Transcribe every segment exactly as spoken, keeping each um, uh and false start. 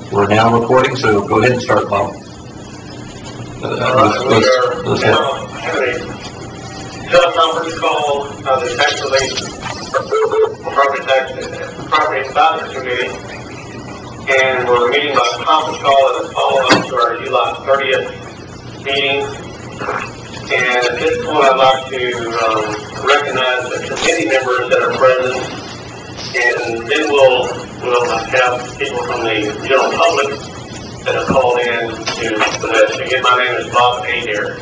We're now recording, so go ahead and start, Bob. Uh, uh, we let's, are let's now having a teleconference call of the tax relief property tax property advisory committee, and we're meeting by conference call as a follow-up to our July thirtieth meeting. And at this point, I'd like to um, recognize the committee members that are present. And then we'll we'll have people from the general public that have called in to for this. Again, my name is Bob Adair.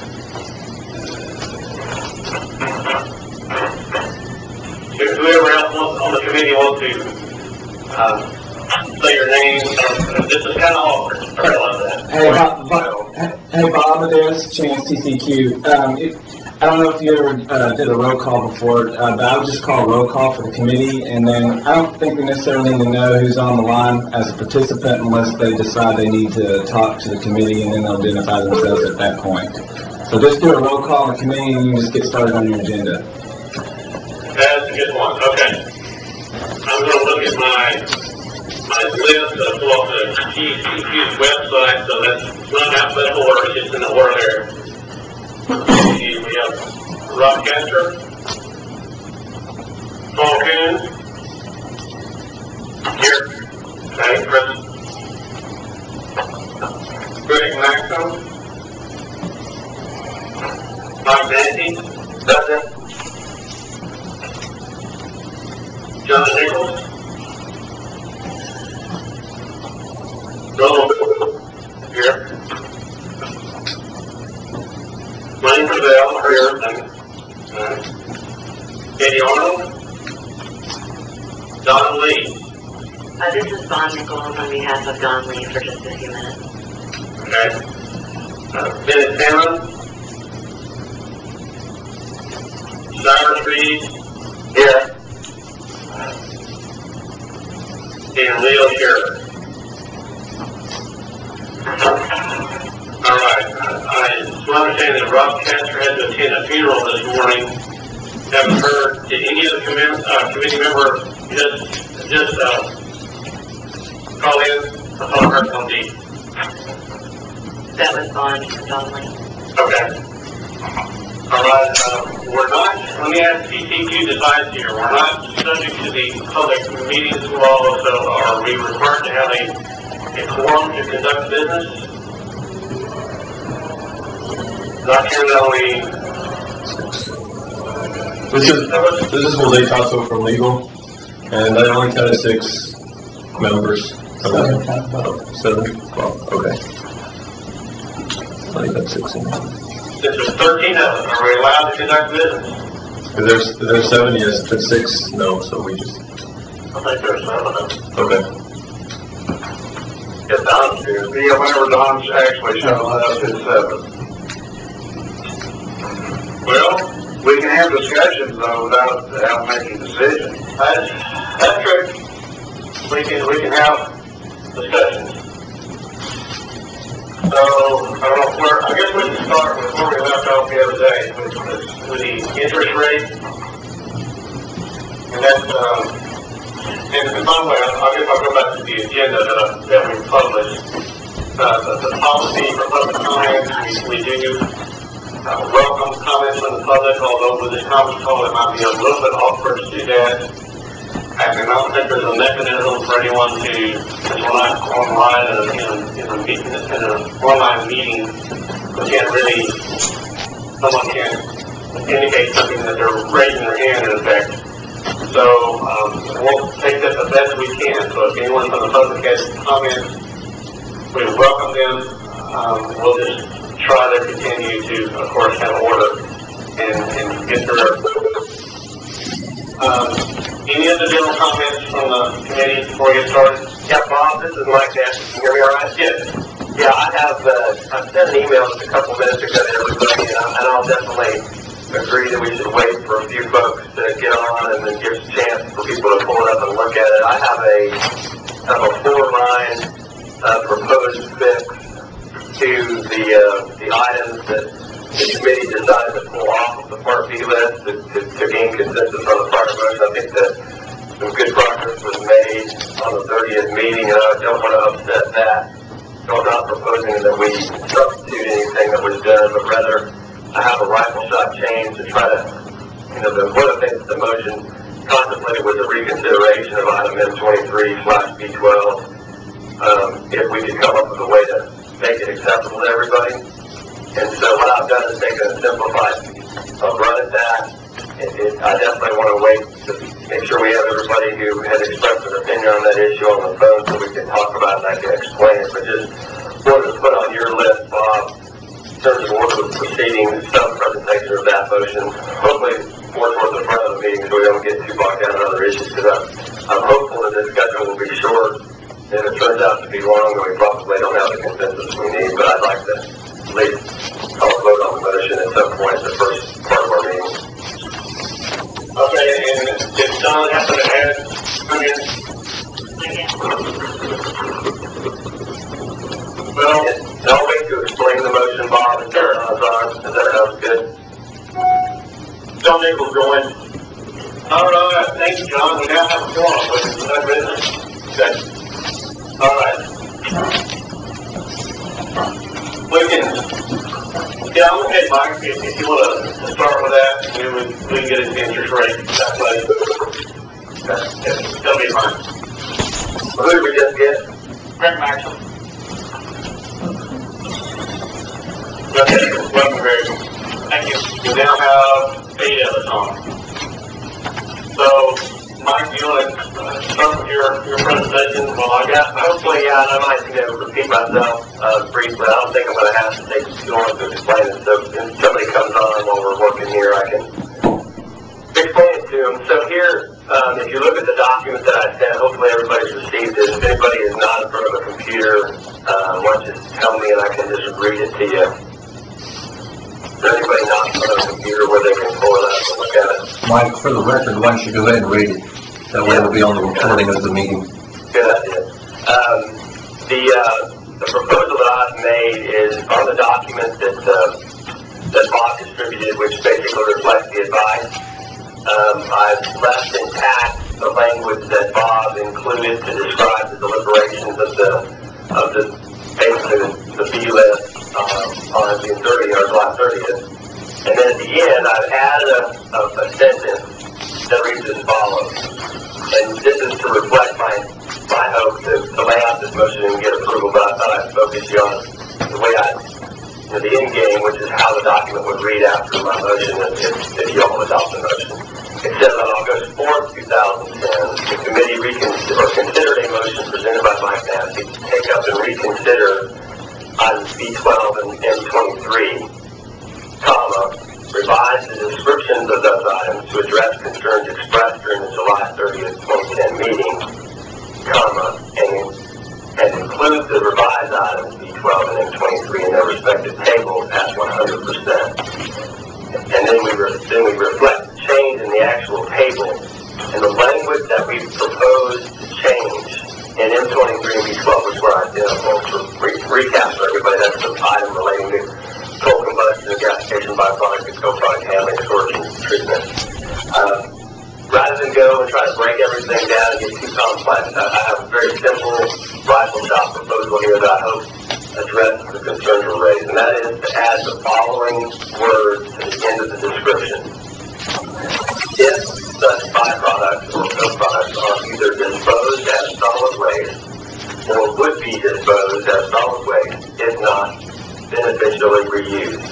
Whoever else wants, on the committee wants to um, say your name, uh, this is kind of awkward. I realize that. Hey, Bob, Bob, hey, Bob, this Chance T C Q. Um, it, I don't know if you ever uh, did a roll call before, uh, but I would just call roll call for the committee, and then I don't think we necessarily need to know who's on the line as a participant unless they decide they need to talk to the committee, and then they'll identify themselves at that point. So just do a roll call on the committee, and you can just get started on your agenda. That's a good one. Okay. I'm going to look at my my list of off the G C Q's website, so that's not alphabetical order, it's just in the order there. We have Rob Castro, Paul Coon, here, okay, present. Greg Maxim, Mike Nancy, present. John Nichols, Donald here. Wayne Cavell here. Uh, Katie Arnold. Don Lee. Uh, this is Bon Nichols on behalf of Don Lee for just a few minutes. Okay. Uh, Bennett Salmon. Cyrus Reed. Here. And Leo Sheridan. All right. I understand that Rob Castro had to attend a funeral this morning. Haven't heard. Did any of the committee, uh, committee member just just uh, call in? I thought I heard on D. That was Bon for Don Lee. Okay. All right. Uh, we're not. Let me ask T C Q decides here. We're not subject to the public meetings law, so are we required to have a, a quorum to conduct business? Not sure that we. This is this is Jose Tasso from legal, and I only counted six members. Seven. Oh, seven. Well, okay. I only got six in there. Since there's thirteen of us, are we allowed to conduct business? If there's if there's seven, yes. If there's six, no. So we just. I think there's seven of us. Okay. Yeah, Don's here. Yeah, whenever Don's actually showing up, it's seven. Well, we can have discussions though without, without making decisions. That's, that's true. We can, we can have discussions. So, I don't know where, I guess we can start with where we left off the other day with, with the interest rate. And that's, um, and by the way, I guess I'll go back to the agenda that, I, that we published. Uh, the, the policy for public comments, we, we do Uh, welcome comments from the public, although with this conference call it might be a little bit awkward to do that. And I don't think there's a mechanism for anyone to, because we're not online in a, in a, in a, meeting, in an online meeting, we can't really, someone can't indicate something that they're raising their hand in effect. So um, we'll take that the best we can. So if anyone from the public has comments, we welcome them. Um, we'll just try to continue to, of course, have order and, and get their. Um, any other general comments from the committee before we get started? Yeah, Bob, this is Mike Nash. Can you hear me all right? Yes. Yeah, I have uh, I sent an email just a couple minutes ago to everybody, and, I, and I'll definitely agree that we should wait for a few folks to get on and then give us a chance for people to pull it up and look at it. I have a, have a four-line uh, proposed fix to the uh, the items that the committee decided to pull off of the Part B list to, to, to gain consensus on the prior motion. I think that some good progress was made on the thirtieth meeting, and I don't want to upset that. So I'm not proposing that we substitute anything that was done, but rather I have a rifle shot change to try to, you know, the, one of the things the motion contemplated was a reconsideration of item M twenty-three slash B twelve. Um, if we could come up with a way to make it acceptable to everybody. And so what I've done is taken a simplified uh, run at that. It, it, I definitely want to wait to make sure we have everybody who had expressed an opinion on that issue on the phone so we can talk about it and I can explain it. But just wanted to put on your list, Bob, in terms of order of proceedings, some presentation of that motion. Hopefully more towards the front of the meeting so we don't get too bogged down in other issues because I'm, I'm hopeful that this discussion will be short. If it turns out to be long, then we probably don't have the consensus we need, but I'd like to at least call a vote on the motion at some point in the first part of our meeting. Okay, and did Don happen to add, I mean, well, and I'll wait to explain the motion, Bob, and turn on on. Is that sounds good? John Nichols going. All right, thank you, John. We now have a forum, but it's not business. Okay. All right. We can, yeah, I'm okay, Mike, if, if you want to start with that, and then we, we can get into interest rate that way. That'll be fine. Who did we just get? Greg Maxwell. Okay, welcome, Greg. Thank you. We now have eight of us on. So, Mike, you want to uh, start with your, your presentation? Well, I got, Hopefully, yeah, I might, you know, repeat myself uh, briefly. I don't think I'm going to have to take too long to explain it. So if somebody comes on while we're working here, I can explain it to them. So here, um, if you look at the document that I sent, hopefully everybody's received it. If anybody is not in front of a computer, uh, why don't you tell me and I can just read it to you. Is there anybody not in front of a computer where they can pull it up and look at it? Mike, for the record, why don't you go ahead and read it? That way it'll be on the recording of the meeting. Good idea. Um, the, uh, the proposal that I've made is on the document that, uh, that Bob distributed, which basically reflects the advice. Um, I've left intact the language that Bob included to describe the deliberations of the, of the, basically the, the B list, uh, on June thirtieth, or July thirtieth. And then at the end, I've added a, a, a sentence that reads as follows. And this is to reflect my, my hope to, to lay out this motion and get approval, but I thought I'd focus you on the way I, you know, the end game, which is how the document would read after my motion if, if, if you all adopt the motion. It says on August fourth, two thousand ten, the committee reconsidered or considered a motion presented by Mike Massey to take up and reconsider items B twelve and M twenty-three, comma, revise the descriptions of those items to address concerns expressed during the July thirtieth, twenty ten meeting, comma, and, and include the revised items B twelve and M twenty-three in their respective tables at one hundred percent. And then we, re, then we reflect the change in the actual table and the language that we proposed to change in M twenty-three and B twelve, which were identical. To re, recap for everybody, that's the item relating to coal combustion, gasification byproduct, and co-product handling, storage, and treatment. Uh, rather than go and try to break everything down and get too complex, I, I have a very simple rifle shot proposal here that I hope addresses the concerns we're raised, and that is to add the following words to the end of the description. If such byproducts or co-products are either disposed as solid waste or would be disposed as solid waste, if not beneficially reused.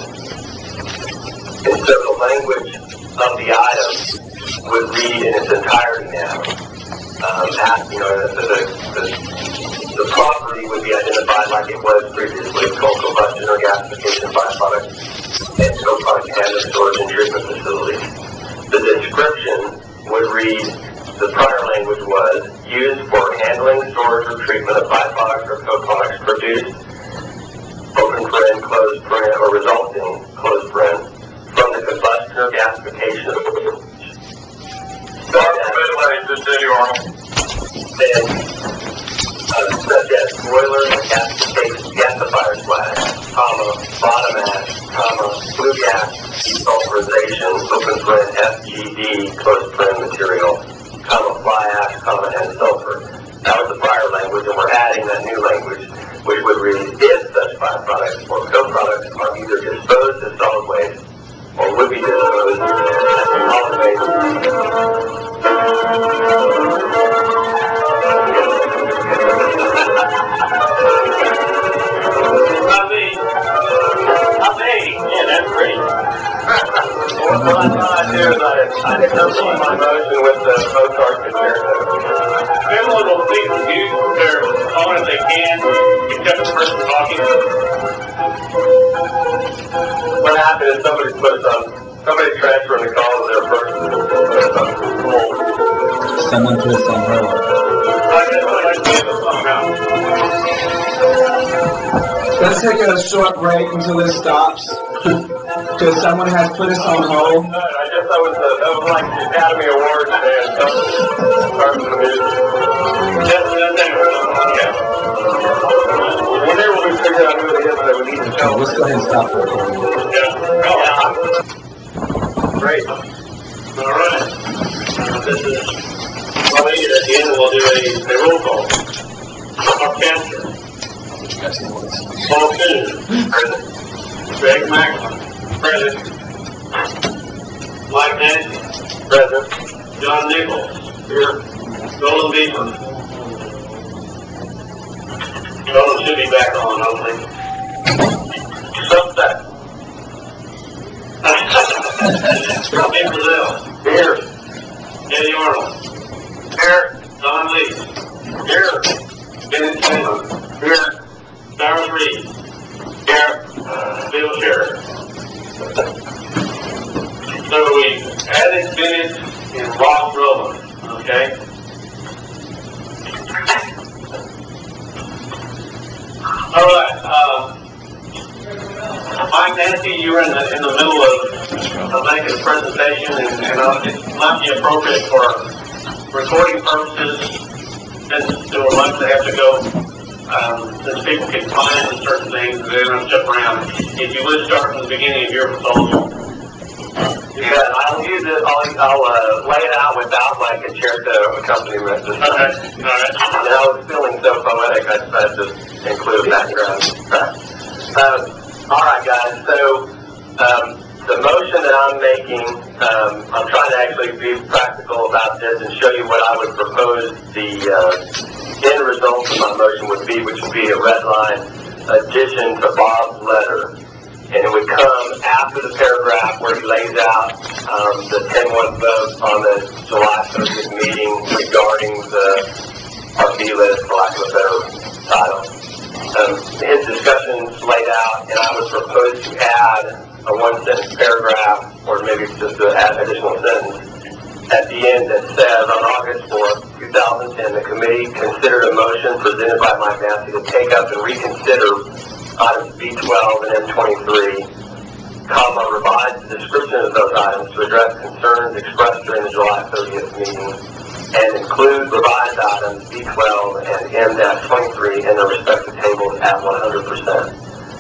And so the language of the item would read in its entirety now. Um, as, you know, the, the, the, the property would be identified like it was previously, coal combustion or gasification byproduct and co-product handling, storage, and treatment facilities. The description would read, the prior language was, used for handling, storage, or treatment of byproducts or co-products produced, open paren, closed paren, or resulting, closed paren, from the combustion or gasification of then, uh, such as boiler and gasification, gasifier slash, comma, bottom ash, comma, flue gas, desulfurization, open paren, F G D, closed paren material, comma, fly ash, comma, and sulfur. That was the prior language, and we're adding that new language. which would read, if such byproducts or co-products are either disposed as solid waste or would be disposed as solid waste. Not me. Not me. Yeah, that's great. Well, what I thought I'd do is I'd, I'd accompany my motion with the Mozart concerto. Everyone will please mute their phone if they can, except the person talking. What happened is somebody put us on, somebody transferring the call to their person, put us on hold. Someone put us on hold. I guess I'd like to get the phone out. Let's take a short break until this stops. Because someone has put us on hold. No, I guess that was, uh, that was like the Academy Awards and something starting the music. That's, that's everything. Yeah. Whenever we figure out who it is that we need to Okay, tell. let's go ahead and stop the recording. Yeah. Yeah. Great. All right. Uh, this is probably at the end we'll do a, a roll call. Mark Cantor. Paul Coon. Present. Greg Macklin. Present. Mike Nancy. Present. John Nichols. Here. Roland Beaver. Roland should be back on, I don't think. Substack. Robbie Brazil. Here. Eddie Arnold. Here. Don Lee. Here. Kenneth Taylor. Here. Cyrus Reed. Here. Bill Sherrick. So we added Bennett and Ross Rowland, okay? All right, uh, Mike Nancy, you were in the, in the middle of, of making a presentation, and, and uh, it might be appropriate for recording purposes, since there were months that have to go, um, since people can find certain things, and they're going to jump around. If you would start from the beginning of your proposal. Yeah, I'll use it, I'll, I'll uh, lay it out without my concerto accompaniment. Okay, all right. And I was feeling so poetic, I decided to include a background. um, all right, guys. So um, the motion that I'm making, um, I'm trying to actually be practical about this and show you what I would propose the uh, end result of my motion would be, which would be a red line addition to Bob's letter. And it would come after the paragraph where he lays out um, the ten one vote on the July thirtieth meeting regarding the R B list, for lack of a better title. Um, his discussion's laid out, and I would propose to add a one-sentence paragraph, or maybe just to add an additional sentence, at the end that says, on August fourth, two thousand ten, the committee considered a motion presented by Mike Nancy to take up and reconsider items B twelve and M twenty-three, comma, revise the description of those items to address concerns expressed during the July thirtieth meeting, and include revised items B twelve and M twenty-three in their respective tables at one hundred percent.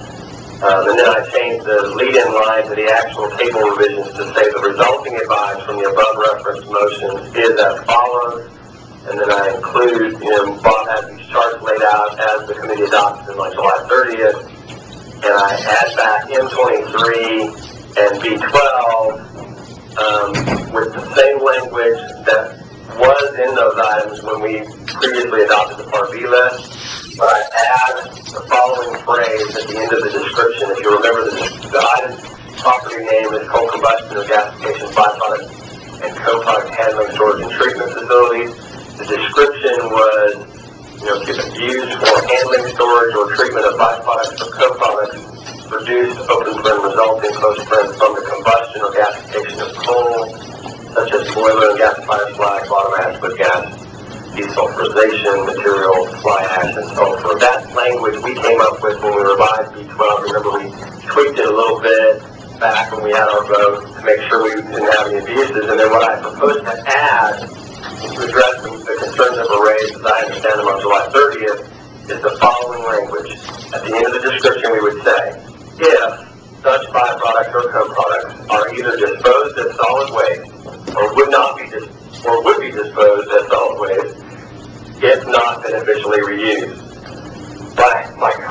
Um, and then I changed the lead-in line to the actual table revisions to say the resulting advice from the above referenced motions is as follows. And then I include, you know, Bob has these charts laid out as the committee adopted on July thirtieth, and I add back M twenty-three and B twelve um, with the same language that was in those items when we previously adopted the Part B list, but I add the following phrase at the end of the description. If you remember, the, the item property name is coal combustion or gasification byproduct and co-product handling, storage, and treatment facilities. The description was, you know, used for handling, storage, or treatment of byproducts or co-products produced, open friend, resulting, close friend, from the combustion or gasification of coal, such as boiler and gasifier slag, bottom ash, wood gas, desulfurization, material, fly ash, and sulfur. That language we came up with when we revised B twelve. Remember, we tweaked it a little bit back when we had our vote to make sure we didn't have any abuses. And then what I proposed to add to address the, the concerns that were raised, as I understand them, on July thirtieth, is the following language. At the end of the description, we would say, if such byproducts or co-products are either disposed as solid waste or would not be dis- or would be disposed as solid waste if not beneficially reused. But my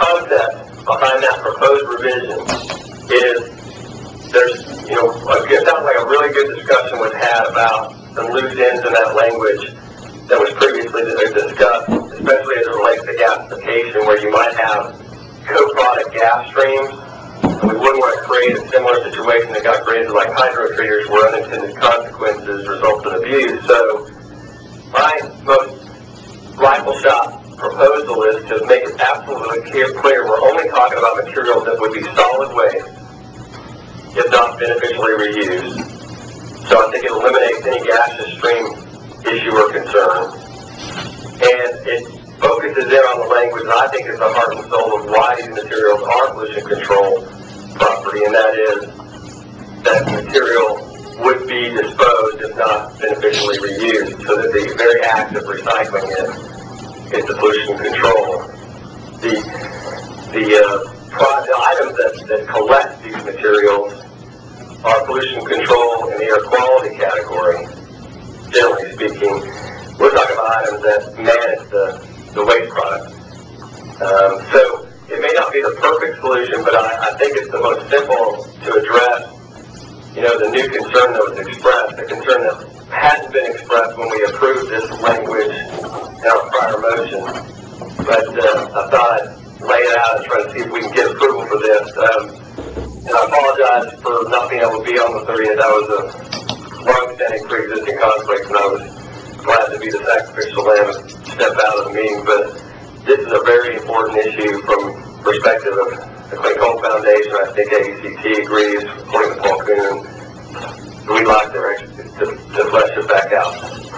behind that proposed revision is there's, you know, it sounds like a really good discussion was had about the loose ends in that language that was previously discussed, especially as it relates to gasification, where you might have co-product gas streams. We wouldn't want to create a similar situation that got created like hydrotreaters where unintended consequences result in abuse. So my most rifle shot proposal is to make it absolutely clear we're only talking about materials that would be solid waste if not beneficially reused. So I think it eliminates any gaseous stream issue or concern. And it focuses in on the language that I think is the heart and soul of why these materials are pollution control property, and that is that the material would be disposed if not beneficially reused, so that the very act of recycling it is the pollution control. The, the, uh, pro- the items that, that collect these materials are pollution control in the air quality category, generally speaking. We're talking about items that manage the, the waste product. Um, so it may not be the perfect solution, but I, I think it's the most simple to address, you know, the new concern that was expressed, the concern that hadn't been expressed when we approved this language in our prior motion. But uh, I thought I'd lay it out and try to see if we can get approval for this. Um, and I apologize for not being able to be on the thirtieth. That was a long-standing pre-existing conflict, and I was glad to be the sacrificial lamb and step out of the meeting. But this is a very important issue from the perspective of the Clean Coal Foundation. I think A E C T agrees, according to Paul Kuhn. We'd like to, to, to flesh it back out.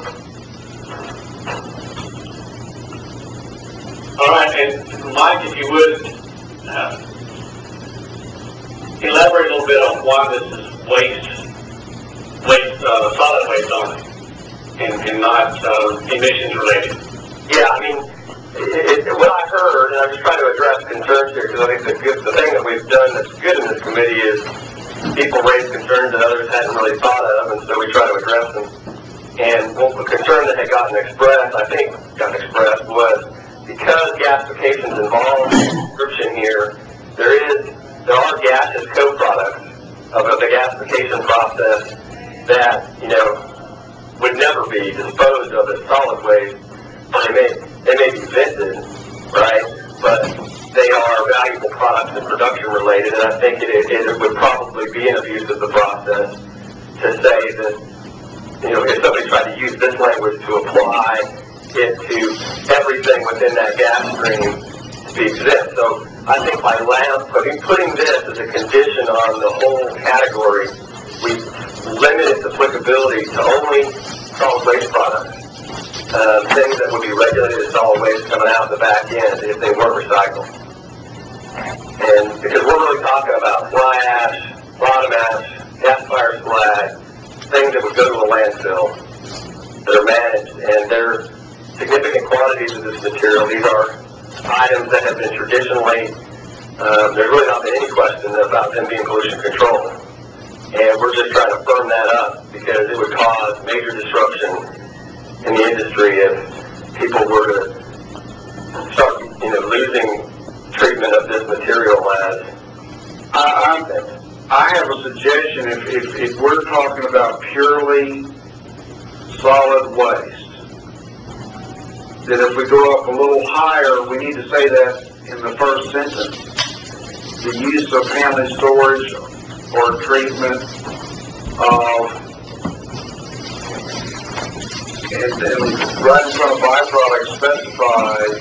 All right, and Mike, if you would, uh, elaborate a little bit on why this is waste, waste, uh, solid waste only, and, and not uh, emissions related. Yeah, I mean, It, it, what I heard, and I'm just trying to address concerns here, because I think the, good, the thing that we've done that's good in this committee is people raise concerns that others hadn't really thought of, and so we try to address them. And well, the concern that had gotten expressed, I think got expressed, was because gasification is involved in the description here, there is, there are gaseous co-products of the gasification process that, you know, would never be disposed of as solid waste. They may, they may be vented, right, but they are valuable products and production related, and I think it, it, it would probably be an abuse of the process to say that, you know, if somebody tried to use this language to apply it to everything within that gas stream to be exempt. So I think by land, putting, putting this as a condition on the whole category, we limit its applicability to only solid waste products. Uh, things that would be regulated as solid waste coming out the back end if they weren't recycled. And because we're really talking about fly ash, bottom ash, gas fire slag, things that would go to a landfill that are managed, and they're significant quantities of this material. These are items that have been traditionally, um, there's really not been any question about them being pollution control. And we're just trying to firm that up because it would cause major disruption in the industry if people were to start, you know, losing treatment of this material as I, I, I have a suggestion. If, if, if we're talking about purely solid waste, that if we go up a little higher, we need to say that in the first sentence. The use of handling, storage, or treatment of And, and right in front of byproduct specified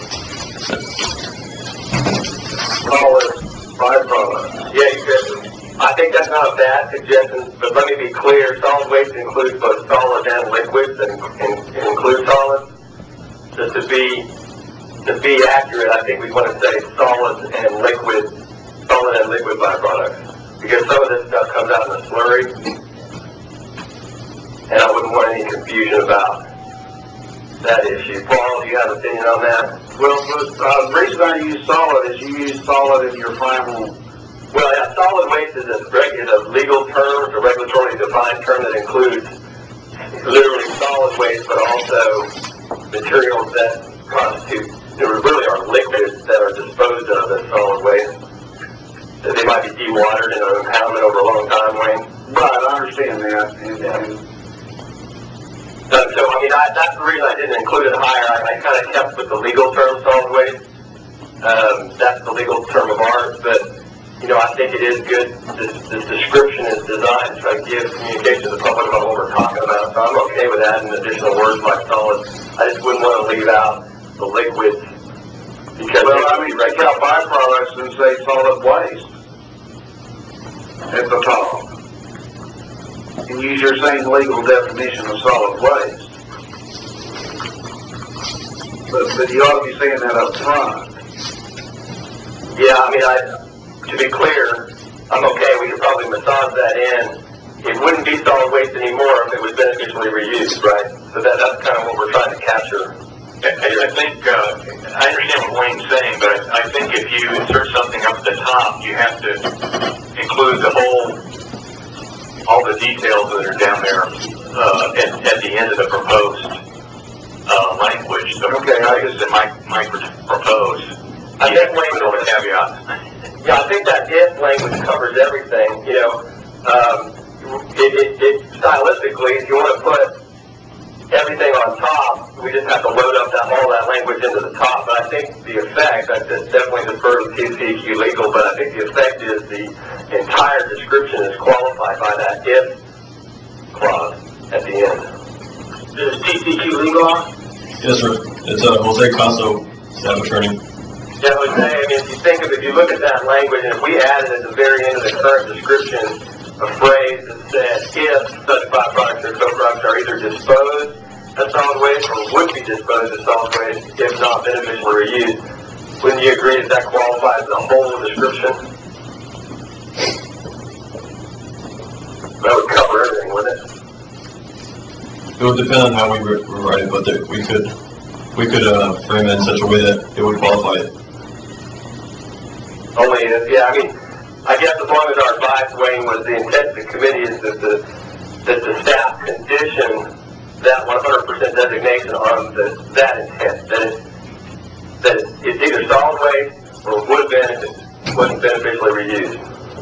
solid byproducts. Yeah, you could. I think that's not a bad suggestion, but let me be clear. Solid waste includes both solid and liquids, and, and, and includes solids. Just to be to be accurate, I think we want to say solid and liquid, solid and liquid byproducts, because some of this stuff comes out in a slurry, and I wouldn't want any confusion about that issue. Paul, do you have an opinion on that? Well, uh, the reason I use solid is you use solid in your final. Well, yeah, solid waste is a, is a legal term, it's a regulatorily defined term that includes literally solid waste, but also materials that constitute, there really are liquids that are disposed of as solid waste. mess with the legal term solid waste. Um, that's the legal term of art, but you know, I think it is good. This, this description is designed to try to give communication to the public about what we're talking about. So I'm okay with adding additional words like solids. I just wouldn't want to leave out the liquids because Well, I mean, take out byproducts and say solid waste at the top. And use your same legal definition of solid waste. But, but you ought to be saying that up front. yeah, I mean, I. To be clear, I'm okay, we could probably massage that in. It wouldn't be solid waste anymore if it was beneficially reused, right? So that, that's kind of what we're trying to capture. I, I think, uh, I understand what Wayne's saying, but I think if you insert something up at the top, you have to include the whole, all the details that are down there, uh, at, at the end of the proposed, uh, language. So, Okay, I just, that Mike, Mike proposed. I think Wayne with all the caveats. Yeah, I think that if language covers everything, you know, um, it, it, it stylistically, if you want to put everything on top, we just have to load up that all that language into the top. But I think the effect, I just definitely defer to T C Q legal, but I think the effect is the entire description is qualified by that if clause at the end. Is T C Q legal on? Yes, sir. It's a Jose Caso, staff attorney. Yeah, I would say, I mean, if you think of it, if you look at that language, and if we added at the very end of the current description a phrase that said, if such byproducts or co-products are either disposed as solid waste or would be disposed as solid waste if not beneficially reused, wouldn't you agree that that qualifies the whole description? That would cover everything, wouldn't it? It would depend on how we re- rewrite it, but there, we could we could uh, frame it in such a way that it would qualify it. Only if, yeah, I mean, I guess as long as our advice, Wayne, was the intent of the committee is that the, that the staff condition that one hundred percent designation on the, that intent, that it, that it, it's either solid waste or would have been if it wasn't beneficially reused.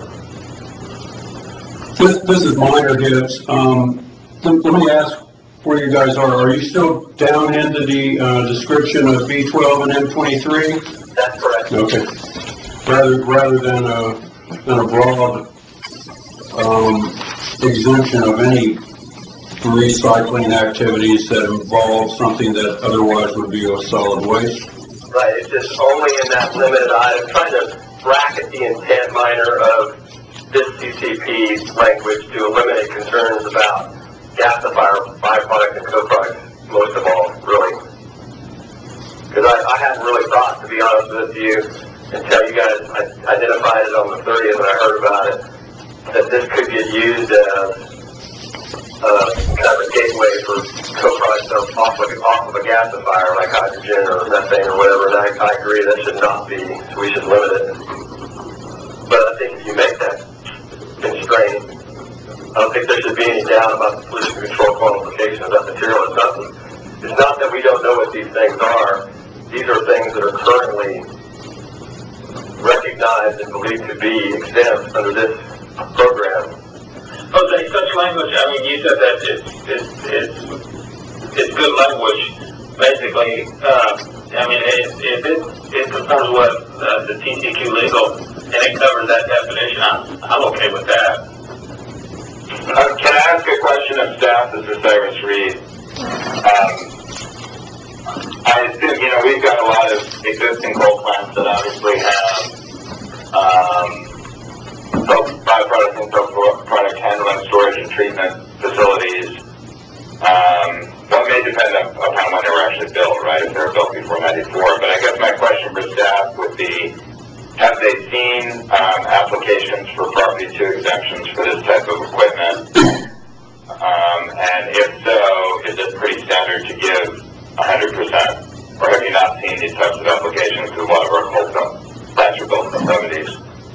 This, this is minor hits. Um, let, let me ask where you guys are. Are you still down into the uh, description of B twelve and M twenty-three? That's correct. Okay. Rather, rather than a, than a broad um, exemption of any recycling activities that involve something that otherwise would be a solid waste? Right, it's just only in that limited item, trying to bracket the intent minor of this C C P language to eliminate concerns about gasifier byproducts and co-products, most of all, really. Because I, I hadn't really thought, to be honest with you, until you guys identified it on the thirtieth and I heard about it, that this could get used as uh, kind of a gateway for co-products of, off, of, off of a gasifier like hydrogen or methane or whatever, and I, I agree that should not be, so we should limit it. But I think if you make that constraint, I don't think there should be any doubt about the pollution control qualification of that material. It's not, it's not that we don't know what these things are. These are things that are currently recognized and believed to be exempt under this program. Jose, such language, I mean, you said that it's, it's, it's, it's good language, basically. Uh, I mean, if, if it, it conforms with uh, the T C Q legal and it covers that definition, I'm, I'm okay with that. Uh, can I ask a question of staff? This is Cyrus Reed. Um, I assume, you know, we've got a lot of existing coal plants that obviously have um, byproduct and product handling, storage, and treatment facilities. Um, well, it may depend upon when they were actually built, right, if they were built before ninety-four. But I guess my question for staff would be, have they seen um, applications for property two exemptions for this type of equipment? Um, and if so, is it pretty standard to give one hundred percent? Or have you not seen these types of applications because a lot of our coal plants were built in the seventies?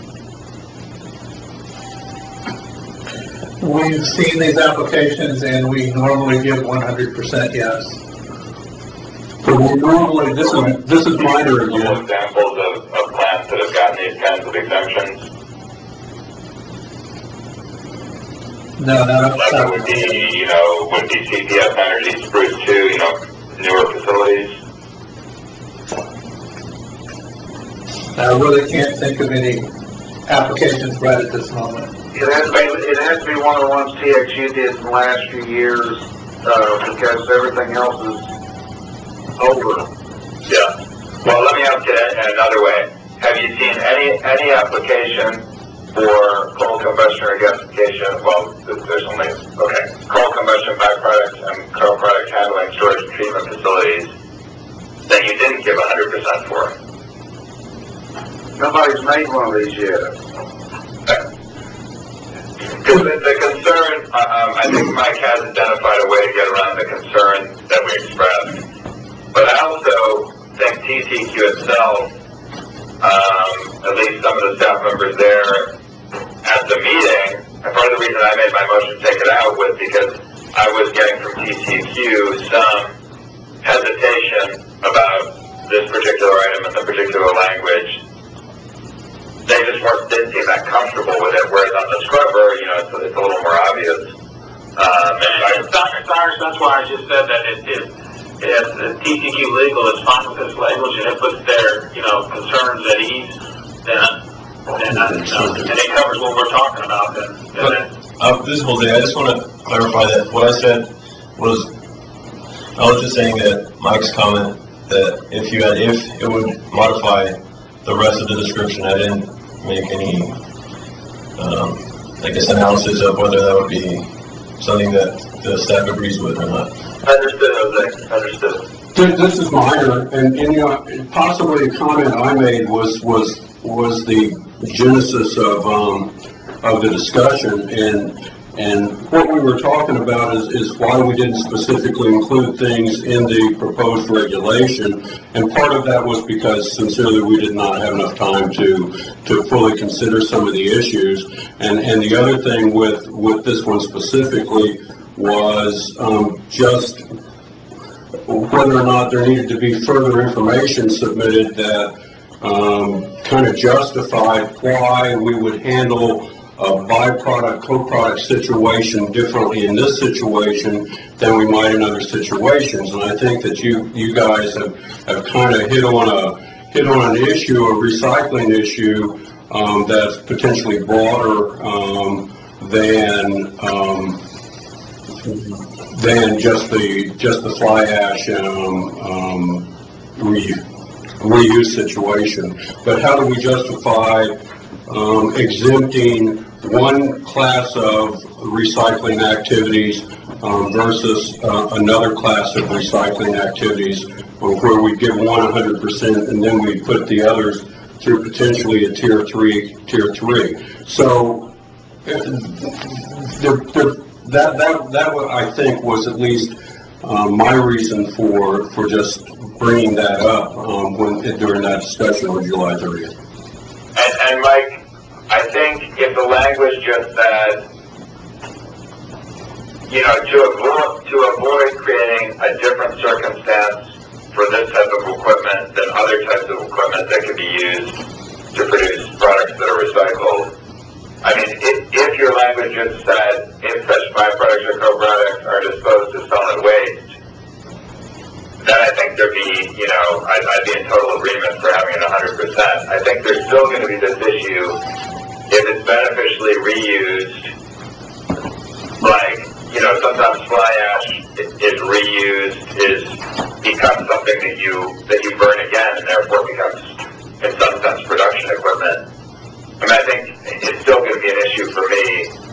We've seen these applications and we normally give one hundred percent yes. So we normally, this is, this is minor again. Examples of, of plants that have gotten these kinds of exemptions? No, no, Like it would be, you know, would be C P S Energy, Spruce two, you know, newer facilities? I really can't think of any applications right at this moment. It has to be, it has to be one of the ones T X U did in the last few years, uh, because everything else is over. Yeah. Well, let me ask it another way. Have you seen any, any application for coal combustion or gasification? Well, there's only, okay, coal combustion byproducts and co-product handling, storage, and treatment facilities that you didn't give one hundred percent for? Nobody's made one of these yet. Because the, the concern, um, I think Mike has identified a way to get around the concern that we expressed. But I also think T C Q itself, um, at least some of the staff members there at the meeting, and part of the reason I made my motion to take it out was because I was getting from T C Q some hesitation about this particular item and the particular language. They just weren't, didn't seem that comfortable with it, whereas on the scrubber, you know, it's, it's a little more obvious. Um, and I, Doctor Cyrus, that's why I just said that it, it, it, the T C Q legal is fine with this language and it puts their, you know, concerns at ease, then, then, uh, you know, and it covers what we're talking about, then, then Uh, Visible Day, I just want to clarify that what I said was, I was just saying that Mike's comment that if you had, if it would modify the rest of the description, I didn't make any, um, I guess, analysis of whether that would be something that the staff agrees with or not. Understood, Jose, understood. Th- This is minor, and, and, you know, possibly a comment I made was, was, was the genesis of, um, of the discussion, and, and what we were talking about is, is why we didn't specifically include things in the proposed regulation, and part of that was because sincerely we did not have enough time to, to fully consider some of the issues, and, and the other thing with, with this one specifically was, um, just whether or not there needed to be further information submitted that um, kind of justified why we would handle a byproduct, co-product situation differently in this situation than we might in other situations. And I think that you you guys have, have kind of hit on a hit on an issue, a recycling issue um, that's potentially broader um, than um, than just the just the fly ash um, um, re, reuse situation. But how do we justify um, exempting one class of recycling activities um, versus uh, another class of recycling activities, where we give one one hundred percent and then we put the others through potentially a tier three, tier three. So there, there, That, that, that I think was at least um, my reason for, for just bringing that up um, when, during that discussion on July thirtieth. and, and Mike, I think if the language just said, you know, to avoid, to avoid creating a different circumstance for this type of equipment than other types of equipment that could be used to produce products that are recycled. I mean, if, if your language just said, if such byproducts or co-products are disposed to solid waste, then I think there'd be, you know, I'd, I'd be in total agreement for having it one hundred percent. I think there's still going to be this issue if it's beneficially reused, like, you know, sometimes fly ash is reused, is becomes something that you, that you burn again, and therefore becomes, in some sense, production equipment. I mean, I think it's still going to be an issue for me.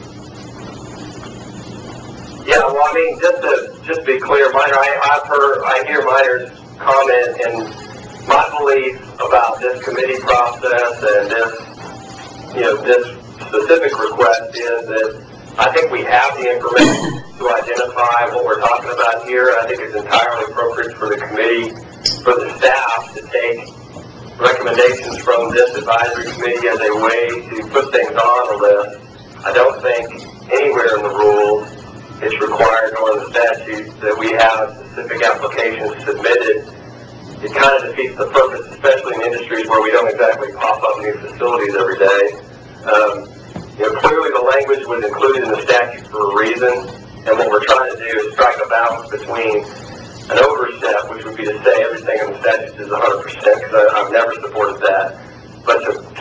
Yeah, well, I mean, just to just to be clear, Minor, I, I've heard, I hear Minor's comment, and my belief about this committee process and this, you know, this specific request is that I think we have the information to identify what we're talking about here. I think it's entirely appropriate for the committee, for the staff to take recommendations from this advisory committee as a way to put things on the list. I don't think anywhere in the rules it's required nor the statute that we have specific applications submitted. It kind of defeats the purpose, especially in industries where we don't exactly pop up new facilities every day. Um, you know, clearly the language was included in the statute for a reason, and what we're trying to do is strike a balance between an overstep, which would be to say everything in the statute is one hundred percent, because I've never supported that,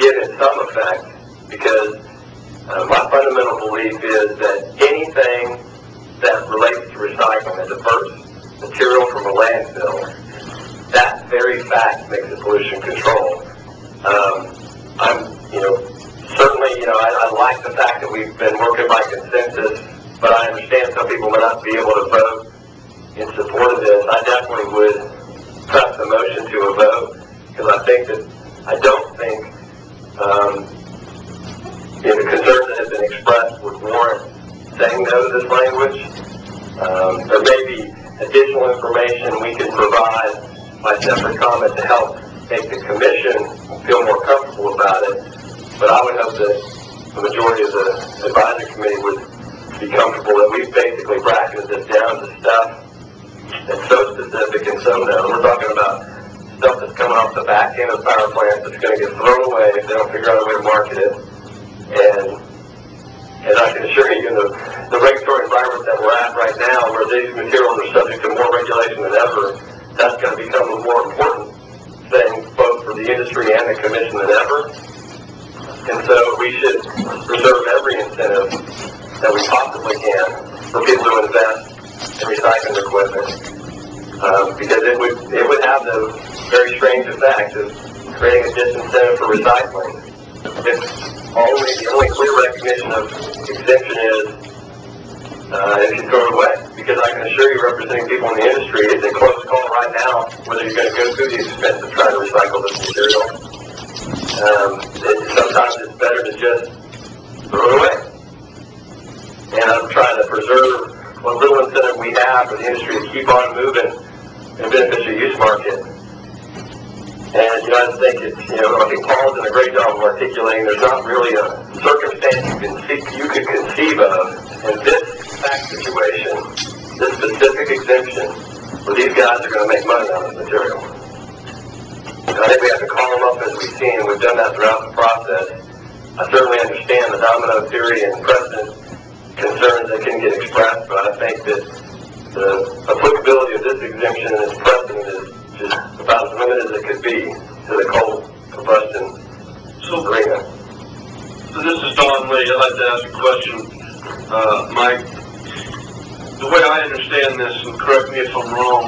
give it some effect, because uh, my fundamental belief is that anything that relates to recycling, a diverse material from a landfill, that very fact makes it pollution control. Um, I'm, you know, certainly, you know, I, I like the fact that we've been working by consensus, but I understand some people may not be able to vote in support of this. I definitely would press the motion to a vote, because I think that, I don't think, um, you know, the concerns that have been expressed would warrant saying no to this language. Um, there may be additional information we can provide by separate comment to help make the commission feel more comfortable about it, but I would hope that the majority of the advisory committee would be comfortable that we've basically bracketed this down to stuff that's so specific and so known. We're talking about stuff that's coming off the back end of power plants that's going to get thrown away if they don't figure out a way to market it. And and I can assure you, the, the regulatory environment that we're at right now, where these materials are subject to more regulation than ever, that's going to become a more important thing both for the industry and the commission than ever. And so we should reserve every incentive that we possibly can for people to invest in recycling equipment, um, because it would it would have the very strange effect of creating a disincentive for recycling. If only the only clear recognition of exemption is uh, if you throw it away, because I can assure you, representing people in the industry, it's a close call right now whether you're going to go through the expense of trying to recycle this material. Um, it, sometimes it's better to just throw it away. And I'm trying to preserve what little incentive we have for the industry to keep on moving in the beneficial use market. And, you know, I think it's, you know, I think Paul's done a great job of articulating there's not really a circumstance you can see, you could conceive of in this fact situation, this specific exemption, where these guys are going to make money on this material. And I think we have to call them up as we've seen, and we've done that throughout the process. I certainly understand the domino theory and precedent concerns that can get expressed, but I think that the applicability of this exemption and its precedent is just about as limited as it could be to the coal combustion arena. So this is Don Lee. I'd like to ask a question, uh, Mike. The way I understand this, and correct me if I'm wrong,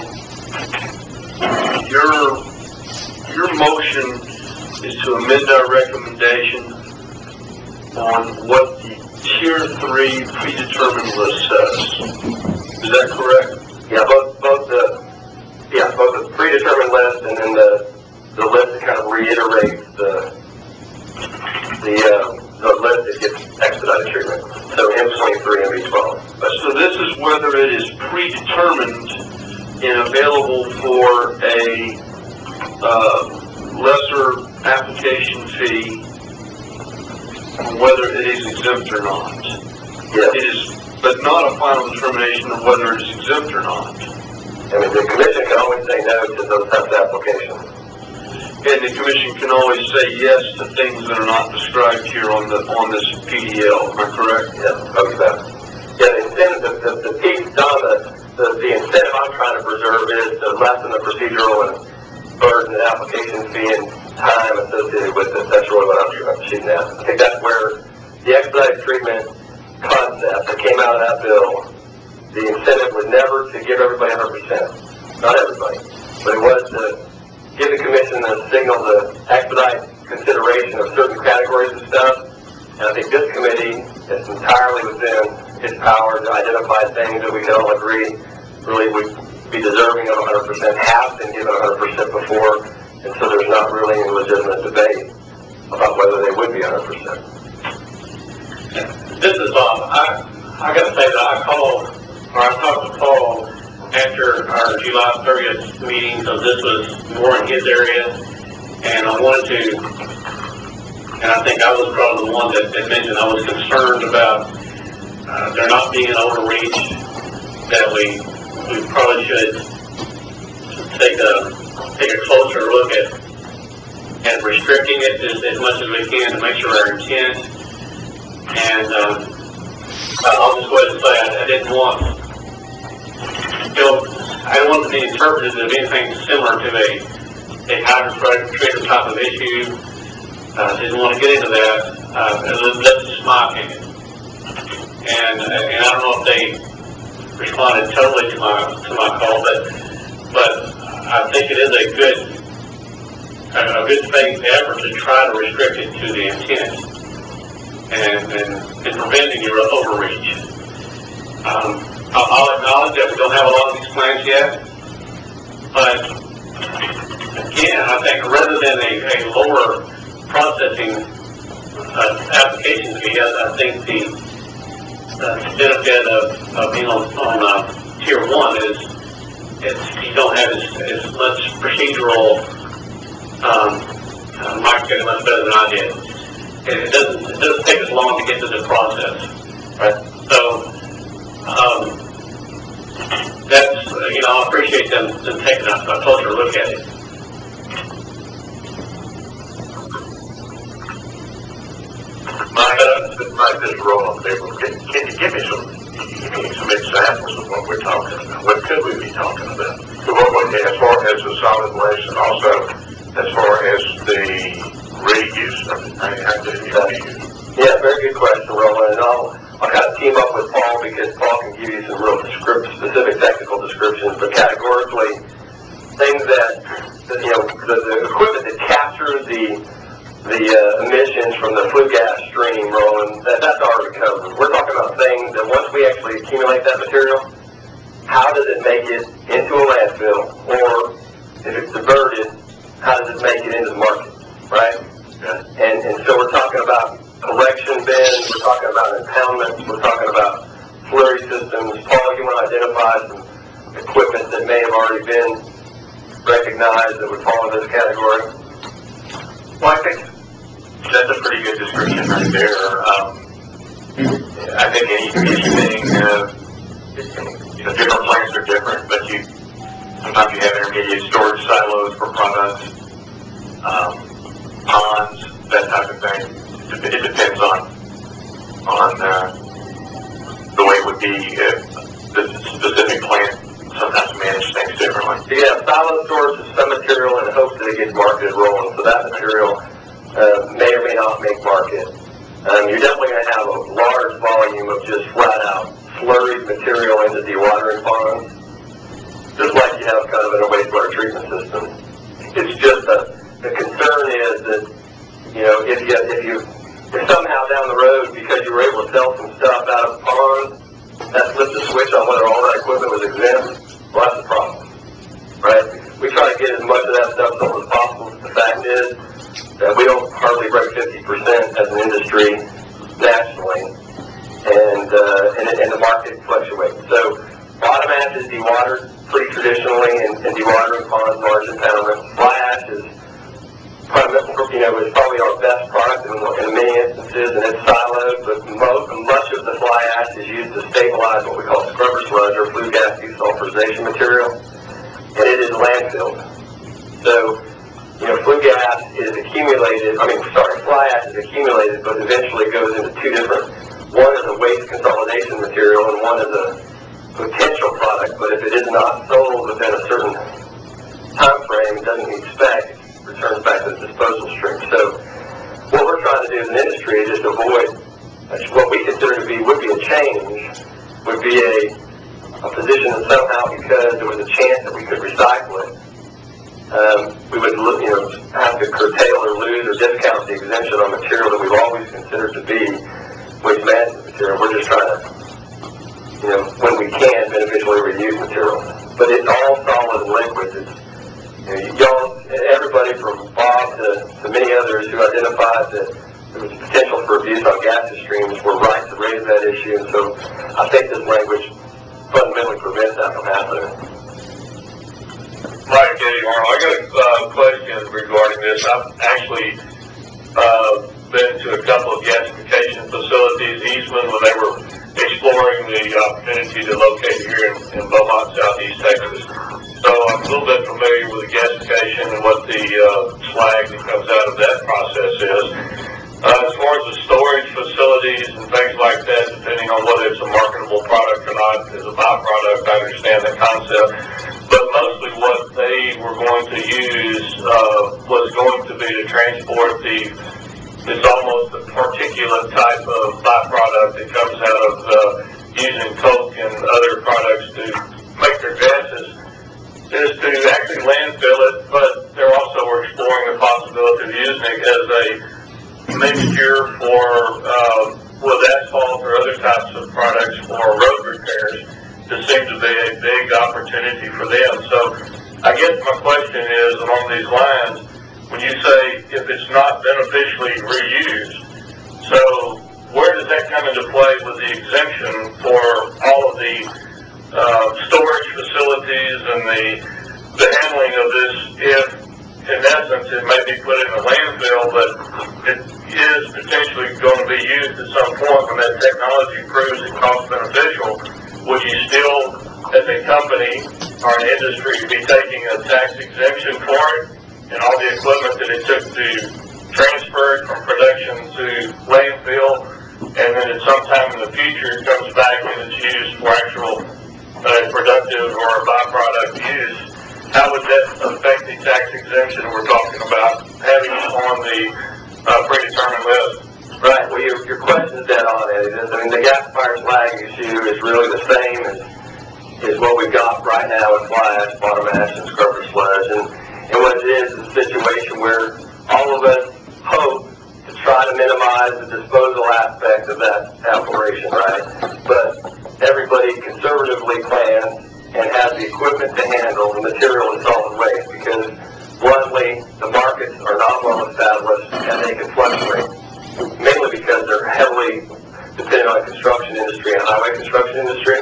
your your motion is to amend our recommendation on what the Tier three predetermined list says. Is that correct? Yeah, both both the yeah both the predetermined list and then the the list that kind of reiterates the the uh, the list that gets expedited treatment. So M twenty-three and B twelve. So this is whether it is predetermined and available for a uh, lesser application fee, whether it is exempt or not. Yes. It is, but not a final determination of whether it is exempt or not. I mean, the commission can always say no to those types of applications. And the commission can always say yes to things that are not described here on the on this P D L. Am I correct? Yes. Okay. That. Yeah. The incentive, the the, the piece, Don, the, the the incentive I'm trying to preserve is to lessen the procedural and burden and application fee and time associated with it. That's really what I'm shooting at. I think that's where the expedited treatment concept that came out of that bill, the incentive was never to give everybody one hundred percent. Not everybody. But it was to give the commission a signal to expedite consideration of certain categories of stuff. And I think this committee is entirely within its power to identify things that we can all agree really would be deserving of one hundred percent, have been given one hundred percent before, and so there's not really any legitimate debate about whether they would be one hundred percent. This is Bob. I, I got to say that I called, or I talked to Paul after our July thirtieth meeting, so this was more in his area, and I wanted to, and I think I was probably the one that, that mentioned I was concerned about uh, there not being an overreach, that we we probably should take a take a closer look at at restricting it as, as much as we can to make sure our intent. And um, I'll just go ahead and say I, I didn't want, you know, I didn't want to be interpreted as anything similar to a a hydrotreater type of issue, uh, didn't want to get into that, uh, and that's just my opinion. And, and I don't know if they responded totally to my, to my call, but, but I think it is a good, a good faith effort to try to restrict it to the intent and, and, and preventing your overreach. Um, I'll, I'll acknowledge that we don't have a lot of these plans yet, but again, I think rather than a, a lower processing uh, application fee, I, I think the uh, benefit of, of being on, on uh, tier one is it's, you don't have as, as much procedural. Um, uh, Mike did it much better than I did. It, it doesn't it doesn't take as long to get to this process, right? So um, that's uh, you know I appreciate them, them taking a, a closer look at it. Mike, uh, Mike, this role on the table. Can, can you give me some, give me some examples of what we're talking about? What could we be talking about? So what, what, as far as the solid waste, and also as far as the reuse of it, how, how do you reuse? Yeah, very good question, Roland. And I'll, I'll kind of team up with Paul because Paul can give you some real descript, specific technical descriptions, but categorically, things that, that you know, the, the equipment that captures the the uh, emissions from the flue gas stream, Roland, that, that's already covered. We're talking about things that once we actually accumulate that material, how does it make it into a landfill, or if it's diverted, how does it make it into the market, right? Yeah. And, and so we're talking about collection bins, we're talking about impoundments, we're talking about slurry systems. Paul, you want to identify some equipment that may have already been recognized that would fall in this category? Well, I think that's a pretty good description right there. Um, I think any, anything, uh, you know, different plants are different, but you sometimes you have intermediate storage silos for products, um, ponds, that type of thing. It, it depends on on uh, the way it would be uh, the specific plant. Sometimes manage things differently. Yeah, silo storage is some material in hopes that it gets marketed rolling, so that material uh, may or may not make market. Um, you're definitely going to have a large volume of just flat out slurry material into dewatering ponds, just like you have kind of in a wastewater treatment system. It's just that the concern is that, you know, if you, if you, if somehow down the road, because you were able to sell some stuff out of the pond, that flipped the switch on whether all that equipment was exempt, well, that's the problem, right? We try to get as much of that stuff sold as possible. The fact is that we don't hardly break fifty percent as an industry nationally, and uh, and, and the market fluctuates. So bottom ash is dewatered pretty traditionally, and, and dewatering ponds, large impoundments. Fly ash is primarily, you know, is probably our best product in, in many instances, and it's siloed, but most, much of the fly ash is used to stabilize what we call scrubber sludge or flue gas desulfurization material, and it is landfilled. So, you know, flue gas is accumulated, I mean, sorry, fly ash is accumulated, but eventually goes into two different, one is a waste consolidation material and one is a potential product, but if it is not sold within a certain time frame, it doesn't meet spec, returns back to the disposal stream. So what we're trying to do as an industry is just avoid what we consider to be, would be a change, would be a, a position that somehow, because there was a chance that we could recycle it, um, we would you know, have to curtail or lose or discount the exemption on material that we've always considered to be waste management material. We're just trying to, you know, when we can, beneficially reuse material. But it's all solid and liquid. It's, You know, y'all, everybody from Bob to, to many others who identified that there was potential for abuse on gas streams were right to raise that issue, and so I think this language fundamentally prevents that from happening. Mike, Eddie Arnold, I got a uh, question regarding this. I've actually uh, been to a couple of gasification facilities, Eastman, when they were exploring the opportunity to locate here in, in Beaumont, Southeast Texas. So I'm a little bit familiar with the gasification and what the uh, slag that comes out of that process is. Uh, as far as the storage facilities and things like that, depending on whether it's a marketable product or not, as a byproduct, I understand that concept. But mostly what they were going to use uh, was going to be to transport the it's almost a particulate type of byproduct that comes out of uh, using coke and other products to make their gases, is to actually landfill it, but they're also exploring the possibility of using it as a mixture for uh, with asphalt or other types of products for road repairs. This seems to be a big opportunity for them. So I guess my question is along these lines, when you say if it's not beneficially reused, so where does that come into play with the exemption for all of the uh, storage facilities and the, the handling of this if, in essence, it may be put in a landfill, but it is potentially going to be used at some point when that technology proves it cost beneficial? Would you still, as a company or an industry, be taking a tax exemption for it and all the equipment that it took to transfer it from production to landfill, and then at some time in the future it comes back and it's used for actual uh, productive or byproduct use? How would that affect the tax exemption we're talking about having on the uh, predetermined list? Right. Well, your, your question's dead on, Eddie. I mean, the gasifier slag issue is really the same as, as what we've got right now with fly ash, bottom ash, and scrubber sludge. And, and what it is is a situation where all of us hope to try to minimize the disposal aspect of that operation, right? But everybody conservatively plans and has the equipment to handle the material and solid waste because, bluntly, the markets are not well established and they can fluctuate, mainly because they're heavily dependent on the construction industry and highway construction industry.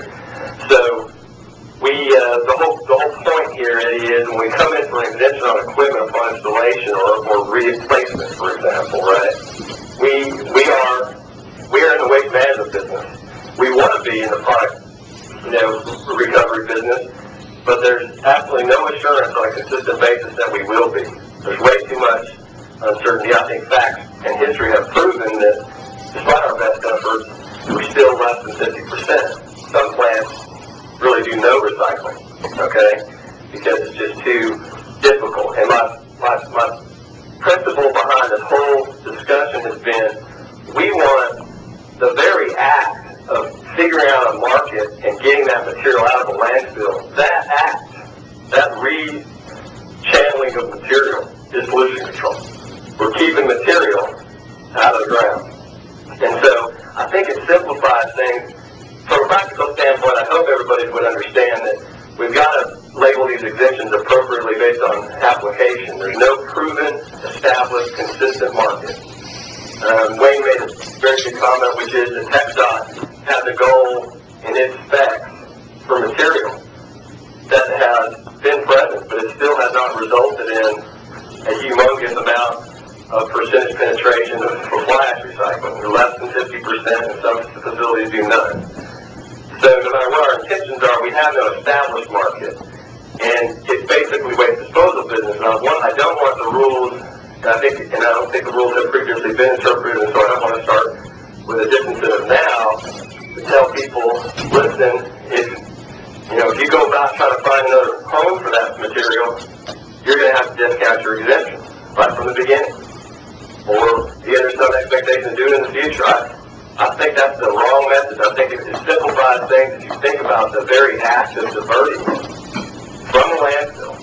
So we, uh, the whole the whole point here, Eddie, is when we come in for an exemption on equipment upon installation or, or replacement, for example, right? We we are we are in the waste management business. We want to be in the product, you know, recovery business, but there's absolutely no assurance on a consistent basis that we will be. There's way too much uncertainty. I think facts and history have proven that despite our best efforts, we're still less than fifty percent. Some plants really do no recycling, okay, because it's just too difficult. And my, my, my principle behind this whole discussion has been we want the very act of figuring out a market and getting that material out of the landfill, that act, that re-channeling of material is pollution control. We're keeping material out of the ground. And so I think it simplifies things. From a practical standpoint, I hope everybody would understand that we've got to label these exemptions appropriately based on application. There's no proven, established, consistent market. Um, Wayne made a very good comment, which is that TxDOT has a goal in its specs for material that has been present, but it still has not resulted in a humongous amount of percentage penetration of fly ash recycling. We're less than fifty percent, and some facilities do none. So no matter what our intentions are, we have no established market. And it's basically waste disposal business. And I, want, I don't want the rules, and I think, and I don't think the rules have previously been interpreted, and so I don't want to start with a disincentive now to tell people, listen, if, you know, if you go about trying to find another home for that material, you're going to have to discount your exemption right from the beginning. Or either some expectation to do it in the future. I, I think that's the wrong message. I think it, it simplifies things if you think about the very act of diverting from the landfill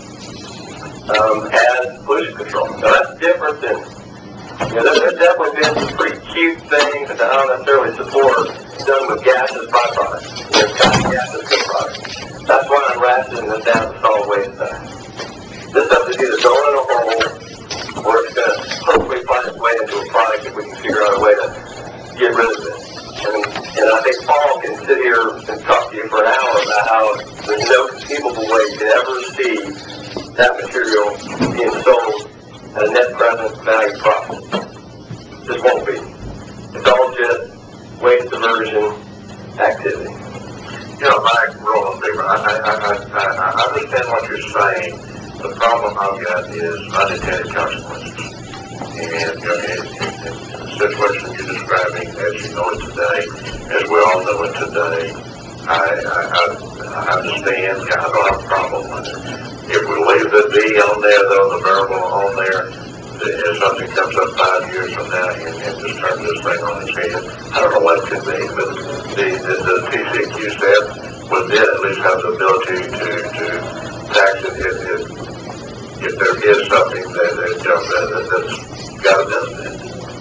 um, as pollution control. Now that's different than, you know, there, there's definitely been some pretty cute things that I don't necessarily support done with gases byproducts. You know, cotton gases co-products. That's why I'm ratcheting this down to solid waste stuff. This stuff is either going in a hole or it's going to hopefully find its way into a product if we can figure out a way to get rid of it. And, and I think Paul can sit here and talk to you for an hour about how there's no conceivable way to ever see that material being sold at a net present value profit. Just won't be. It's all just waste diversion activity. You know, Mike, Roland Beaver, I, I, I, I, I understand what you're saying. The problem I've got is unintended consequences. And, you know, in, in, in the situation you're describing, as you know it today, as we all know it today, I, I, I, I understand, I don't have a problem with it. If we leave the D on there, though, the variable on there, if something comes up five years from now and, and just turn this thing on its head, I don't know what it could be, but the, the, the T C Q staff would then at least have the ability to, to tax it if, if, if there is something that, that, you know, that, that, that's got a benefit.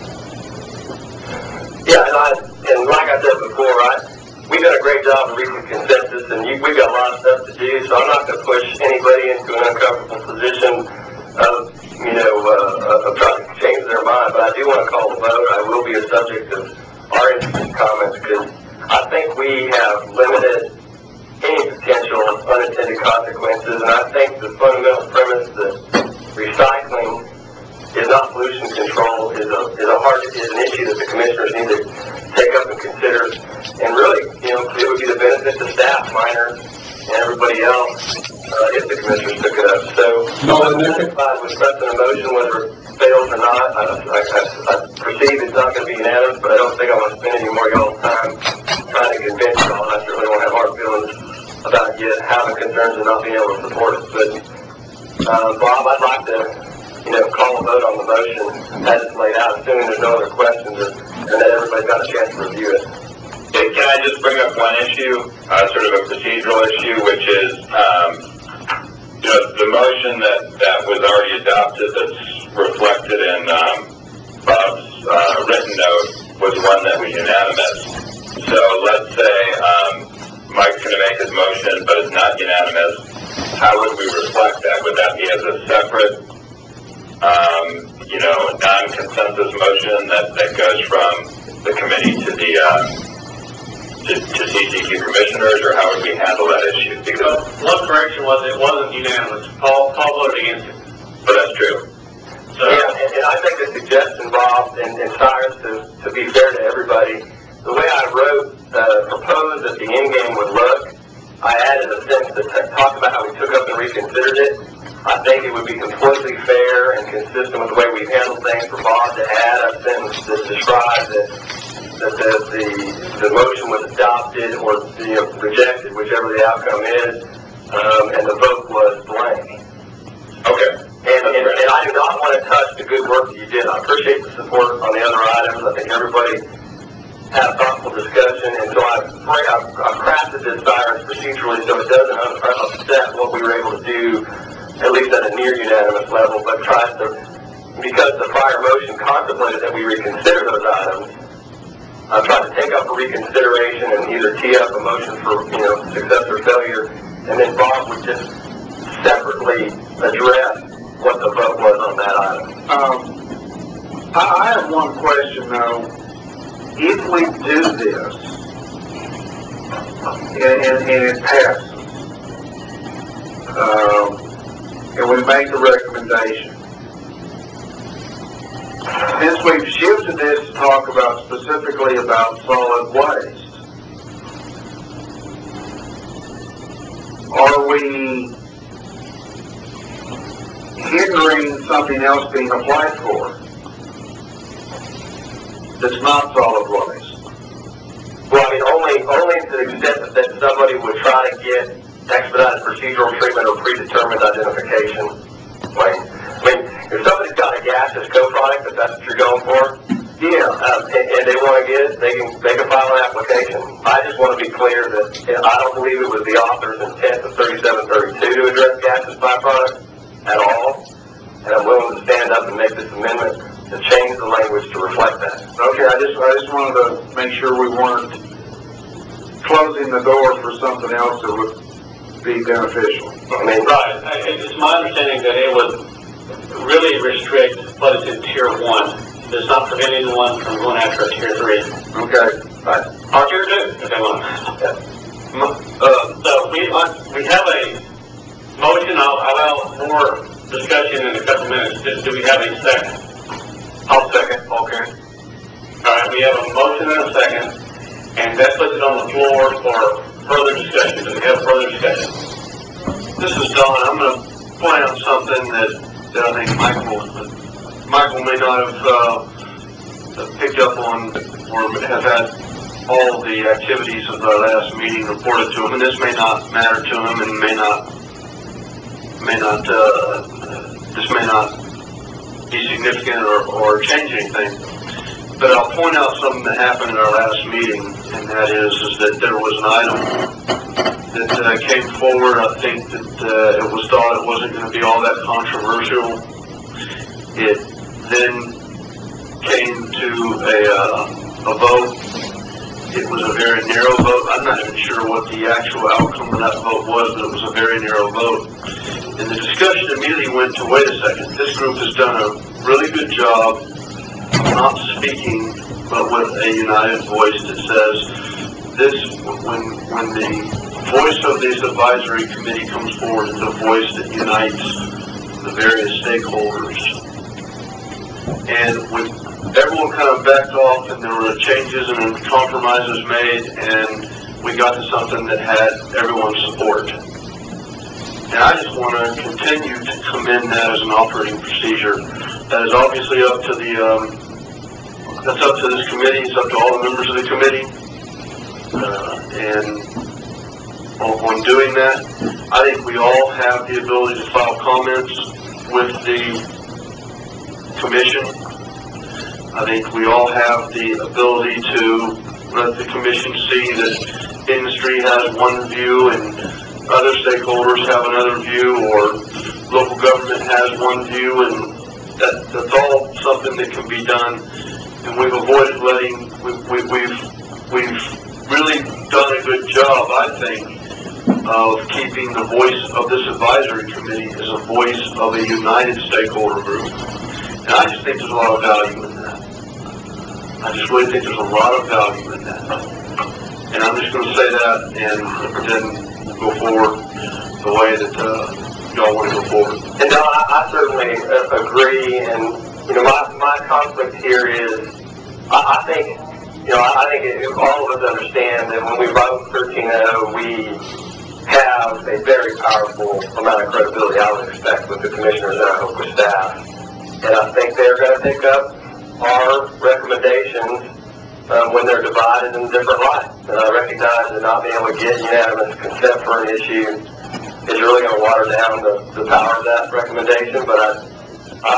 Yeah, and, I, and like I said before, I, we've done a great job of reaching consensus, and you, we've got a lot of stuff to do, so I'm not going to push anybody into an uncomfortable position of, you know, uh, of trying to change their mind, but I do want to call the vote. I will be a subject of our interested comments, because I think we have limited any potential unintended consequences, and I think the fundamental premise that recycling is not pollution control is a is a hard is an issue that the commissioners need to take up and consider. And really, you know, it would be the benefit to staff, miners, and everybody else uh, if the commissioners took it up. So I'm satisfied with pressing a motion, whether it fails or not. I, I, I, I perceive it's not going to be unanimous, but I don't think I want to spend any more y'all's time trying to convince y'all. And I certainly won't have hard feelings about you having concerns and not being able to support it. But uh, Bob, I'd like to, you know, call a vote on the motion as it's laid out, assuming there's no other questions, and, and that everybody's got a chance to review it. Okay, can I just bring up one issue, uh, sort of a procedural issue, which is, um, you know, the motion that, that was already adopted that's reflected in um, Bob's uh, written note was one that was unanimous. So let's say um, Mike's going to make his motion, but it's not unanimous. How would we reflect that? Would that be as a separate Um, you know, non-consensus motion that, that goes from the committee to the uh, to, to C C Q commissioners, or how would we handle that issue? Because one correction was it wasn't unanimous. Paul, Paul voted against it. but that's true. So, yeah, and, and I think the suggestion, Bob, and, and Cyrus, to, to be fair to everybody, the way I wrote, uh, proposed that the end game would look, I added a sentence that talked about how we took up and reconsidered it. I think it would be completely fair and consistent with the way we've handled things for Bob to add a sentence that describes that, that the, the, the motion was adopted or, you know, rejected, whichever the outcome is, um, and the vote was blank. Okay. And, and, and I do not want to touch the good work that you did. I appreciate the support on the other items. I think everybody had a thoughtful discussion, and so I've, I've, I've crafted this, Cyrus, procedurally so it doesn't upset what we were able to do, at least at a near unanimous level, but tries to, because the prior motion contemplated that we reconsider those items, I tried to take up a reconsideration and either tee up a motion for, you know, success or failure, and then Bob would just separately address what the vote was on that item. Um, I, I have one question though. If we do this, and, and, and it passes, um, and we make the recommendation, since we've shifted this to talk about specifically about solid waste, are we hindering something else being applied for that's not solid waste? Well, I mean, only, only to the extent that, that somebody would try to get expedited procedural treatment or predetermined identification. Like, I mean, if somebody's got a gaseous co-product, if that's what you're going for, yeah, um, and, and they want to get it, they can, they can file an application. I just want to be clear that you know, I don't believe it was the author's intent of thirty-seven thirty-two to address gaseous byproducts at all, and I'm willing to stand up and make this amendment to change the language to reflect that. Okay, I just I just wanted to make sure we weren't closing the door for something else that would be beneficial. I mean, right. It's my understanding that it would really restrict what is in tier one. It does not prevent anyone from going after a tier three. Okay. Right. Or tier two, if they want. Yeah. Uh, so we uh, we have a motion. I'll allow more discussion in a couple minutes. Do, do we have a second? I'll second. Okay. All right. We have a motion and a second, and that puts it on the floor for further discussion. Do we have further discussion? This is Don. I'm going to point out something that, that I think Michael, Michael may not have uh, picked up on or have had all the activities of the last meeting reported to him, and this may not matter to him and may not, may not, uh, this may not be significant or, or change anything. But I'll point out something that happened in our last meeting, and that is, is that there was an item that uh, came forward. I think that uh, it was thought it wasn't going to be all that controversial. It then came to a, uh, a vote. It was a very narrow vote. I'm not even sure what the actual outcome of that vote was, but it was a very narrow vote. And the discussion immediately went to, wait a second, this group has done a really good job not speaking, but with a united voice that says this, when when the voice of this advisory committee comes forward, it's a voice that unites the various stakeholders. And when everyone kind of backed off and there were changes and compromises made, and we got to something that had everyone's support. And I just want to continue to commend that as an operating procedure. That is obviously up to the, um, that's up to this committee, it's up to all the members of the committee. Uh, and on, on doing that, I think we all have the ability to file comments with the commission. I think we all have the ability to let the commission see that industry has one view and other stakeholders have another view, or local government has one view, and that, that's all something that can be done. And we've avoided letting, we, we, we've, we've really done a good job, I think, of keeping the voice of this advisory committee as a voice of a united stakeholder group. And I just think there's a lot of value in that. I just really think there's a lot of value in that. And I'm just going to say that and then go forward the way that uh, y'all want to go forward. And no, I, I certainly uh, agree. And, you know, my, my conflict here is, I, I think, you know, I, I think it, all of us understand that when we vote thirteen oh, we have a very powerful amount of credibility, I would expect, with the commissioners and I hope with staff. And I think they're going to pick up our recommendations um, when they're divided in different lights. And I recognize that not being able to get unanimous consent for an issue is really going to water down the, the power of that recommendation. But I, I,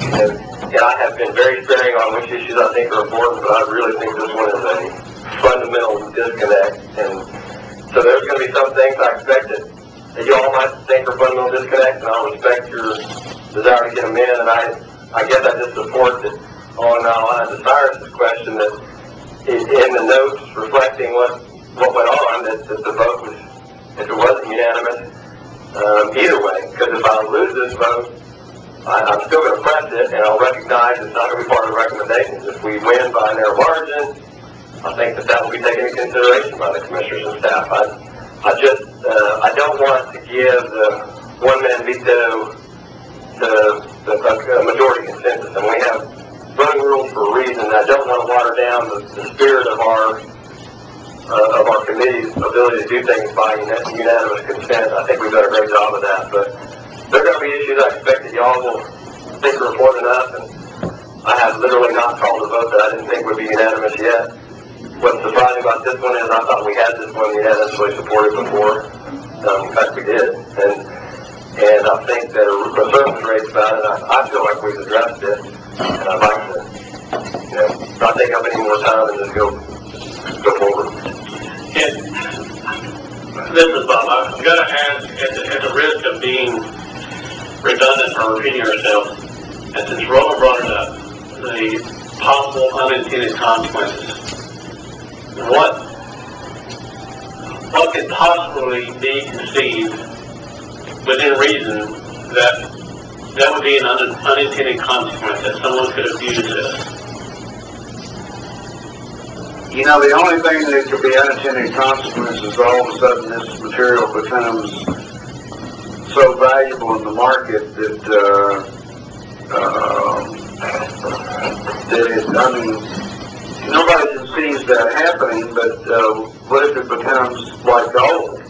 and I have been very sparing on which issues I think are important, but I really think this one is a fundamental disconnect. And so there's going to be some things I expect that, that you all might think are fundamental disconnects, and I'll respect your desire to get them in. And I, I guess I just support that on the line of Cyrus's question that in the notes reflecting what what went on, that, that the vote was, if it wasn't unanimous, um, either way, because if I lose this vote, I, I'm still going to press it, and I'll recognize it's not going to be part of the recommendations. If we win by a narrow margin, I think that that will be taken into consideration by the commissioners and staff. I, I just, uh, I don't want to give the one-man veto to the, the majority consensus, and we have voting rules for a reason. I don't want to water down the, the spirit of our uh, of our committee's ability to do things by unanimous consent. I think we've done a great job of that, but there are going to be issues I expect that y'all will think are important enough, and I have literally not called a vote that I didn't think would be unanimous yet. What's surprising about this one is I thought we had this one unanimously supported before. Um, in fact, we did, and and I think that a conservative rates about it, I, I feel like we've addressed it. And I'd like to, you know, not take up any more time and just go, go forward. And this is Bob. I've got to ask, at the, at the risk of being redundant or repeating ourselves, and since Roland brought it up, the possible unintended consequences. What, what could possibly be conceived within reason that that would be an un unintended consequence that someone could abuse this? You know, the only thing that could be unintended consequences is all of a sudden this material becomes so valuable in the market that, uh, uh, that it, I mean, nobody sees that happening, but uh, what if it becomes like gold?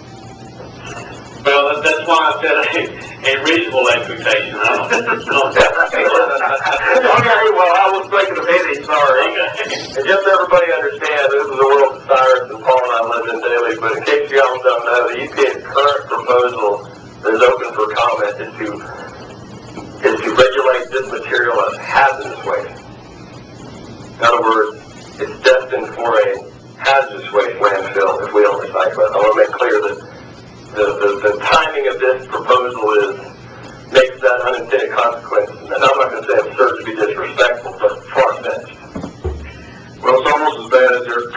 Well, that's why I said a, a reasonable expectation. I don't know. Okay, well, I was thinking of Eddie, sorry. And just so everybody understands, this is the world that Cyrus and Paul and I live in daily, but in case y'all don't know, the E P A's current proposal that is open for comment is to, is to regulate this material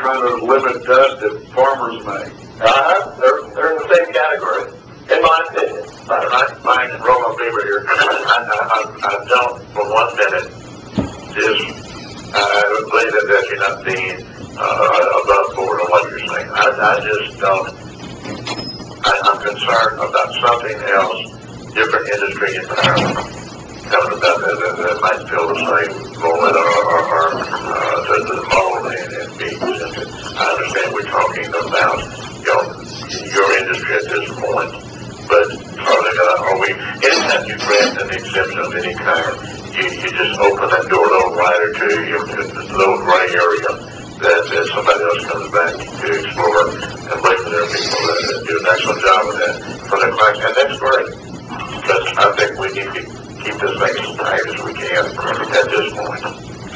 trying to limit dust that farmers make. Uh-huh, they're, they're in the same category, in my opinion. I, I, Roland Beaver here. I, I, I don't for one minute just, I would believe that that you're not being, uh, above board on what you're saying. I, I just don't, I, I'm concerned about something else, different industry environment coming about that, that, that might feel the same moment or, or, or uh, the, the mold and, and being presented. I understand we're talking about, you know, your industry at this point, but are they gonna, are we, anytime you grant an exemption of any kind, you, you just open that door a little wider to, you know, a little gray area that, that somebody else comes back to explore, and believe there are people that, that do an excellent job of that for their clients, and that's great. But I think we need to keep this thing as tight as we can at this point.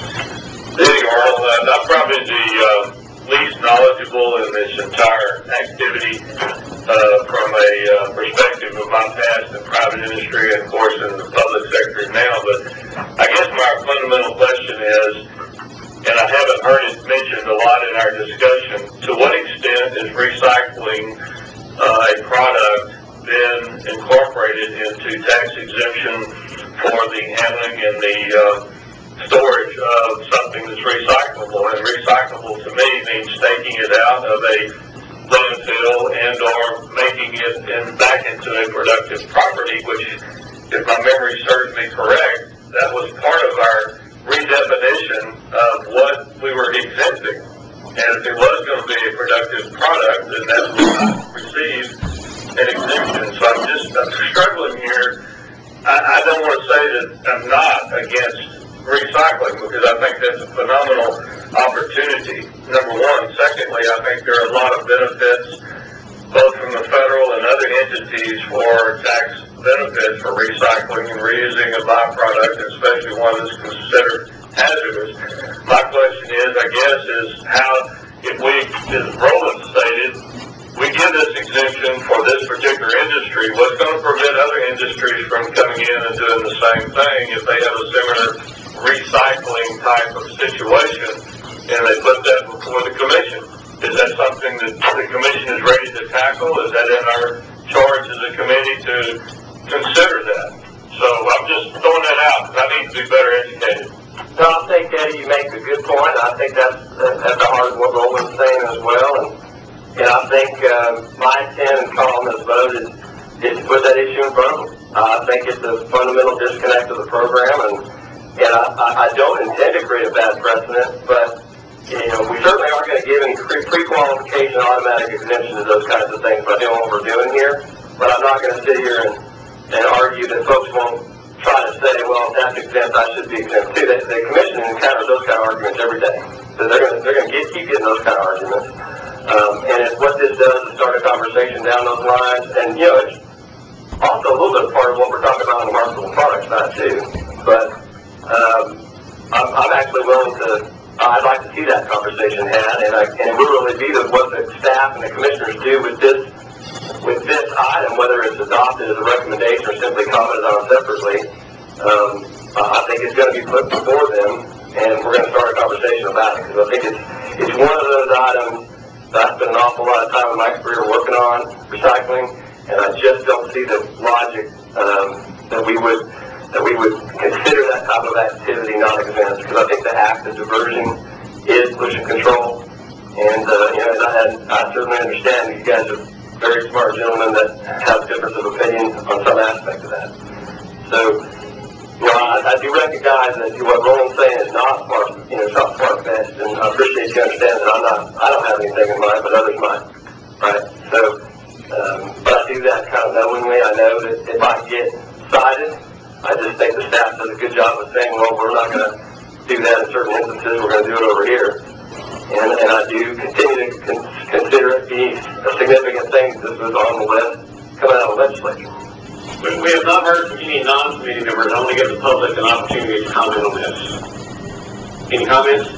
Eddie Earl, uh, I'm probably the uh, least knowledgeable in this entire activity uh, from a uh, perspective of my past in private industry and, of course, in the public sector now. But I guess my fundamental question is, and I haven't heard it mentioned a lot in our discussion, to what extent is recycling uh, a product then incorporated into tax exemption for the handling and the uh, storage of something that's recyclable? And recyclable to me means taking it out of a landfill and or making it in, back into a productive property, which, if my memory serves me correct, that was part of our redefinition of what we were exempting. And if it was going to be a productive product, then that would not receive an exemption. So I'm just I'm struggling here. I, I don't want to say that I'm not against recycling, because I think that's a phenomenal opportunity, number one. Secondly, I think there are a lot of benefits, both from the federal and other entities, for tax benefits for recycling and reusing a byproduct, especially one that's considered hazardous. My question is, I guess, is how, if we, as Roland stated, we give this exemption for this particular industry, what's going to prevent other industries from coming in and doing the same thing if they have a similar recycling type of situation and they put that before the commission? Is that something that the commission is ready to tackle? Is that in our charge as a committee to consider that? So I'm just throwing that out because I need to be better educated. No, I think, Eddie, you make a good point. I think that's at the heart of what Roland's saying as well. And, and I think uh, my intent and call on this vote is, is to put that issue in front of them. Uh, I think it's a fundamental disconnect of the program, and, and I, I don't intend to create a bad precedent, but you know, we certainly aren't going to give any pre-qualification automatic exemption to those kinds of things by doing what we're doing here. But I'm not going to sit here and, and argue that folks won't try to say, well, if that's exempt, I should be exempt too. The, the commission encounters those kind of arguments every day. So they're going to, they're going to get, keep getting those kind of arguments. Um, and if what this does is start a conversation down those lines, and you know, it's also a little bit part of what we're talking about on the marketable product side too. But um, I'm, I'm actually willing to, uh, I'd like to see that conversation had, and, I, and it will really be the, what the staff and the commissioners do with this with this item, whether it's adopted as a recommendation or simply commented on separately. Um, I think it's going to be put before them, and we're going to start a conversation about it, because I think it's it's one of those items that I spent an awful lot of time in my career working on, recycling, and I just don't see the logic um, that we would that we would consider that type of activity non-exempt, because I think the act of diversion is pollution control, and uh, you know, I, had, I certainly understand that you guys are very smart gentlemen that have difference of opinion on some aspect of that. So, you know, I, I do recognize that what Roland's saying is not far, you know, it's not far-fetched, and I appreciate you understanding that I'm not, I don't have anything in mind, but others might, right? So, um, but I do that kind of knowingly. I know that it might get cited. I just think the staff does a good job of saying, well, we're not going to do that in certain instances. We're going to do it over here. And, and I do continue to con- consider it be a significant thing. This was on the list coming out of the legislature. We, we have not heard from any non-committee members. I want to give the public an opportunity to comment on this. Any comments?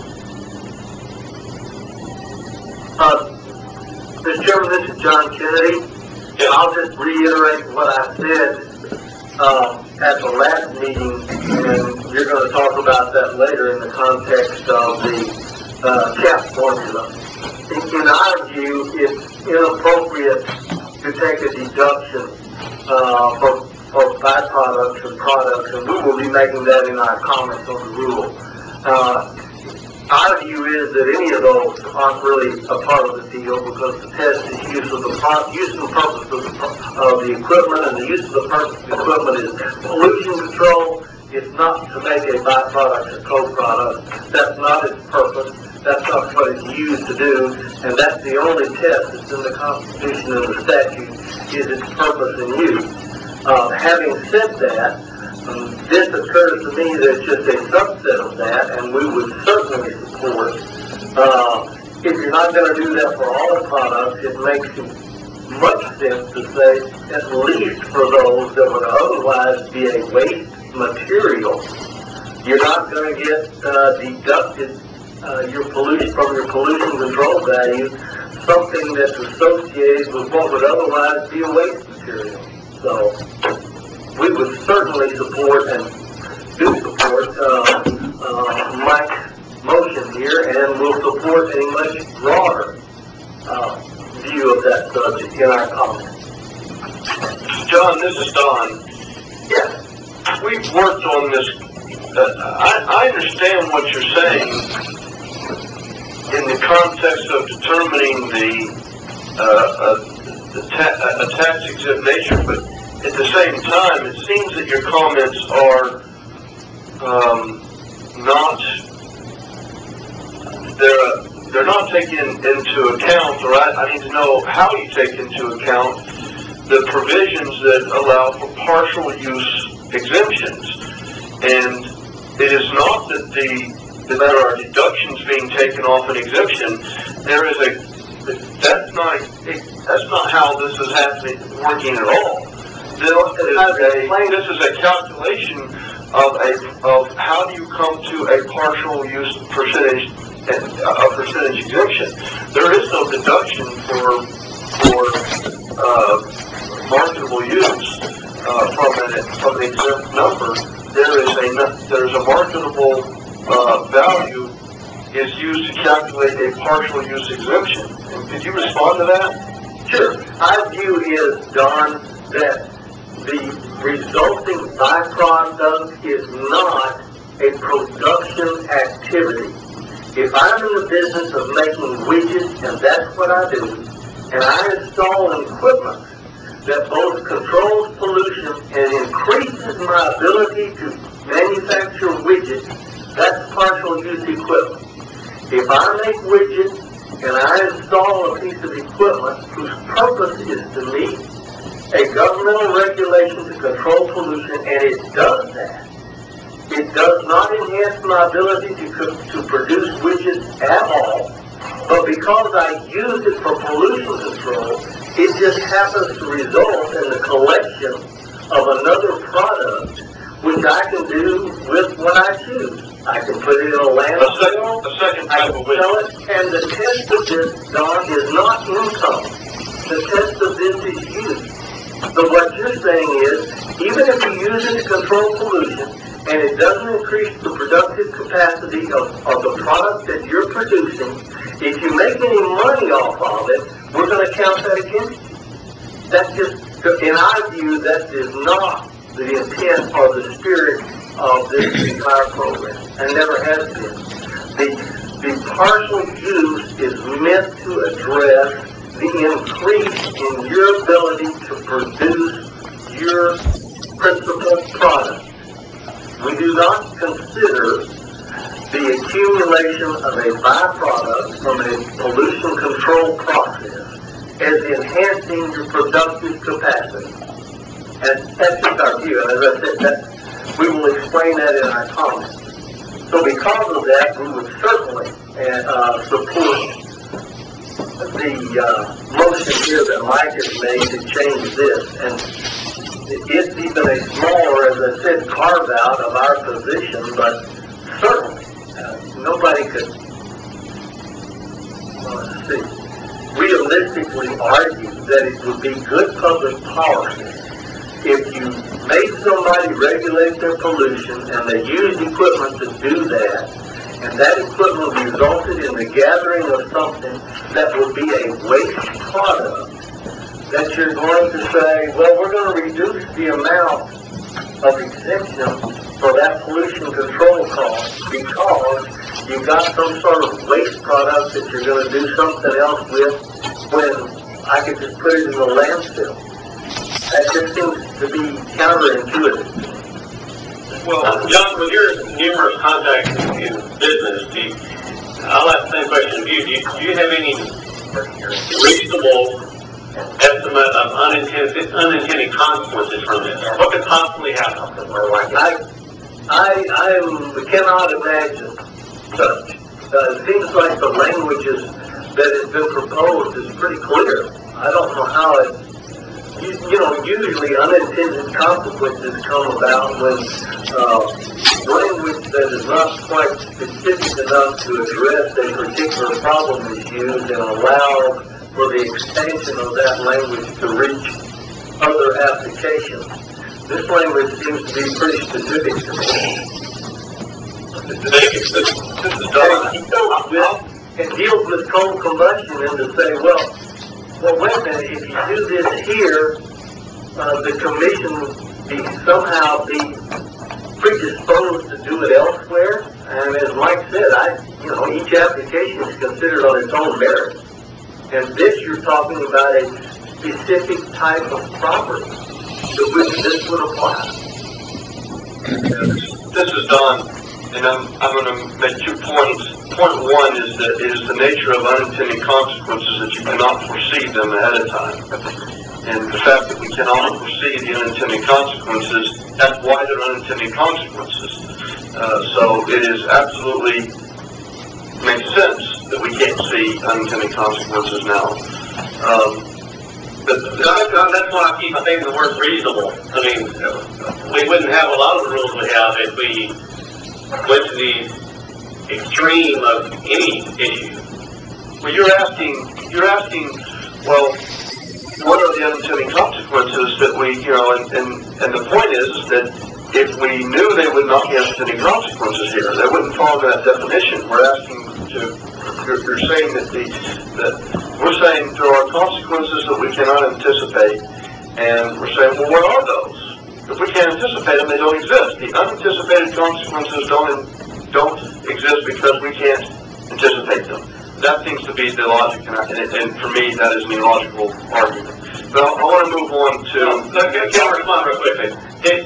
Uh, Mister Chairman, this is John Kennedy. Yeah. I'll just reiterate what I said uh, at the last meeting, and you're going to talk about that later in the context of the uh, cap formula. in our view, it's inappropriate to take a deduction uh, for, for byproducts and products, and we will be making that in our comments on the rule. Uh, our view is that any of those aren't really a part of the deal because the test is use of the pro- use and purpose of the, of the equipment, and the use of the purpose of the equipment is pollution control. It's not to make a byproduct or co-product. That's not its purpose. That's not what it's used to do, and that's the only test that's in the Constitution and the statute is its purpose and use. Uh, having said that, um, this occurs to me that it's just a subset of that, and we would certainly support. Uh, if you're not going to do that for all products, it makes much sense to say at least for those that would otherwise be a waste material. You're not going to get uh, deducted uh, your pollution from your pollution control value, something that's associated with what would otherwise be a waste material. So we would certainly support and do support uh, uh, Mike's motion here, and we'll support a much broader uh, view of that subject in our comments. John, this is Don. Yes. We've worked on this. Uh, I, I understand what you're saying in the context of determining the, uh, uh, the ta- uh, a tax exempt nature, but at the same time, it seems that your comments are um, not they're they're not taking into account, or I, I need to know how you take into account the provisions that allow for partial use exemptions. And it is not that the that there are deductions being taken off an exemption. There is a that's not that's not how this is happening working at all. This is a this is a calculation of a of how do you come to a partial use percentage a percentage exemption. There is no deduction for for uh, marketable use. Uh, from an from an exempt number, there is a there's a marketable uh, value is used to calculate a partial use exemption. Did you respond to that? Sure. Our view is, Don, that the resulting byproduct is not a production activity. If I'm in the business of making widgets, and that's what I do, and I install equipment that both controls pollution and increases my ability to manufacture widgets, that's partial use equipment. If I make widgets and I install a piece of equipment whose purpose is to meet a governmental regulation to control pollution, and it does that, it does not enhance my ability to, to produce widgets at all, but because I use it for pollution control, it just happens to result in the collection of another product, which I can do with what I choose. I can put it in a landfill, a second I can sell it, and the test of this, Don, is not income. The test of this is use. So what you're saying is, even if you use it to control pollution, and it doesn't increase the productive capacity of, of the product that you're producing, if you make any money off of it, we're going to count that against you. That's just, in our view, that is not the intent or the spirit of this entire program, and never has been. The, the partial use is meant to address the increase in your ability to produce your principal product. We do not consider the accumulation of a byproduct from a pollution control process as enhancing your productive capacity. And that's just our view. And as I said, that, we will explain that in our comments. So because of that, we would certainly uh, support the uh, motion here that Mike has made to change this. And it's even a smaller, as I said, carve out of our position, but certainly uh, nobody could, well, let's see, realistically argue that it would be good public policy if you made somebody regulate their pollution and they used equipment to do that, and that equipment resulted in the gathering of something that would be a waste product, that you're going to say, well, we're going to reduce the amount of exemption for that pollution control cost because you've got some sort of waste product that you're going to do something else with when I could just put it in the landfill. That just seems to be counterintuitive. Well, John, with your numerous contacts in business, do you, I'll ask the same question of you. Do you, do you have any reasonable estimate of unintended, unintended consequences from this? What could possibly happen to my wife? I, I, I cannot imagine such. Uh, it seems like the languages that has been proposed is pretty clear. I don't know how it, you, you know, usually unintended consequences come about when uh, language that is not quite specific enough to address a particular problem is used and allowed for the expansion of that language to reach other applications. This language seems to be pretty specific to me. It deals with coal combustion and to say, well, well, wait a minute, if you do this here, uh, the commission be somehow be predisposed to do it elsewhere. And as Mike said, I, you know, each application is considered on its own merit. And this, you're talking about a specific type of property to which this would apply. This is Don, and I'm, I'm going to make two points. Point one is that it is the nature of unintended consequences that you cannot foresee them ahead of time. And the fact that we cannot foresee the unintended consequences, that's why they're unintended consequences. Uh, so it is absolutely makes sense that we can't see unintended consequences now. Um, but that's why I keep saying the word reasonable. I mean, we wouldn't have a lot of the rules we have if we went to the extreme of any issue. Well, you're asking, you're asking, well, what are the unintended consequences that we, you know, and, and, and the point is that if we knew they would not be unintended consequences here, they wouldn't fall into that definition. We're asking to, you're, you're saying that the, that we're saying there are consequences that we cannot anticipate, and we're saying, well, what are those? If we can't anticipate them, they don't exist. The unanticipated consequences don't don't exist because we can't anticipate them. That seems to be the logic, and, and, and for me, that is an illogical argument. But I, I want to move on to... Um, let me respond real quickly. It,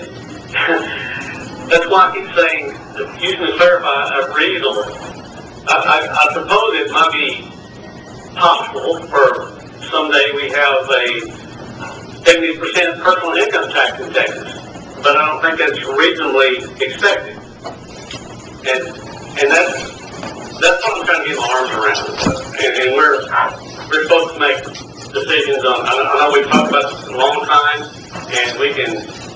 that's why I keep saying, using to clarify, uh, reasonable. I, I, I suppose it might be possible for someday we have a seventy percent personal income tax in Texas, but I don't think that's reasonably expected. And and that's that's what I'm trying to get my arms around. And, and we're we're supposed to make decisions on. I know, I know we've talked about this a long time, and we can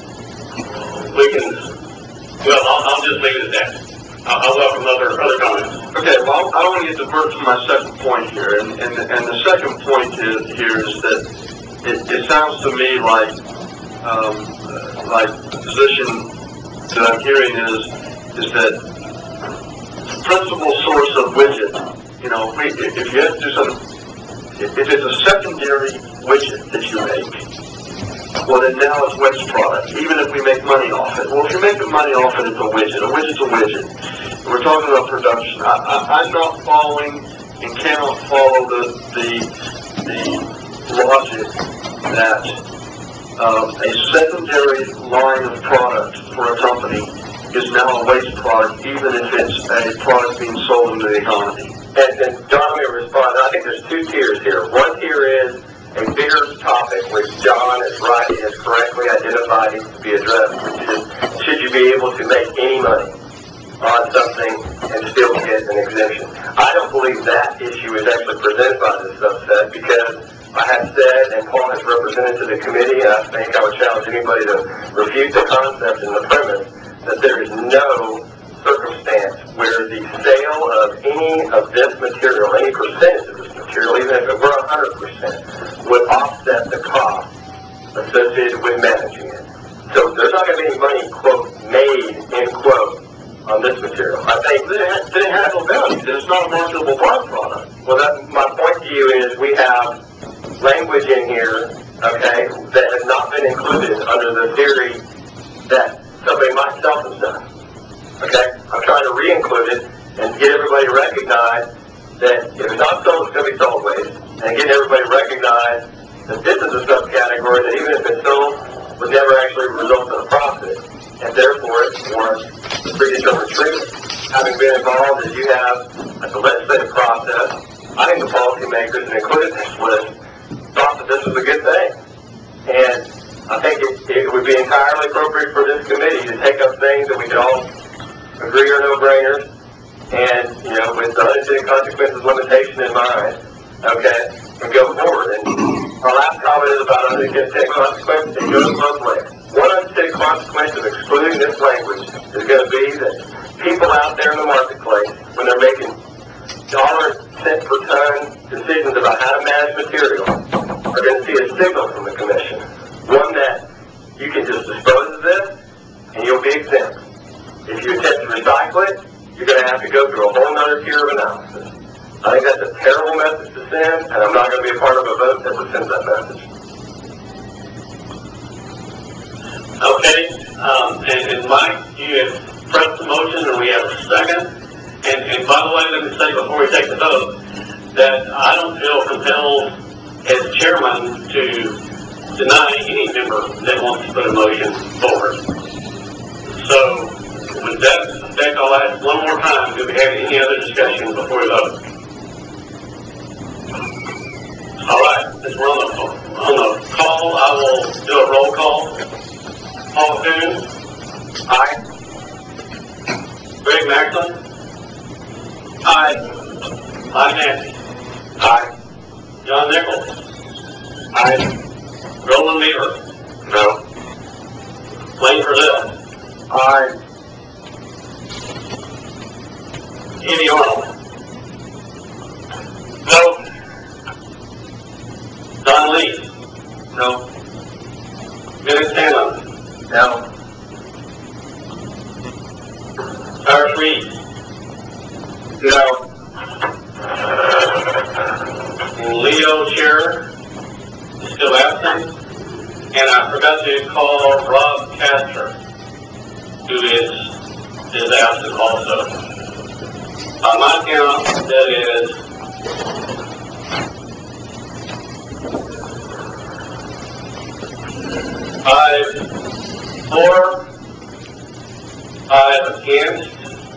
we can. Well, I'll, I'll just leave it at that. I'll, I'll welcome other other comments. Okay. Well, I don't want to get diverted from my second point here, and and, and the second point is, here is that it, it sounds to me like um, like the position that I'm hearing is is that principal source of widget, you know, if, we, if you have to do some, if, if it's a secondary widget that you make, well then now it's waste product, even if we make money off it. Well, if you're making money off it, it's a widget. A widget's a widget. And we're talking about production. I, I, I'm not following and cannot follow the, the, the logic that um, a secondary line of product for a company is now a waste product, even if it's a product being sold into the economy. And, and John may respond. I think there's two tiers here. One tier is a bigger topic, which John is right, has correctly identified needs to be addressed, which is, should you be able to make any money on something and still get an exemption? I don't believe that issue is actually presented by this subset, because I have said, and Paul has represented to the committee, and I think I would challenge anybody to refute the concept and the premise that there is no circumstance where the sale of any of this material, any percentage of this material, even if it were one hundred percent, would offset the cost associated with managing it. So there's not going to be any money, quote, made, end quote, on this material. I think that it has no value, that it's not a marketable byproduct. Well, that, my point to you is we have language in here, okay, that has not been included under the theory that somebody might sell some stuff. Okay? I'm trying to re-include it and get everybody to recognize that if it's not sold, it's going to be solid waste, and get everybody to recognize that this is a subcategory that even if it's sold, would never actually result in a profit, and therefore it warrants predetermined treatment. Having been involved as you have at the legislative process, I think the policymakers that included this list thought that this was a good thing. And I think it, it would be entirely appropriate for this committee to take up things that we could all agree are no-brainers, and, you know, with the unintended consequences limitation in mind, okay, and go forward. And our last comment is about unintended consequences. It goes both ways. One unintended consequence of excluding this language is going to be that people out there in the marketplace, when they're making dollar cent per ton decisions about how to manage material, are going to see a signal from the commission. One that you can just dispose of this and you'll be exempt. If you attempt to recycle it, you're going to have to go through a whole other tier of analysis. I think that's a terrible message to send, and I'm not going to be a part of a vote that would send that message. Okay, um, and, and Mike, you have pressed the motion and we have a second. And, and by the way, let me say before we take the vote, that I don't feel compelled as chairman to deny any member that wants to put a motion forward. So, with that effect, I'll ask one more time, do we have any other discussion before we vote? All right, since we're on the, on the call, I will do a roll call. Paul Coon? Aye. Greg Macklin? Aye. Mike Nancy? Aye. John Nichols? Aye. Roland Beaver? No. Wayne Brazil? Aye. Eddie Arnold? No. Don Lee? No. Dennis Taylor? No. Cyrus Reed? No. And Leo Scherer is still absent. And I forgot to call Rob Castor, who is, is absent also. On my count, that is five, four, five against,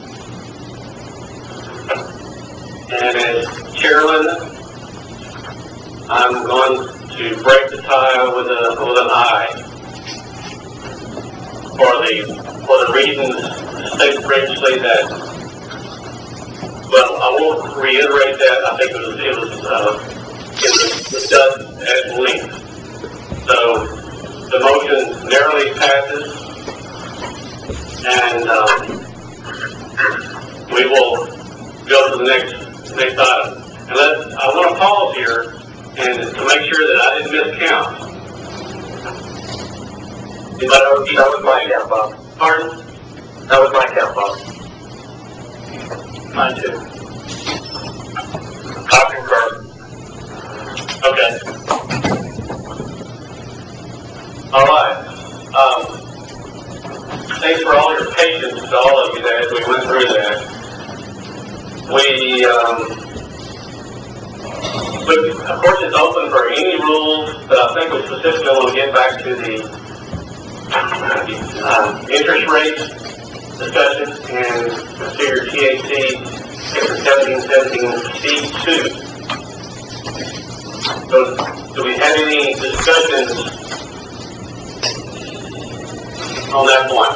and as chairman, I'm going to break the tie with a with an aye for the for the reasons stated previously. That, well, I won't reiterate that. I think it was it was uh, it was discussed at length. So the motion narrowly passes, and um, we will go to the next next item. And let I want to pause here and to make sure that I didn't miscount. That was, that was my count, Bob. Pardon? That was my count, Bob. Mine too. I concur. Okay. All right. Um, thanks for all your patience to all of you as we went through that. We, um, but of course it's open for any rules, but I think we specifically want to get back to the uh, interest rate discussion and consider T A C seventeen seventeen C two. So, do we have any discussions on that point?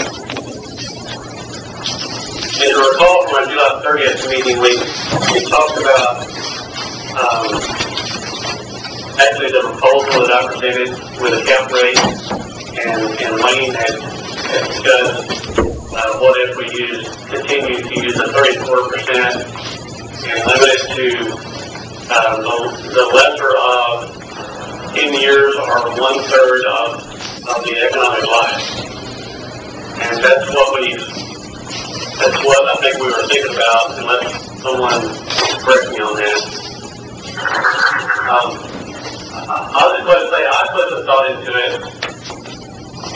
As you recall from our July thirtieth meeting, we, we talked about um, actually the proposal that I presented with a cap rate, and, and Wayne had, had discussed uh, what if we use continue to use a thirty-four percent and limit it to uh, the, the lesser of ten years or one third of, of the economic life. And that's what we, that's what I think we were thinking about, unless someone correct me on that.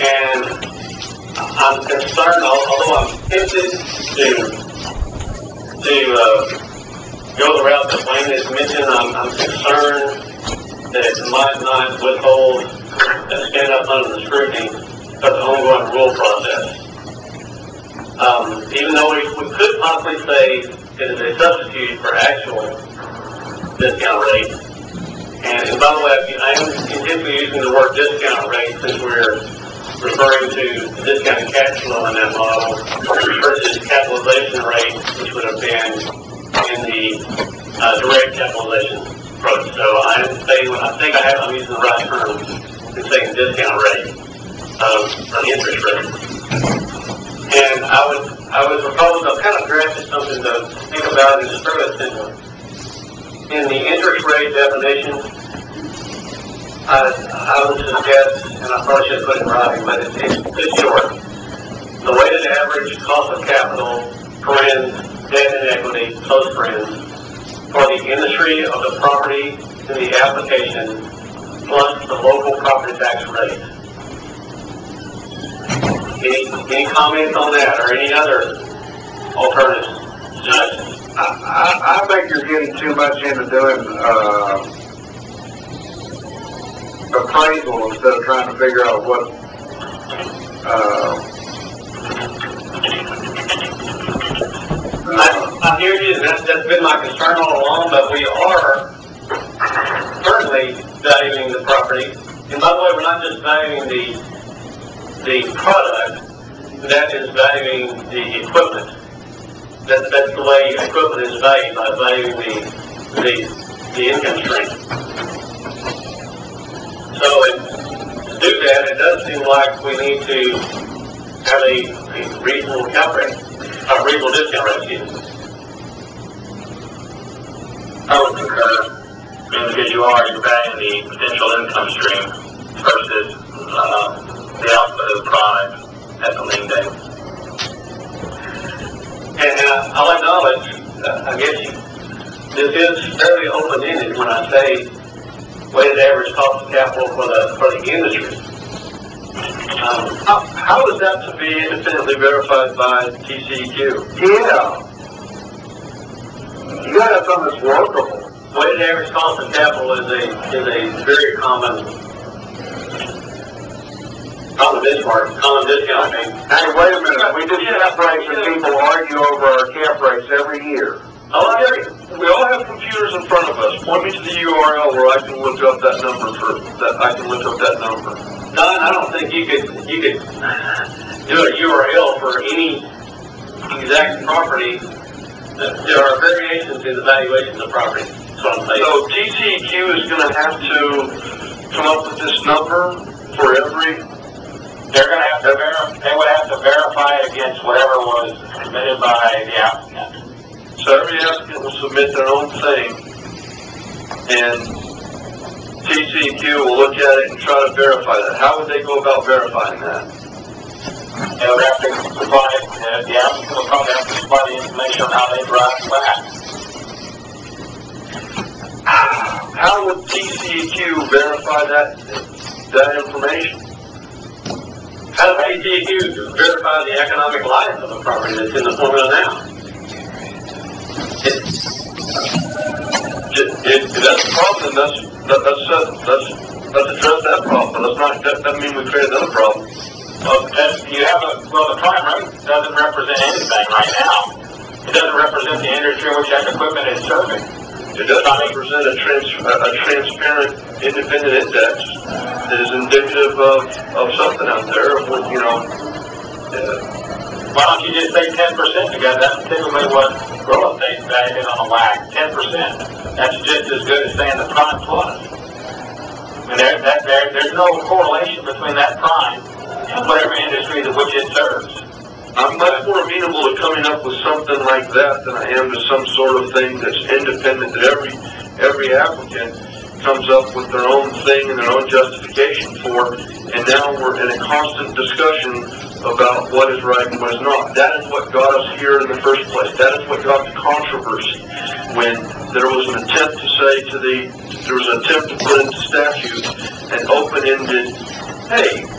And I'm concerned, although I'm tempted to, to, uh, go the route that Wayne has mentioned, I'm, I'm concerned that it might not withhold and stand up under the scrutiny of the ongoing rule process. Um, even though we, we could possibly say it is a substitute for actual discount rate. And, and by the way, I am intentionally using the word discount rate since we're referring to the discounted cash flow in that model versus capitalization rate, which would have been in the uh, direct capitalization approach. So I am saying, I think I have, I'm using the right term in saying discount rate, um, or interest rate. And I would, I would propose, I've kind of drafted something to think about, and it's fairly simple. In the interest rate definition, I, I would suggest, and I probably should put it in writing, but it's, it's, it's short. The weighted average cost of capital, parens, debt and equity, close parens, for the industry of the property in the application, plus the local property tax rate. Any, any comments on that, or any other alternatives? I, I, I think you're getting too much into doing, uh, appraisal instead of trying to figure out what, uh, I, I hear you, and that's, that's been my concern all along, but we are certainly valuing the property. And by the way, we're not just valuing the the product, that is valuing the equipment. That, that's the way equipment is valued, by valuing the, the, the income stream. So it, to do that, it does seem like we need to have a, a reasonable cap rate, a reasonable discount rate, excuse me. I would concur, because you are, you're valuing the potential income stream versus uh, the output of the product at the lien date. And uh, I'll acknowledge, uh, I guess you, this is fairly open-ended when I say weighted average cost of capital for the for the industry. Um, how, how is that to be independently verified by T C E Q? Yeah. You gotta have something that's workable. Weighted average cost of capital is a is a very common common benchmark, common discount. I mean, hey, wait a minute. We do cap rates and people argue over our cap rates every year. Oh, I hear you. We all have computers in front of us. Point me to the U R L where I can look up that number for that. I can look up that number. Don, I don't think you could you could do a U R L for any exact property. There are variations in the valuation of the property. That's what I'm saying. So T C E Q is going to have to come up with this number for every. They're going to have to verify. They would have to verify it against whatever was submitted by the applicant. So every applicant will submit their own thing, and T C E Q will look at it and try to verify that. How would they go about verifying that? They would have to supply, uh, the applicant will probably have to supply the information on how they drive back. How would T C E Q verify that, that information? How does T C E Q verify the economic life of a property that's in the formula now? It, it, that's a problem, and that's, that, that's, uh, that's, let's address that problem, but let's not, that doesn't mean we create another problem. Well, you have a, well, the prime rate doesn't represent anything right now. It doesn't represent the industry in which that equipment is serving. It does represent a, trans, a, a transparent, independent index that is indicative of, of something out there, of what, you know. Uh, Why don't you just say ten percent, because that's typically what real estate's valued on a whack, ten percent. That's just as good as saying the prime plus. I mean, there, that, there, there's no correlation between that prime and whatever industry to which it serves. I'm much more amenable to coming up with something like that than I am to some sort of thing that's independent, that every every applicant comes up with their own thing and their own justification for, and now we're in a constant discussion about what is right and what is not. That is what got us here in the first place. That is what got the controversy when there was an attempt to say to the, there was an attempt to put into statute an open-ended, hey, if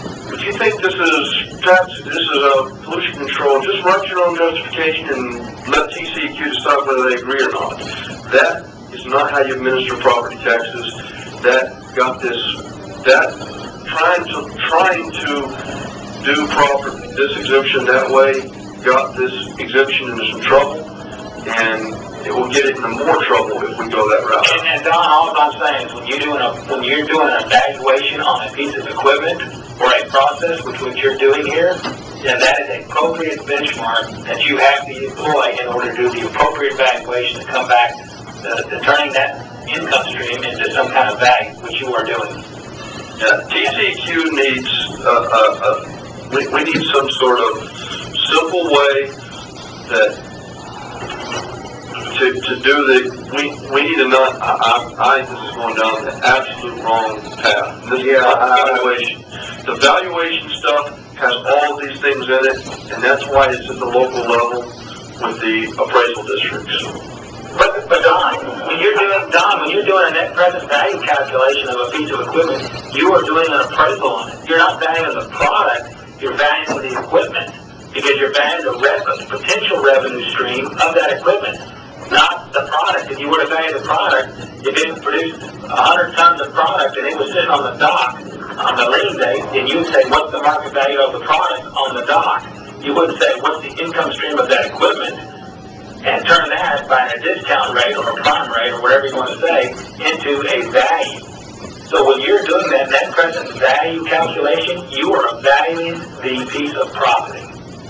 if you think this is tax, this is a pollution control, just write your own justification and let T C E Q decide whether they agree or not. That is not how you administer property taxes. That got this, that trying to, trying to do proper, this exemption that way got this exemption into some trouble, and it will get it into more trouble if we go that route. And, and Don, all I'm saying is when you're doing a, when you're doing an evaluation on a piece of equipment or a process, which what you're doing here, then that is a appropriate benchmark that you have to employ in order to do the appropriate evaluation to come back to, to turning that income stream into some kind of value, which you are doing. Yeah, T C E Q needs, uh, uh, uh, we, we need some sort of simple way that To, to do the, we, we need to not, I, I, I think this is going down the absolute wrong path. This yeah, valuation, the valuation stuff has all these things in it, and that's why it's at the local level with the appraisal districts. But, but Don, when you're doing, Don, when you're doing a net present value calculation of a piece of equipment, you are doing an appraisal on it. You're not valuing the product, you're valuing the equipment, because you're valuing the revenue, potential revenue stream of that equipment. Not the product. If you were to value the product, if it produced one hundred tons of product and it was sitting on the dock on the lien date, then you would say, what's the market value of the product on the dock? You wouldn't say, what's the income stream of that equipment? And turn that by a discount rate or a prime rate or whatever you want to say into a value. So when you're doing that net present value calculation, you are valuing the piece of property.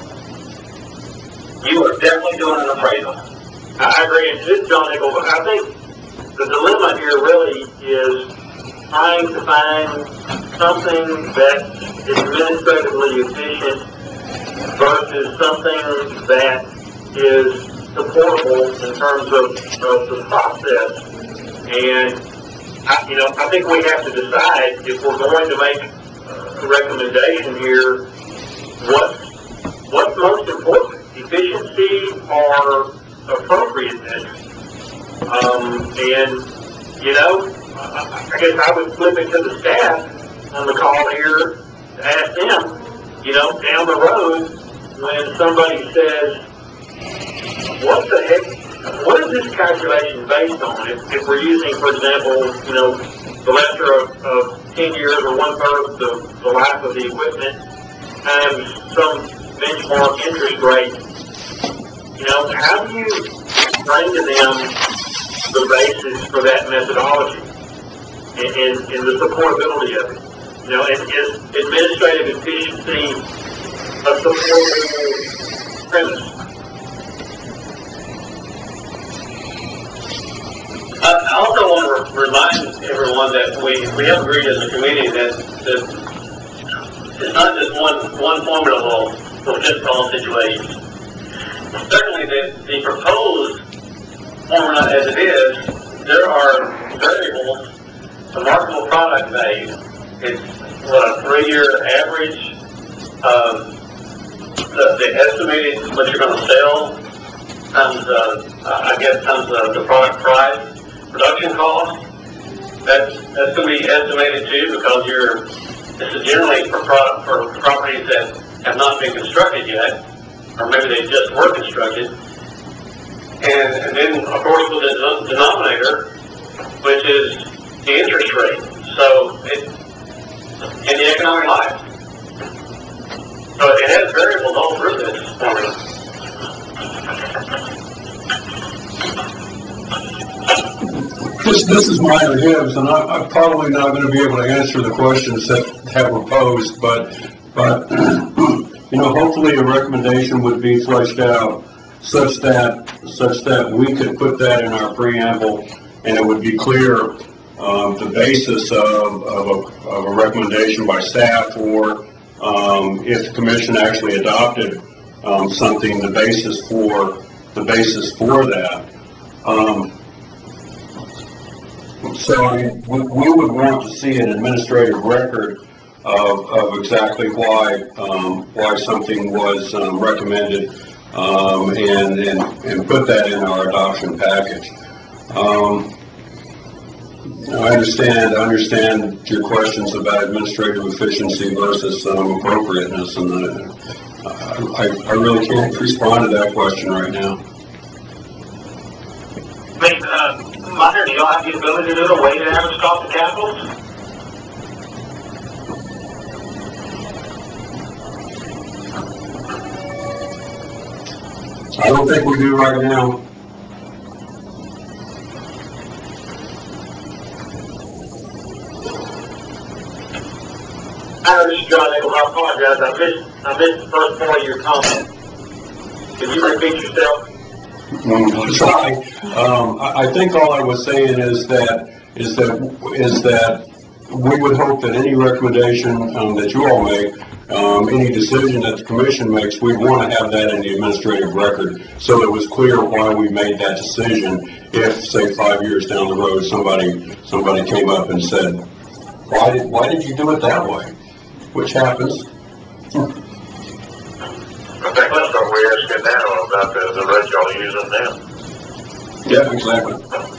You are definitely doing an appraisal. I agree. And this, John Nichols, I think the dilemma here really is trying to find something that's administratively efficient versus something that is supportable in terms of, of the process. And, I, you know, I think we have to decide if we're going to make a recommendation here, what's, what's most important, efficiency or appropriateness. Um, and, you know, I guess I would flip it to the staff on the call here to ask them, you know, down the road, when somebody says, what the heck, what is this calculation based on? If, if we're using, for example, you know, the lesser of, of ten years or one-third of the, the life of the equipment times some benchmark interest rate. You know, how do you bring to them the basis for that methodology and, and, and the supportability of it? You know, and is administrative efficiency a supportable premise? I also want to remind everyone that we, we have agreed as a committee that, that it's not just one, one formula will, will fit all situations. Certainly, the, the proposed formula as it is, there are variables, the marketable product value. It's what a three-year average of the, the estimated what you're going to sell times, uh, I guess, times the, the product price, production cost. That's that's going to be estimated too, because you're this is generally for product for properties that have not been constructed yet. Or maybe they just were constructed. And, and then, of course, with the denominator, which is the interest rate. So, it, and the economic life. So, it has variables all through this formula. This, this is Minor Hibbs, and I, I'm probably not going to be able to answer the questions that, that were posed, but, but you know, hopefully a recommendation would be fleshed out such that such that we could put that in our preamble, and it would be clear um, the basis of, of, a, of a recommendation by staff, or um, if the commission actually adopted um, something, the basis for the basis for that. Um, so I mean, we, we would want to see an administrative record Of, of exactly why um, why something was um, recommended, um, and, and and put that in our adoption package. Um, I understand, I understand your questions about administrative efficiency versus um, appropriateness, and uh, I, I really can't respond to that question right now. I mean, uh, Minor, do you have the ability to do a weighted average cost of capital? I don't think we do right now. Hi, this is John Nichols. I apologize. I missed, I missed the first part of your comment. Can you repeat yourself? Mm, try. Um, I, I think all I was saying is that is that is that we would hope that any recommendation um, that you all make, um, any decision that the commission makes, we'd want to have that in the administrative record so it was clear why we made that decision. If, say, five years down the road, somebody somebody came up and said, "Why did why did you do it that way?" Which happens. I think that's what we're asking now about the, the rate y'all using now. Yeah, exactly.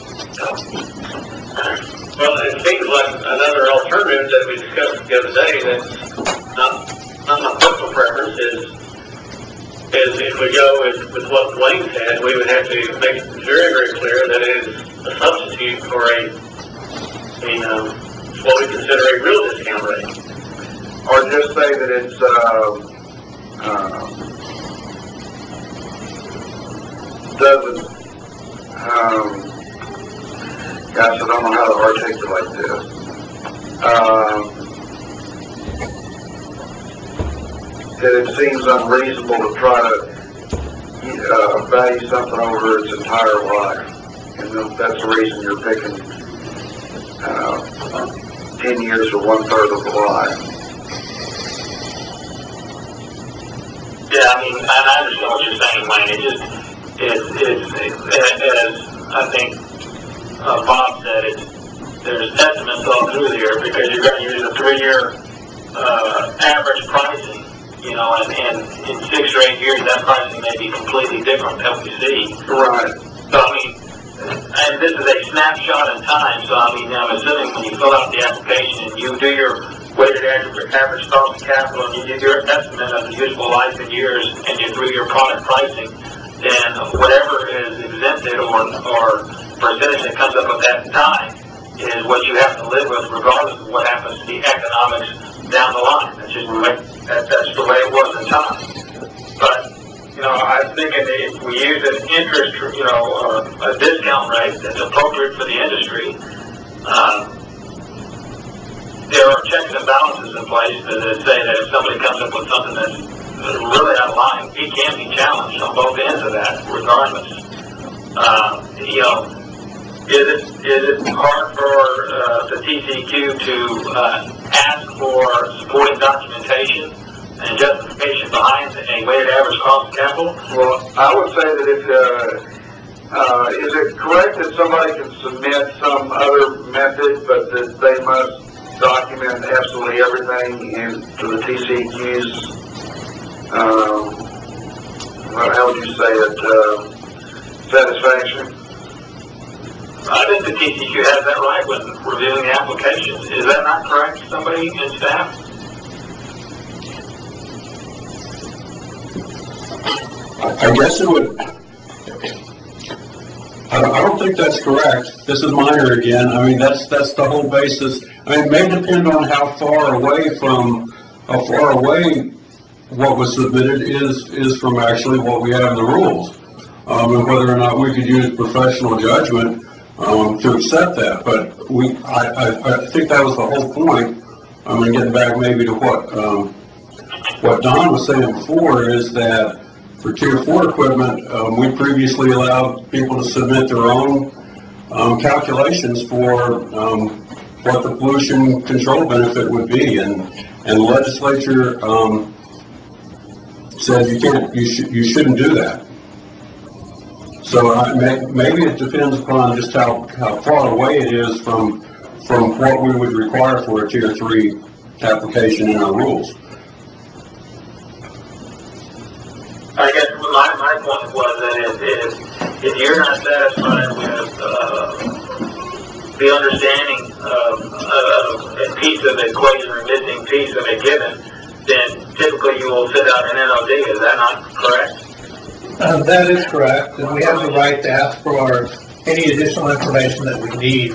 Well, it seems like another alternative that we discussed the other day that's not, not my personal preference is, is if we go with, with what Wayne said, we would have to make it very, very clear that it is a substitute for a, a um, what we consider a real discount rate. Or just say that it's, uh, uh, doesn't, um, gosh, I don't know how to articulate this. Um, that it seems unreasonable to try to uh, value something over its entire life. And that's the reason you're picking uh, ten years or one third of the life. Yeah, I mean, I understand what you're saying, Wayne. It just, it's, it's, it, as I think uh, Bob said, it's, there's estimates all through here because you're going to use a three-year uh, average pricing, you know, and, and in six or eight years, that pricing may be completely different than what we see. Right. So, I mean, and this is a snapshot in time, so, I mean, I'm assuming when you fill out the application and you do your weighted average, average cost of capital, and you do your estimate of the useful life in years, and you do your product pricing, then whatever is exempted or, or percentage that comes up at that time is what you have to live with, regardless of what happens to the economics down the line. That's just the way, that, that's the way it was in time. But, you know, I was thinking that if we use an interest, you know, uh, a discount rate that's appropriate for the industry, uh, there are checks and balances in place that say that if somebody comes up with something that's really out of line, it can be challenged on both ends of that, regardless. Uh, you know, is it is it hard for uh, the T C Q to uh, ask for supporting documentation and justification behind a weighted average cost of capital? Well, I would say that if uh, uh, is it correct that somebody can submit some other method, but that they must document absolutely everything into the T C Q's, um, well, how would you say it, uh, satisfaction? I think the T C Q has that right when reviewing the applications. Is that not correct, somebody in staff? I guess it would, I don't, I don't think that's correct. This is Minor again. I mean, that's, that's the whole basis. I mean, it may depend on how far away from, how far away what was submitted is, is from actually what we have in the rules. Um, and whether or not we could use professional judgment, um, to accept that. But we, I, I, I think that was the whole point. I mean, getting back maybe to what, um, what Don was saying before is that for tier four equipment, um, we previously allowed people to submit their own um, calculations for um, what the pollution control benefit would be, and and the legislature um, said you can't, you should, you shouldn't do that. So I, may, maybe it depends upon just how how far away it is from from what we would require for a tier three application in our rules. I guess my, my point was that if, if, if you're not satisfied with uh, the understanding of, of a piece of the equation or missing piece of a given, then typically you will send out an N O D. Is that not correct? Uh, that is correct, and we have the right to ask for any additional information that we need.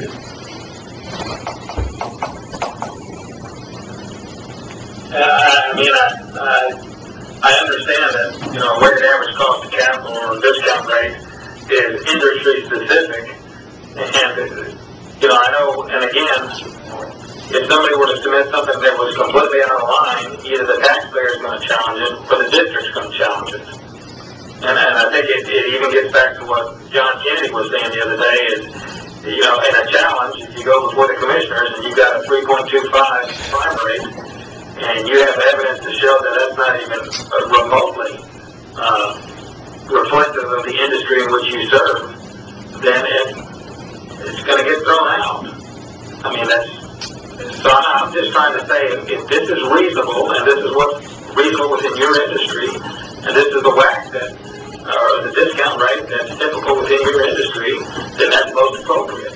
Uh, I mean, I, I, I understand that, you know, weighted average cost of capital or discount rate is industry specific. And, you know, I know, and again, if somebody were to submit something that was completely out of line, either the taxpayer is going to challenge it or the district's going to challenge it. And, and I think it, it even gets back to what John Kennedy was saying the other day is, you know, in a challenge, if you go before the commissioners and you've got a three point two five prime rate, and you have evidence to show that that's not even remotely uh, reflective of the industry in which you serve, then it, it's going to get thrown out. I mean, that's, so I'm just trying to say, if, if this is reasonable, and this is what's reasonable within your industry, and this is the W A C that, or the discount rate that's typical within your industry, then that's most appropriate.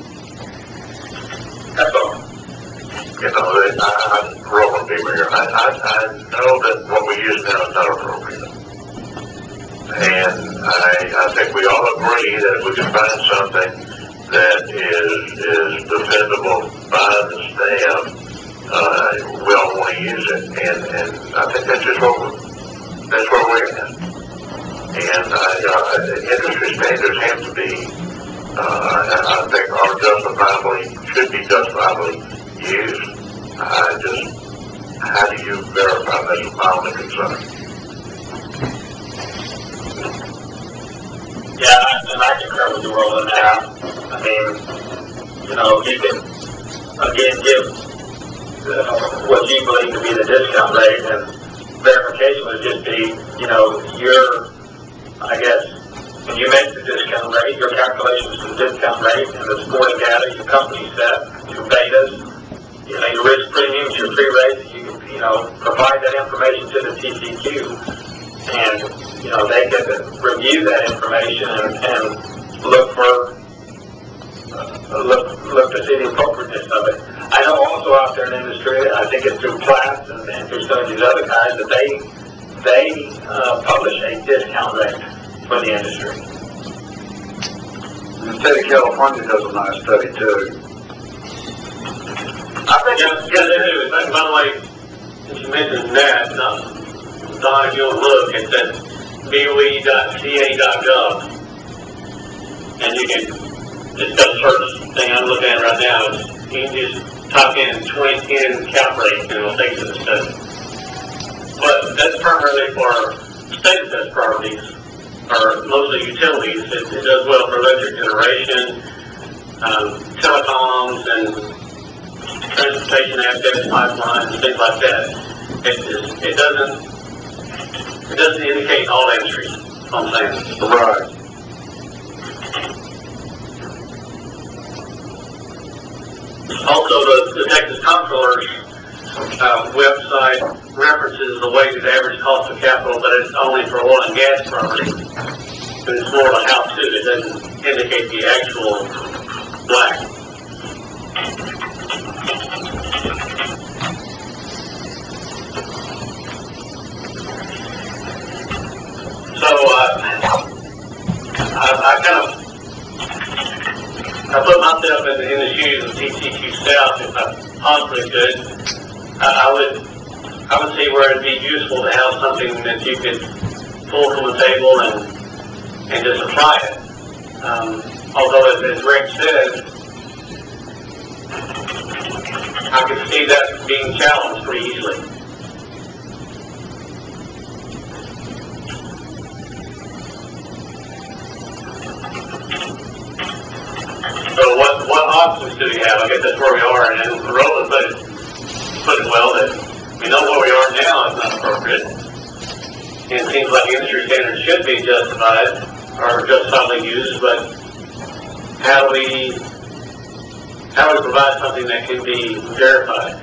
That's all. You know, I, I'm rolling people here. I, I, I know that what we use now is not appropriate. And I, I think we all agree that if we can find something that is, is defendable by the staff, uh, we all want to use it. And, and I think that's just what we're, that's where we're at. And uh, uh, industry standards have to be, uh, I think are justifiably, should be justifiably used. I just, how do you verify that's my only concern? Yeah, and I concur with you all on that. I mean, you know, you can, again, give uh, what you believe to be the discount rate, and verification would just be, you know, your, I guess, when you make the discount rate, your calculations for the discount rate, and the supporting data your company set, your betas, you know, your risk premiums, your free rates, you can, you know, provide that information to the T C Q, and, you know, they can review that information and, and look for, uh, look, look to see the appropriateness of it. I know also out there in the industry, I think it's through Platts and, and through some of these other guys, that they, they uh, publish a discount rate for the industry. The state of California does a nice study too. I think, yeah, yeah, they do. By the way, since you mentioned that, Don, if you'll look, it's at B O E dot C A dot gov. And you can, it's the first thing I'm looking at right now is you can just type in twenty ten cap rate and it'll take you to the study. But that's primarily for state assessed properties, or mostly utilities. It, it does well for electric generation, um, telecoms, and transportation assets, pipelines, things like that. It just, it doesn't, it doesn't indicate all industries, I'm saying. Right. Also, the, the Texas Comptroller's uh, website references the weighted average cost of capital, but it's only for oil and gas property. But it's more of a how-to. It doesn't indicate the actual black. So, uh, I, I kind of, I put myself in, in the shoes of T C Q South, if I possibly could. I, I would, I would see where it'd be useful to have something that you could pull from the table and, and just apply it. Um, although, as, as Rick said, I could see that being challenged pretty easily. So what, what options do we have? I guess that's where we are, and Roland put it, put it well, that we know where we are now is not appropriate. And it seems like industry standards should be justified, or justifiably used, but how do we, how do we provide something that can be verified?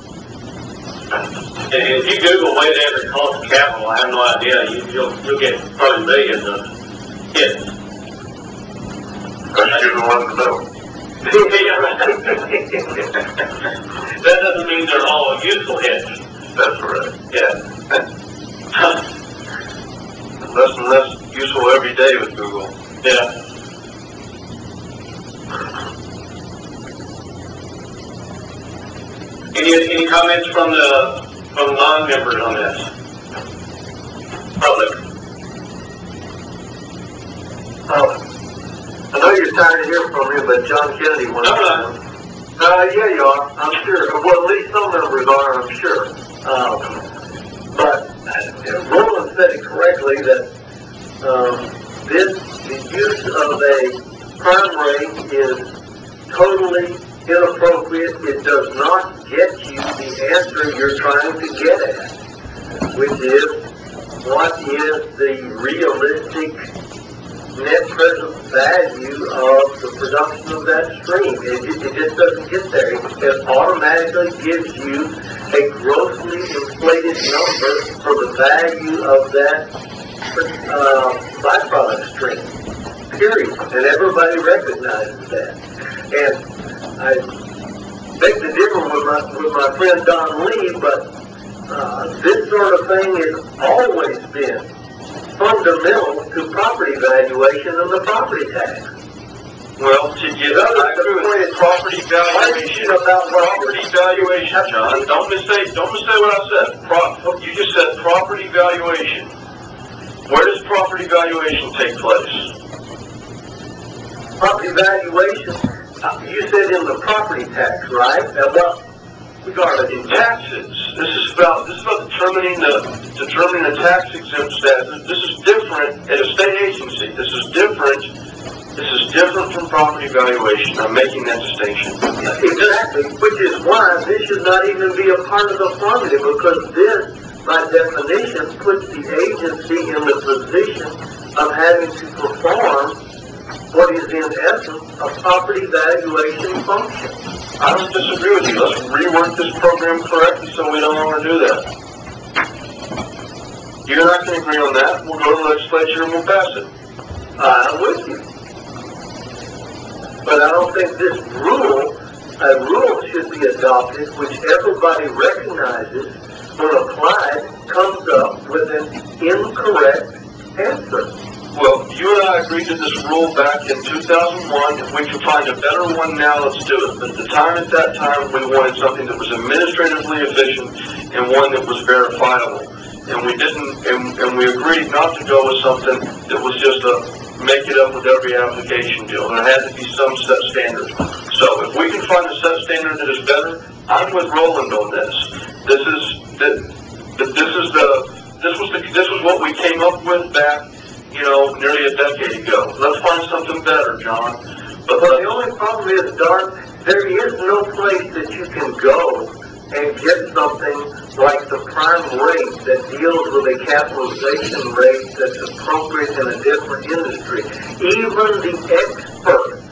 And if you Google weighted average cost of capital, I have no idea, you, you'll, you'll get probably millions of hits. Let's do the one in the middle. That doesn't mean they're all a useful hit. That's correct. Yeah. Less and less useful every day with Google. Yeah. Any, any comments from the, from non-members on this? Public? Uh, I know you're tired of hearing from me, but John Kennedy wants to. Uh, yeah, you are. I'm sure. Well, at least some members are, I'm sure. Um, but uh, Roland said it correctly that um, this, the use of a crime rate is totally inappropriate. It does not get you the answer you're trying to get at, which is what is the realistic net present value of the production of that stream. It, it just doesn't get there. It, it automatically gives you a grossly inflated number for the value of that uh, byproduct stream. Period. And everybody recognizes that. And I beg to differ with my, with my friend Don Lee, but uh, this sort of thing has always been fundamental to property valuation and the property tax. Well, to get up, I agree with property valuation. About property valuation, John. Don't mistake, don't mistake what I said. Pro, you just said property valuation. Where does property valuation take place? Property valuation, uh, you said in the property tax, right? Uh, well, regarding in taxes. This is about this is about determining the determining the tax exempt status. This is different at a state agency. This is different. This is different from property valuation. I'm making that distinction. Exactly, which is why this should not even be a part of the formula, because this, by definition, puts the agency in the position of having to perform what is in essence a property valuation function. I don't disagree with you. Let's rework this program correctly so we don't want to do that. You're not going to agree on that. We'll go to the legislature and we'll pass it. I'm with you. But I don't think this rule, a rule should be adopted which everybody recognizes when applied comes up with an incorrect answer. Well, you and I agreed to this rule back in two thousand one. If we can find a better one now, let's do it. But at the time, at that time, we wanted something that was administratively efficient and one that was verifiable. And we didn't, and, and we agreed not to go with something that was just a make it up with every application deal. There had to be some set standard. So if we can find a set standard that is better, I'm with Roland on this. This is the, the this is the this was the this was what we came up with back, you know, nearly a decade ago. Let's find something better, John. But, but the only problem is, Dark, there is no place that you can go and get something like the prime rate that deals with a capitalization rate that's appropriate in a different industry. Even the experts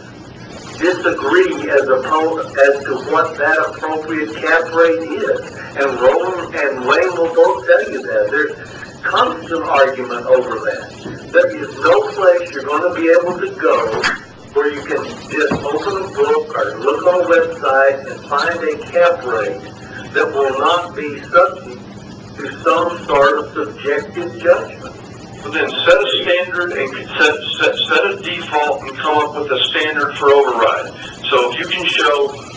disagree as, opposed, as to what that appropriate cap rate is. And Roland and Wayne will both tell you that. There's constant argument over that. There is no place you're going to be able to go where you can just open a book or look on a website and find a cap rate that will not be subject to some sort of subjective judgment. So then set a standard and set, set, set a default and come up with a standard for override. So if you can show,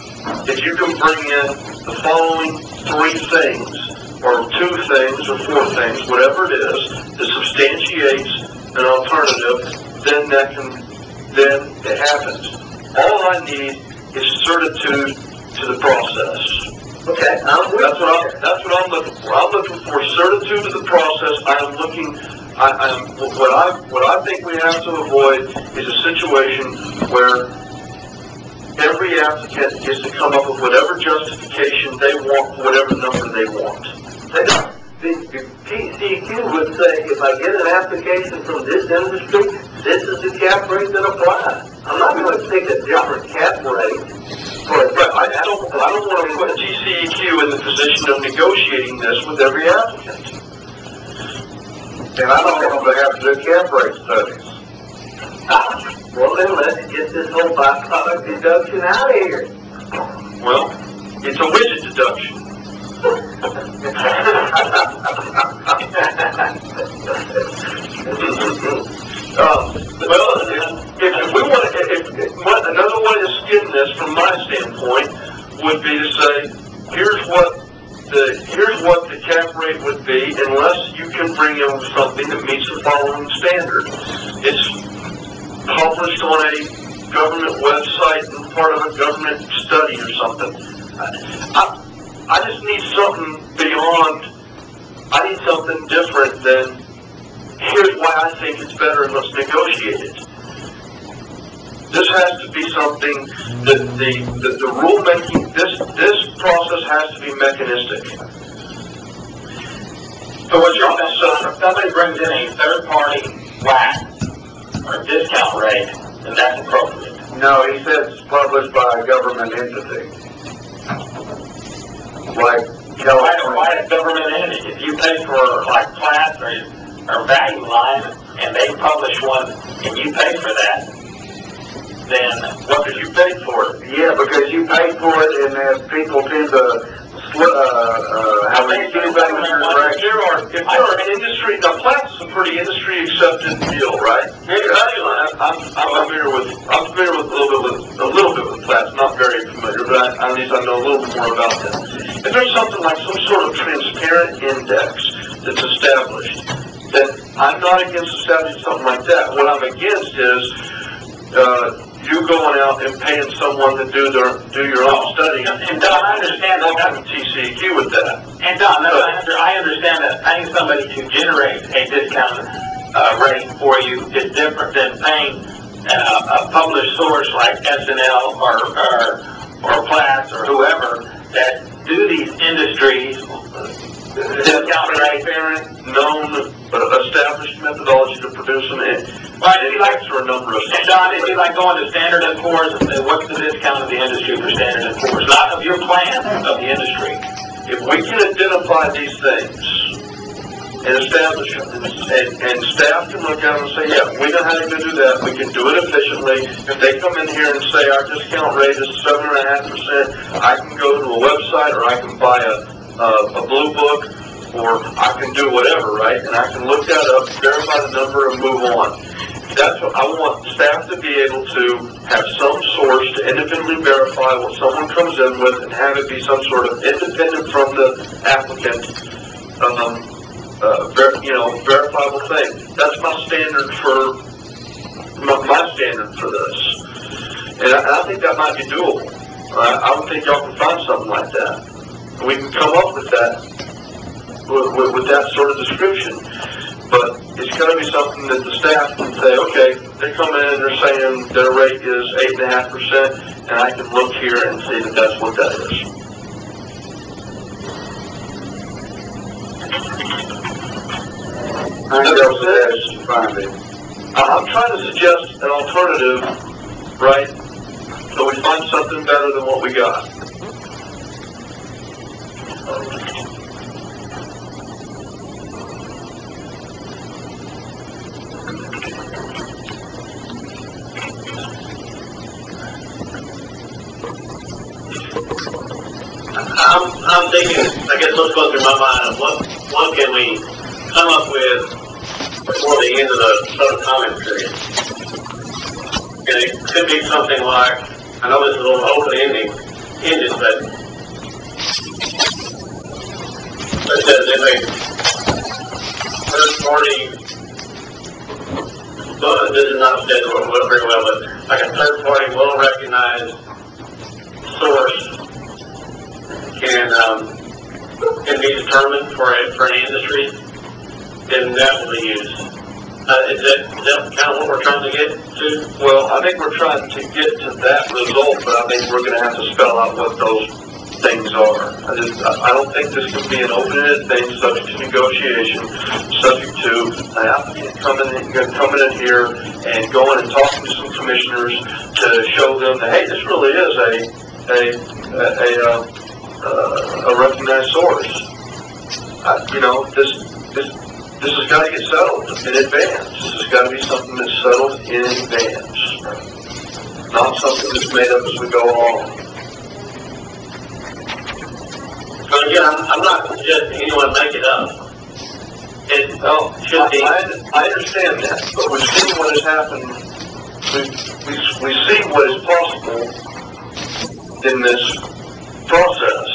if you can bring in the following three things, or two things, or four things, whatever it is, that substantiates an alternative, then that can, then it happens. All I need is certitude to the process. Okay, I'm with that's what I'm. That's what I'm looking for. I'm looking for certitude to the process. I'm looking. I, I'm what I what I think we have to avoid is a situation where every applicant gets to come up with whatever justification they want for whatever number they want. The T C Q would say, if I get an application from this industry, this is the cap rate that applies. I'm not going to take a different cap rate. But I don't, I don't want to put G C E Q in the position of negotiating this with every applicant. And I don't want to have to do cap rate studies. Ah, well then let's get this this whole byproduct deduction out of here. Well, it's a widget deduction. uh, well, if, if we want to, if, if, another way of skin this from my standpoint would be to say, here's what the here's what the cap rate would be unless you can bring in something that meets the following standard. It's published on a government website and part of a government study or something. I, I just need something beyond, I need something different than, here's why I think it's better and let's negotiate it. This has to be something that the, the, the rulemaking, this, this process has to be mechanistic. So what you're saying, so if somebody brings in a third-party flat or discount rate, then that's appropriate. No, he says it's published by a government entity. Like, you know, why, why a government entity? If you pay for like Platts or, or Value Line and they publish one and you pay for that, then what did you pay for it? Yeah, because you pay for it and then people tend to split, uh, uh, how many things If there are, if there are an industry, now Platts is a pretty industry accepted deal, right? I'm, I'm, I'm familiar with, I'm familiar with a little bit with, a little bit with Platts, not very familiar, but I, at least I know a little bit more about them. If there's something like some sort of transparent index that's established, then I'm not against establishing something like that. What I'm against is, uh, you going out and paying someone to do their do your own study. And Don, I understand that. Welcome to T C E Q with that. And Don, no, I, under, I understand that paying somebody to generate a discount uh, rate for you is different than paying uh, a published source like S N L or, or or Platts or whoever that do these industries. Discount rate, parent, known, uh, established methodology to produce an right, it'd be like for a number of and Don, it'd be like going to Standard and Poor's and say, what's the discount of the industry for Standard and Poor's? Not of your plan, of the industry. If we can identify these things and establish them, and, and, and staff can look at them and say, yeah, we know how to do that, we can do it efficiently. If they come in here and say our discount rate is seven and a half percent, I can go to a website or I can buy a Uh, a blue book, or I can do whatever, right? And I can look that up, verify the number, and move on. That's what I want staff to be able to have some source to independently verify what someone comes in with, and have it be some sort of independent from the applicant, um, uh, ver- you know, verifiable thing. That's my standard for my, my standard for this, and I, I think that might be doable. I, I would think y'all can find something like that. We can come up with that, with, with, with that sort of description, but it's got to be something that the staff can say, okay, they come in and they're saying their rate is eight and a half percent, and I can look here and see that that's what that is. I think that's it. Find it. I'm trying to suggest an alternative, right? So we find something better than what we got. I'm, I'm thinking, I guess what's going through my mind is what, what can we come up with before the end of the public comment period? And it could be something like, I know this is a little open-ended, ended, but it says if a third party, well, this is not said very well, but like a third party well-recognized source can um, can be determined for a, for an industry, then that will be used. Uh, is, that, is that kind of what we're trying to get to? Well, I think we're trying to get to that result, but I think we're going to have to spell out what those things are. I just, I don't think this can be an open-ended thing subject to negotiation, subject to an applicant coming in, coming in here and going and talking to some commissioners to show them that, hey, this really is a, a, a, a, a Uh, a recognized source. Uh, you know, this this this has got to get settled in advance. This has got to be something that's settled in advance. not something that's made up as we go along. So again, I'm, I'm not suggesting anyone make it up. It oh, should be. I, I understand that, but we've seen what has happened. We, we, we see what is possible in this process.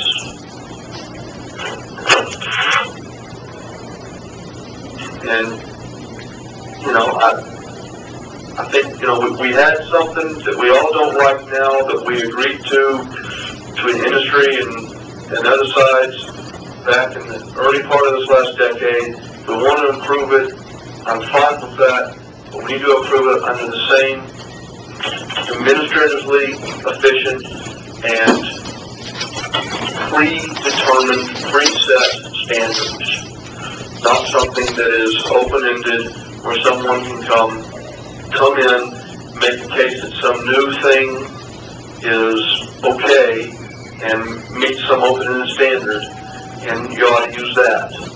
And, you know, I, I think, you know, we, we had something that we all don't like now that we agreed to between industry and, and other sides back in the early part of this last decade. We want to improve it. I'm fine with that, but we need to approve it under the same administratively efficient and predetermined, preset standards. Not something that is open-ended where someone can come, come in, make a case that some new thing is okay and meet some open-ended standard, and you ought to use that.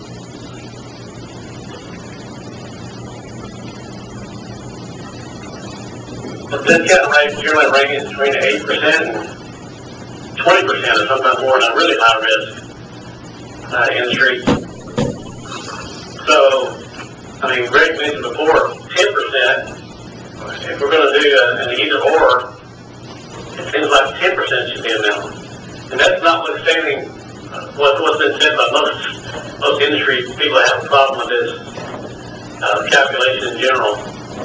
The discount rate generally ranges between eight percent and twenty percent or sometimes more in a really high risk uh, industry. So, I mean, Greg mentioned before, ten percent, if we're going to do a, an either or, it seems like ten percent should be a minimum. And that's notwithstanding what, what's been said by most, most industry people that have a problem with this uh, calculation in general.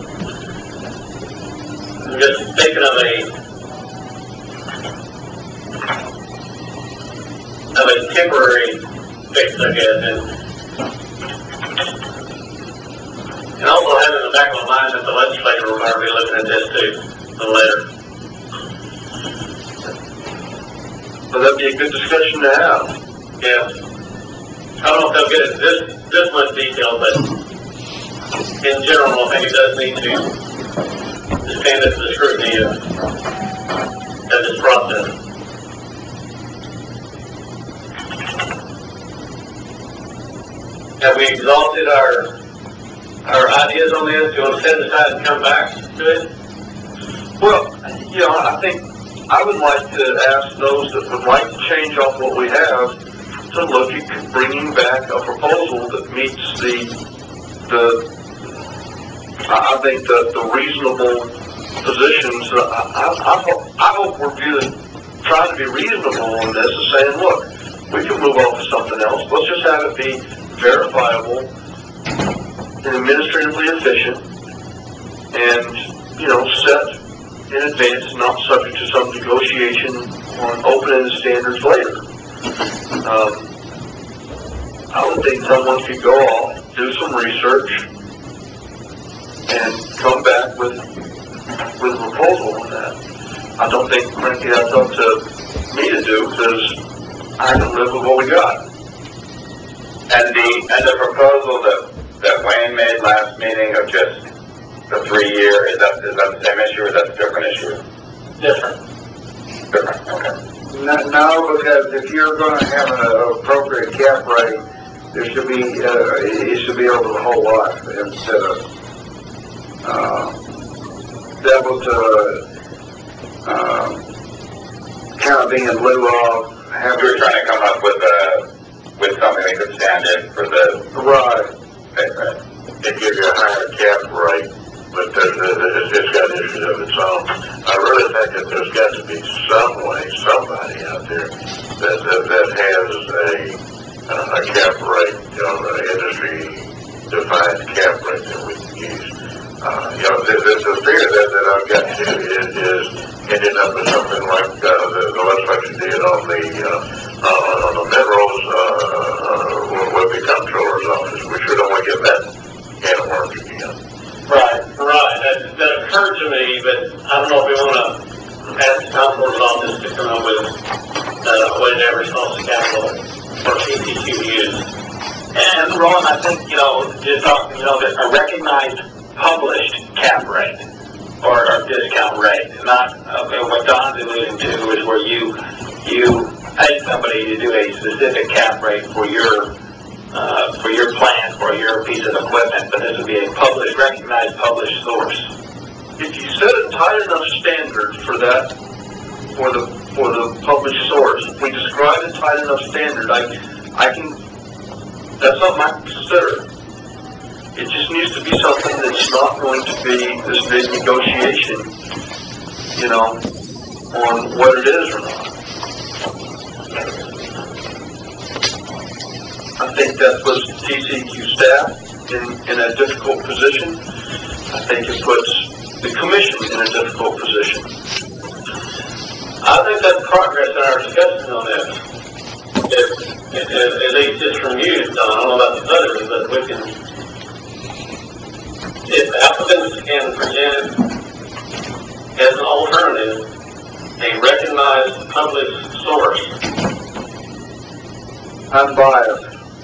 I'm just thinking of a of a temporary fix, I guess, and, and also having in the back of my mind that the legislature will probably be looking at this too a little later. But that'd be a good discussion to have. Yeah. I don't know if they'll get it this this much detail, but in general, I think it does need to stand up to the scrutiny of, of this process. Have we exhausted our our ideas on this? Do you want to set it aside and come back to it? Well, you know, I think I would like to ask those that would like to change off what we have to look at bringing back a proposal that meets the the I think the, the reasonable positions. I, I, I, hope, I hope we're viewing, trying to be reasonable on this and saying, look, we can move on to something else. Let's just have it be verifiable and administratively efficient and, you know, set in advance, not subject to some negotiation on open-ended standards later. Um, I would think someone could go off, do some research, and come back with with a proposal on that. I don't think, frankly, that's up to me to do because I can live with what we got. And the and the proposal that that Wayne made last meeting of just the three year is that is that the same issue or is that a different issue? Different. Different. Okay. No, no, because if you're going to have an appropriate cap rate, there should be uh, it should be over the whole life instead of. Uh, that was uh, uh, kind of being in lieu of having. We were trying to come up with a with something that could stand in for the right. It gives you a higher cap rate, but there's, it's, it's got issues of its own. I really think that there's got to be some way, somebody out there that that, that has a uh, a cap rate, you know, an industry defined cap rate that we can use. Uh, you know, the, the, the fear that, that I've got here is, is ending up with something like uh, the, the legislature did on the uh, uh, on the minerals uh, uh, with the comptroller's office. We sure don't want to get that can of worms again. Right, right. That, that occurred to me, but I don't know if we want to ask the comptroller's office to come up with uh, what an average cost of capital for C C Q to use. And Ron, I think, you know, just talking, you know, that a recognized published cap rate or, or discount rate, not okay, what Don's alluding to is where you you pay somebody to do a specific cap rate for your uh, for your plant or your piece of equipment, but this would be a published, recognized, published source. if you set a tight enough standard for that, for the, for the published source, if we describe a tight enough standard, I, I can, that's something I can consider. It just needs to be something that's not going to be this big negotiation, you know, on what it is or not. I think that puts T C Q staff in, in a difficult position. I think it puts the commission in a difficult position. I think that's progress in our discussion on this. If, if, at least just from you, Don, I don't know about the others, but we can, if applicants can present as an alternative a recognized published source. Unbiased.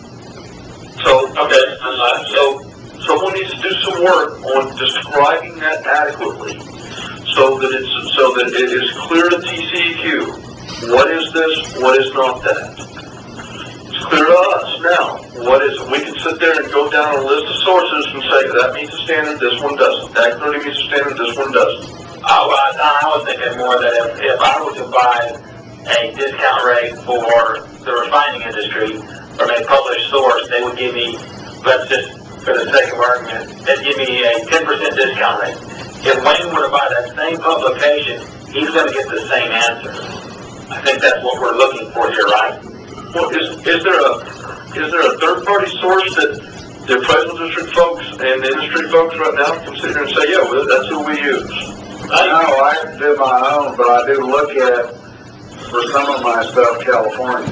So, okay, so someone needs to do some work on describing that adequately, so that it's so that it is clear to T C E Q what is this, what is not that. It's clear to us now. What is we can sit there and go down a list of sources and say that meets the standard, this one doesn't. That clearly meets the standard, this one doesn't. I, I, I was thinking more that if, if I were to buy a discount rate for the refining industry from a published source, they would give me, let's just, for the sake of argument, they'd give me a ten percent discount rate. If Wayne were to buy that same publication, he's going to get the same answer. I think that's what we're looking for here, right? Well, is, is there a is there a third-party source that the appraisal district folks and the industry folks right now can sit here and say, yeah, well, that's who we use? I know, I have to do my own, but I do look at, for some of my stuff, California.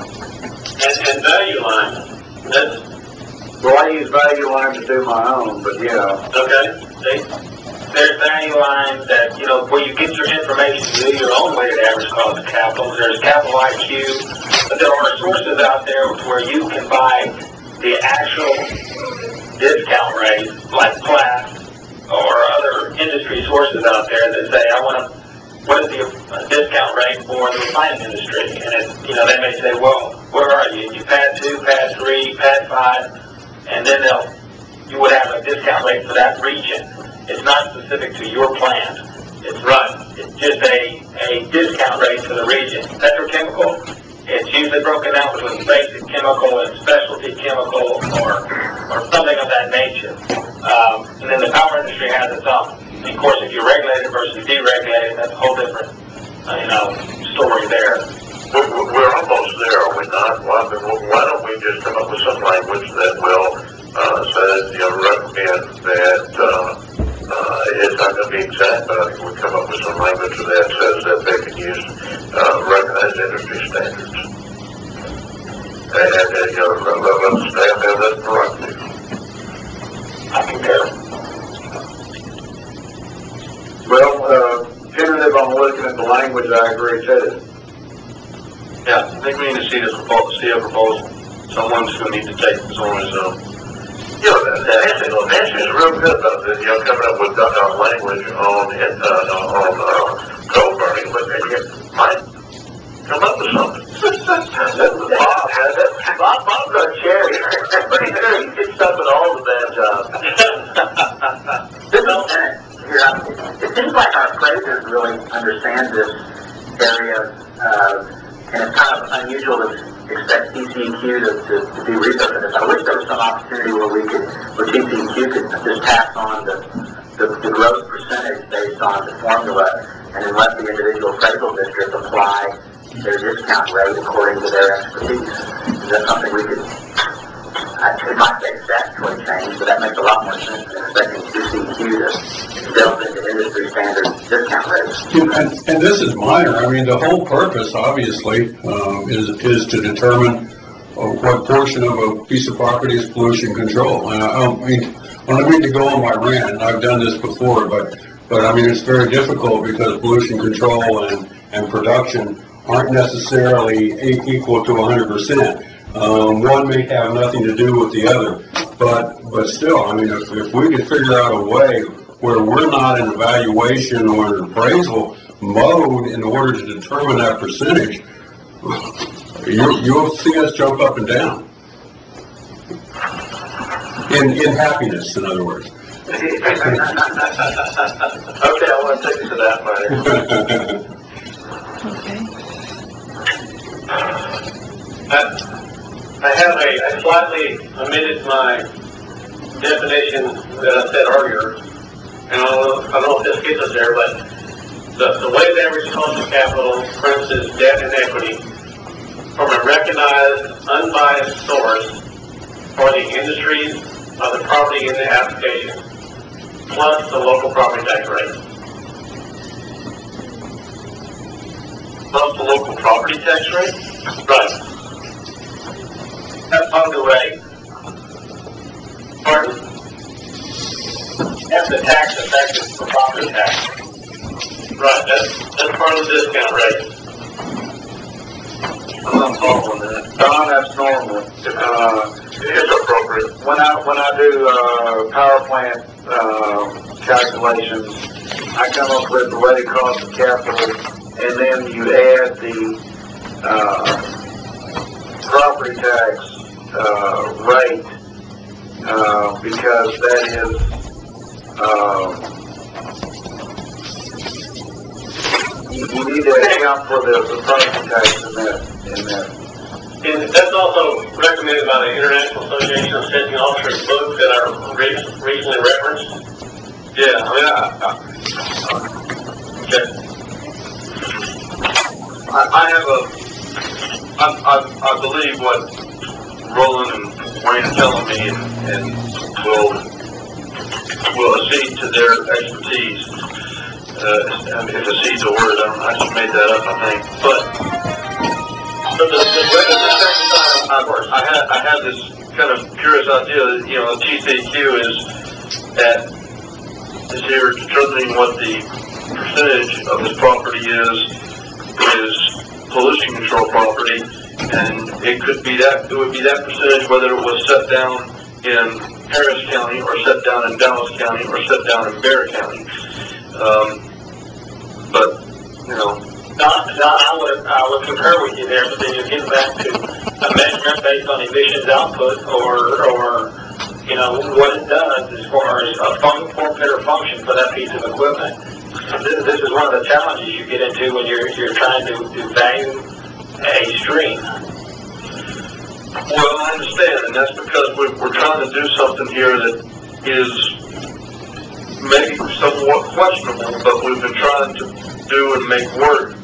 And, and value line. That's, well, I use value line to do my own, but you know. okay. See? There's value lines that, you know, where you get your information, you do your own weighted average cost of capital. There's capital I Q, but there are sources out there where you can buy the actual discount rate, like Platts or other industry sources out there that say, I want to, what is the discount rate for the refining industry? And it, you know, they may say, well, where are you? You pad two, pad three, pad five, and then they'll, you would have a discount rate for that region. It's not specific to your plant. It's right. It's just a, a discount rate for the region. Petrochemical, it's usually broken out between basic chemical and specialty chemical or or something of that nature. Um, and then the power industry has its own. And of course, if you're regulated versus deregulated, that's a whole different, uh, you know, story there. We're, we're almost there, are we not? Why, why don't we just come up with some language that will uh, say, you know, recommend that uh, Uh, it's not going to be exact, but I think we'll come up with some language that says that they can use uh, recognized industry standards. And, and, and you know, let, let the staff have that prerogative. I concur. Well, uh, tentative on looking at the language, I agree too. Yeah, I think we need to see this proposal, see a proposal. Someone's going to need to take this on his own. You know, Nancy, Nancy is real good about this, you know, coming up with uh, language on it, uh, on uh, coal burning, but you might come up with something. Bob, Bob, Bob's our chair here. I'm pretty sure he gets up in all the bad jobs. This is, here, it seems like our appraisers really understand this area, uh, and it's kind of unusual to expect T C E Q to, to, to do research on this. I wish there was some opportunity where we could, where T C E Q could just pass on the, the, the gross percentage based on the formula, and then let the individual appraisal district apply their discount rate according to their expertise. Is that something we could, I, it might take statutory change, but that makes a lot more sense than expecting T C E Q to delve into industry standard discount rates. And, and this is minor. I mean, the whole purpose, obviously, um, is is to determine uh, what portion of a piece of property is pollution control. And I don't mean, I don't mean to go on my rant. I've done this before, but but I mean, it's very difficult because pollution control and and production aren't necessarily equal to one hundred percent. Um, one may have nothing to do with the other, but but still, I mean, if, if we could figure out a way where we're not in evaluation or an appraisal mode in order to determine that percentage, you, you'll see us jump up and down. In, in happiness, in other words. Okay, I want to take you to that later. Okay. I have a, I slightly amended my definition that I said earlier, and I don't know, I don't know if this gets us there, but the, the weighted average cost of capital, for instance, debt and equity, from a recognized, unbiased source for the industries of the property in the application, plus the local property tax rate. Plus the local property tax rate? Right. That's part of the rate. Pardon? That's the tax effective for property tax. Right, that's, that's part of the discount rate. I'm not following that. Don, that's normal. Uh, it's appropriate. When I, when I do, uh, power plant, uh, calculations, I come up with the weighted cost of capital, and then you add the, uh, property tax, uh, rate, uh, because that is, uh, you, you need to account for the, the property tax in that, in that. And that's also recommended by the International Association of Assessing Officers book that I re- recently referenced. Yeah, I mean, I, I, okay. I, I have a, I, I, I believe what Roland and Wayne are telling me, and, and will, will accede to their expertise. Uh, if accede's a word, I, don't, I just made that up, I think. But, but the, the, the, the second time I, I had, I had this kind of curious idea that, you know, T C Q is at, is here determining what the percentage of this property is, is pollution control property, and it could be that, it would be that percentage whether it was set down in Harris County, or set down in Dallas County, or set down in Bexar County. Um, but, you know, Not, not, I would, I would concur with you there, but then you get back to a measurement based on emissions output, or, or, you know, what it does as far as a fun, form, fit, or function for that piece of equipment. This, this is one of the challenges you get into when you're, you're trying to, to value a stream. Well, I understand, and that's because we're, we're trying to do something here that is maybe somewhat questionable, but we've been trying to do and make work.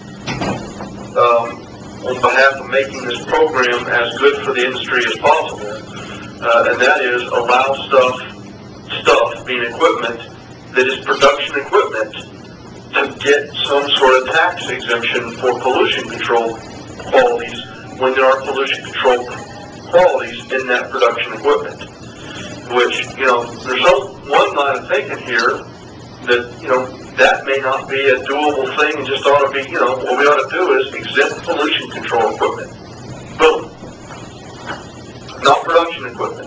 Um, on behalf of making this program as good for the industry as possible, uh, and that is allow stuff, stuff being equipment that is production equipment to get some sort of tax exemption for pollution control qualities when there are pollution control qualities in that production equipment. Which, you know, there's some, one line of thinking here that, you know, that may not be a doable thing, and just ought to be, you know, what we ought to do is exempt pollution control equipment. Boom. Not production equipment.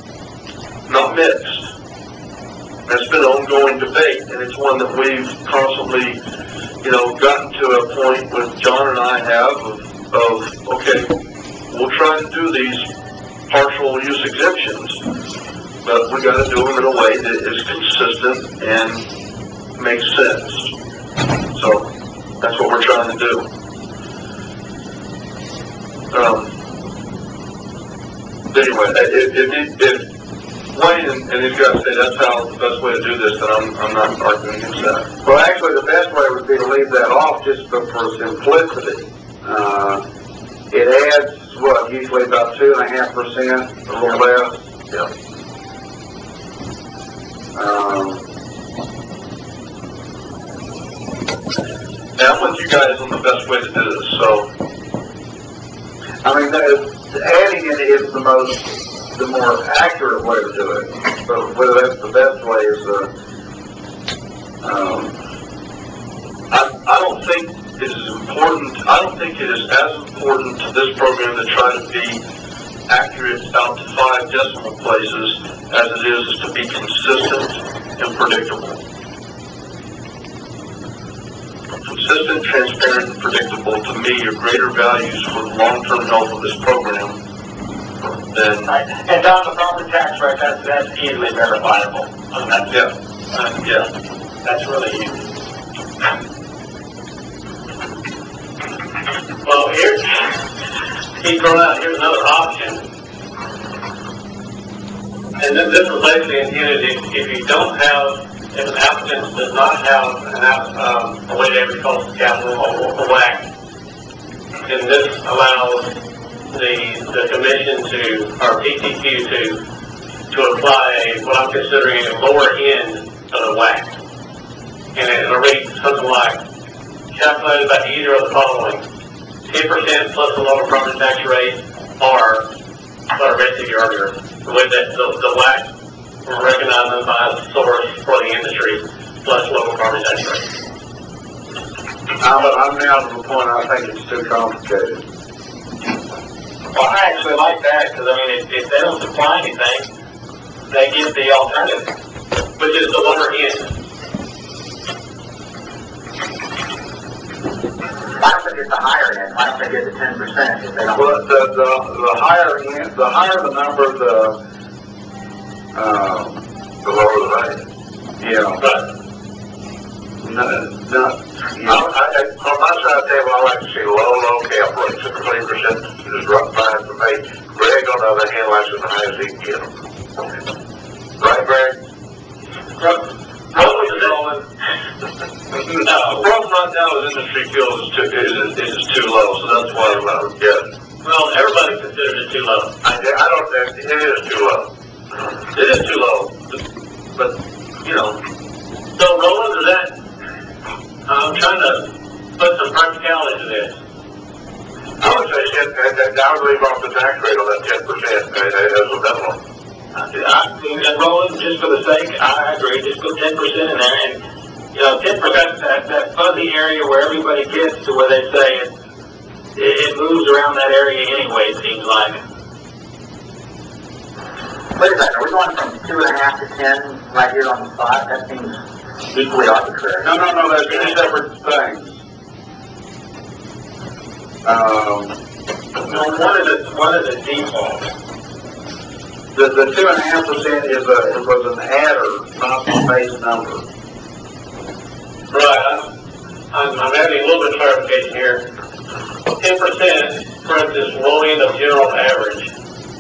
Not mixed. That's been an ongoing debate, and it's one that we've constantly, you know, gotten to a point with John and I have of, of okay, we'll try and do these partial use exemptions, but we got to do them in a way that is consistent and makes sense. So that's what we're trying to do. Um, anyway, if, if, if Wayne and, and these guys say that's how the best way to do this, then I'm, I'm not arguing against that. Well, actually, the best way would be to leave that off just for, for simplicity. Uh, it adds, what, usually about two and a half percent, a little less. Yeah. Um, Now, I'm with you guys on the best way to do this, so. I mean, the, adding it is the most, the more accurate way to do it. But whether that's the best way is, uh, um, I, I don't think it is important, I don't think it is as important to this program to try to be accurate out to five decimal places as it is to be consistent and predictable. Consistent, transparent, and predictable, to me, are greater values for the long-term health of this program than... Right. And Don, the property tax rate, that's, that's easily verifiable. Oh, that's, Yeah, uh, yeah. that's really easy. Well, here's, he thrown out, here's another option. And then this is basically intended if, if you don't have, if an applicant does not have an app, um, a weighted average cost of capital or a W A C, then this allows the, the commission to, or T C Q to, to apply a, what I'm considering a lower end of the W A C. And it'll read something like, calculated by either of the following, ten percent plus the lower property tax rate, or what I read to you earlier, the way that the, the W A C will recognize them by a source for the industry, plus local property tax rate. I'm, I'm now to the point I think it's too complicated. Well, I actually like that, because I mean, if, if they don't supply anything, they give the alternative, which is the lower end. Why don't they get the higher end? Why don't they get the ten percent if they don't? Well, the, the, the higher end, the higher the number, the, um, The lower the value. yeah, but, no, no, I, I, on my side of the table, I like to see low, low cap rates, at twenty percent is rough fine for me. Greg, on the other hand, likes it the highest he can get them. Right, Greg? Problem is, Roland, no, the problem right now is industry feels is too, is, is, is too low, so that's why I'm not, yeah. Well, everybody considers it too low. I, I don't think, it is too low. It is too low, but, you know, So, Roland, is that, I'm trying to put some practicality to this. I would say, ten, and I would leave off the tax rate on that ten percent as a minimum. I, and Roland, just for the sake, I agree, just put ten percent in there, and, you know, ten percent, that, that fuzzy area where everybody gets to where they say it, it, it moves around that area anyway, it seems like. Wait a second, are we going from two and a half to ten right here on the spot? That seems equally arbitrary. no, no, no, that's two separate things. Um, Well, one is a, one is a default. the, the two and a half percent is a, it was an adder, not the base number. Right, I'm, I'm having a little bit of clarification here. ten percent, for instance, low end of general average.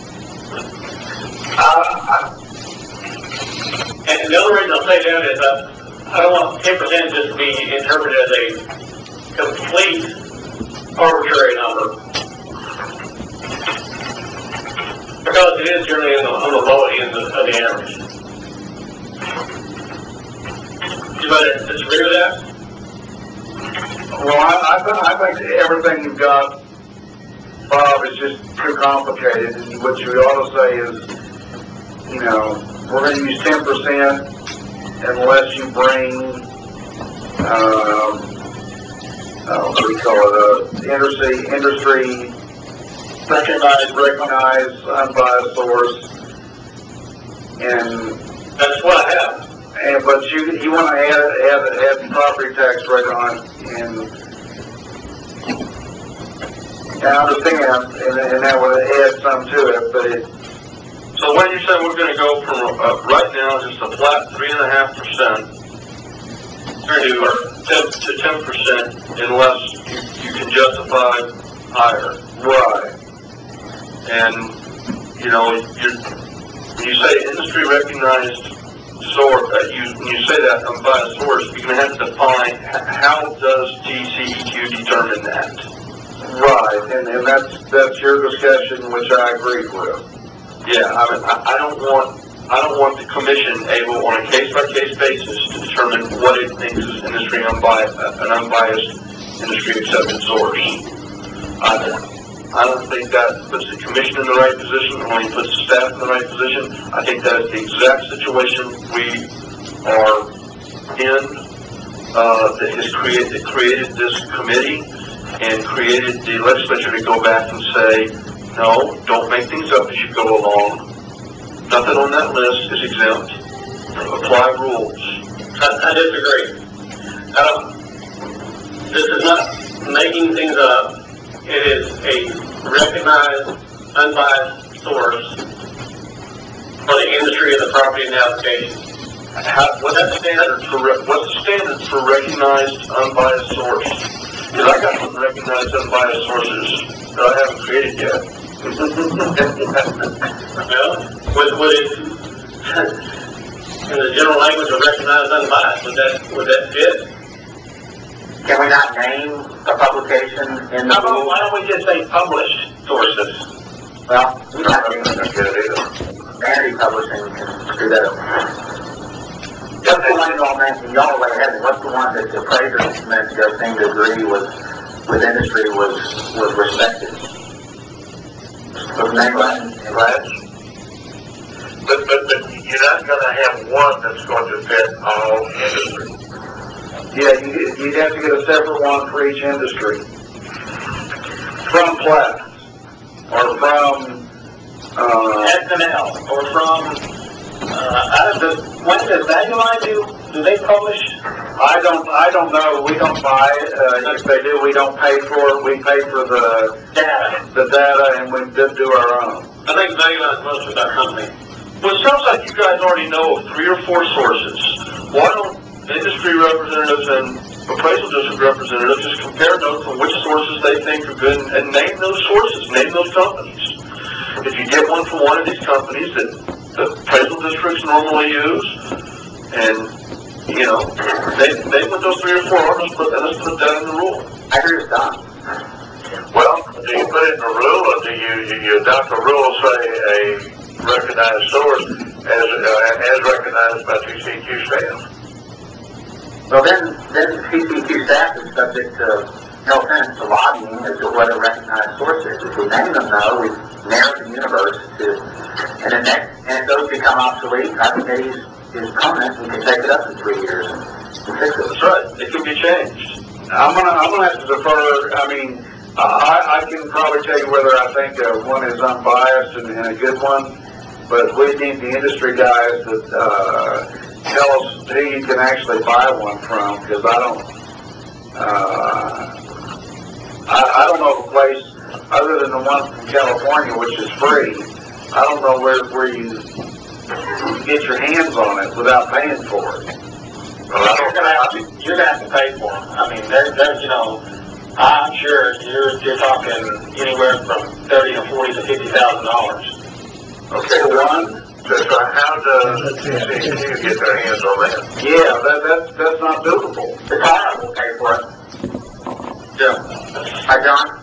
Uh, and the other reason I'll say that is uh, I don't want ten percent just to be interpreted as a complete arbitrary number. Because it is generally on the, on the low end of, of the average. Anybody disagree with that? Well, I, I, th- I think everything you've got, Bob, is just too complicated. And what you ought to say is, you know, we're going to use ten percent unless you bring, um, uh, what do we call it, uh, industry, industry, recognized, recognized, unbiased source. And that's what I have. And, but you, you want to add, add, add the property tax rate on, and, and I understand, and, and that would add some to it, but it. So what you said, we're gonna go from, uh, right now, just a flat three and a half percent to ten, to ten percent unless you, you can justify higher. Right. And, you know, you're, when you say industry recognized source, uh, you, when you say that unbiased source, you're going to have to define how does T C E Q determine that? Right, and, and that's that's your discussion, which I agree with. Yeah, I mean, I, I don't want I don't want the commission able on a case by case basis to determine what it thinks is industry unbiased, uh, an unbiased industry accepted source. I, I don't think that puts the commission in the right position, or only puts the staff in the right position. I think that is the exact situation we are in, uh, that has created, that created this committee and created the legislature to go back and say, no, don't make things up as you go along. Nothing on that list is exempt. Apply rules. I, I disagree. Um, this is not making things up. It is a recognized, unbiased source for the industry of the property and the application. how, what's the standard for, re- what's the standard for recognized unbiased source? Because I got some recognized unbiased sources that I haven't created yet. Well, would, would it, in the general language of recognized unbiased, would that, would that fit? Can we not name a publication in the How about, rule? why don't we just say published sources? Well, we don't have to name it. Vanity Publishing can screw that up. What's the one y'all mentioned, y'all way ahead, what's the one that the appraisers meant to seem to agree was, with industry was, was respected? Was named Right. But, but, but you're not gonna have one that's going to fit all industry. Yeah, you, you'd have to get a separate one for each industry. From Platts, or from, uh, S M L, or from, uh, out of the, when does Value Line do, do they publish? I don't, I don't know, we don't buy it, uh, if they do, we don't pay for it, we pay for the Data. the data, and we do do our own. I think Value Line is most of our company. Well, it sounds like you guys already know of three or four sources. Why don't industry representatives and appraisal district representatives just compare notes on which sources they think are good and, and name those sources, name those companies. If you get one from one of these companies that the appraisal districts normally use, and, you know, they, they put those three or four are, let's put, let's put that in the rule. I agree with Don. Well, do you put it in the rule, or do you, you adopt the rule, say, a recognized source as, uh, as recognized by T C Q staff? Well, then, then T C Q staff is subject to, no offense, to lobbying as to what a recognized source is. If we name them, though, we narrow the universe to, and then next, and if those become obsolete, I think that is, is permanent, we can take it up in three years and fix it. That's right, it can be changed. I'm gonna, I'm gonna have to defer, I mean, I, I can probably tell you whether I think uh, one is unbiased and, and a good one, but we need the industry guys that, uh, tell us who you can actually buy one from, because I don't, uh, I, I don't know of a place, other than the one from California, which is free, I don't know where, where you get your hands on it without paying for it. Well, you're gonna have to, you're gonna have to pay for them. I mean, there's, there's, you know, I'm sure you're, you're talking anywhere from thirty to forty to fifty thousand dollars. Okay, one. So how does T C Q get their hands on that? Yeah, that, that's, that's not doable. The client will pay for it. Yeah. Hi, John?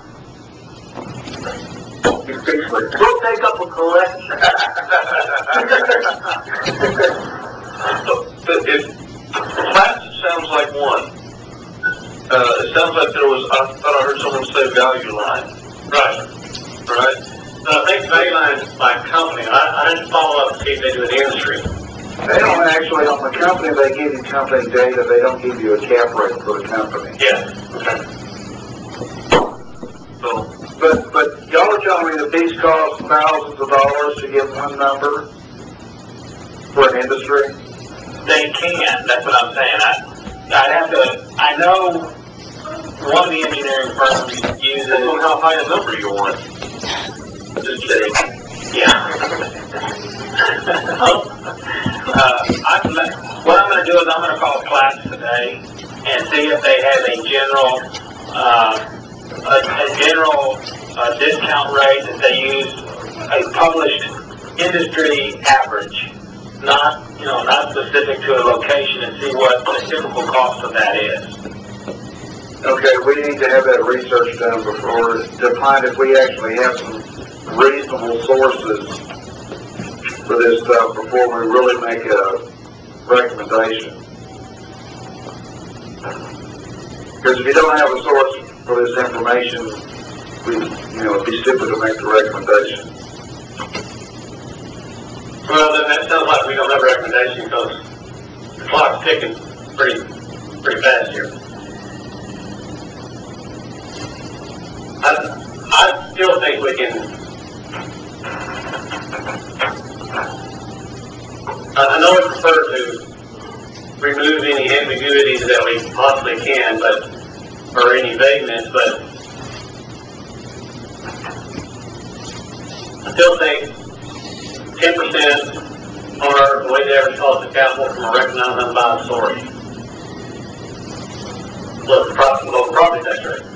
He's speechless. We'll take up a collection. But if Platts sounds like one, uh, it sounds like there was, I thought I heard someone say Value Line. Right. Right? No, I think Value Line is my company. I, I didn't follow up to see if they do an industry. They don't actually, on the company, they give you company data, they don't give you a cap rate for the company. Yeah. Okay. So, But, but y'all are telling me that these cost thousands of dollars to get one number for an industry? They can. That's what I'm saying. I, I'd have to, I know one of the engineering firms uses, depends on how high a number you want. just kidding. Yeah. uh, I'm, what I'm going to do is I'm going to call Platts today and see if they have a general, uh, a, a general uh, discount rate that they use, a published industry average, not, you know, not specific to a location, and see what the typical cost of that is. Okay, we need to have that research done before, to find if we actually have some reasonable sources for this stuff before we really make a recommendation. Because if you don't have a source for this information, we, you know, it'd be stupid to make the recommendation. Well, then that sounds like we don't have a recommendation because the clock's ticking pretty, pretty fast here. I, I still think we can. I, I know we prefer to remove any ambiguities that we possibly can, but, or any vagueness, but I still think ten percent are the weighted average cost of capital from a recognized unbiased source. Look, the property, local property tax rate.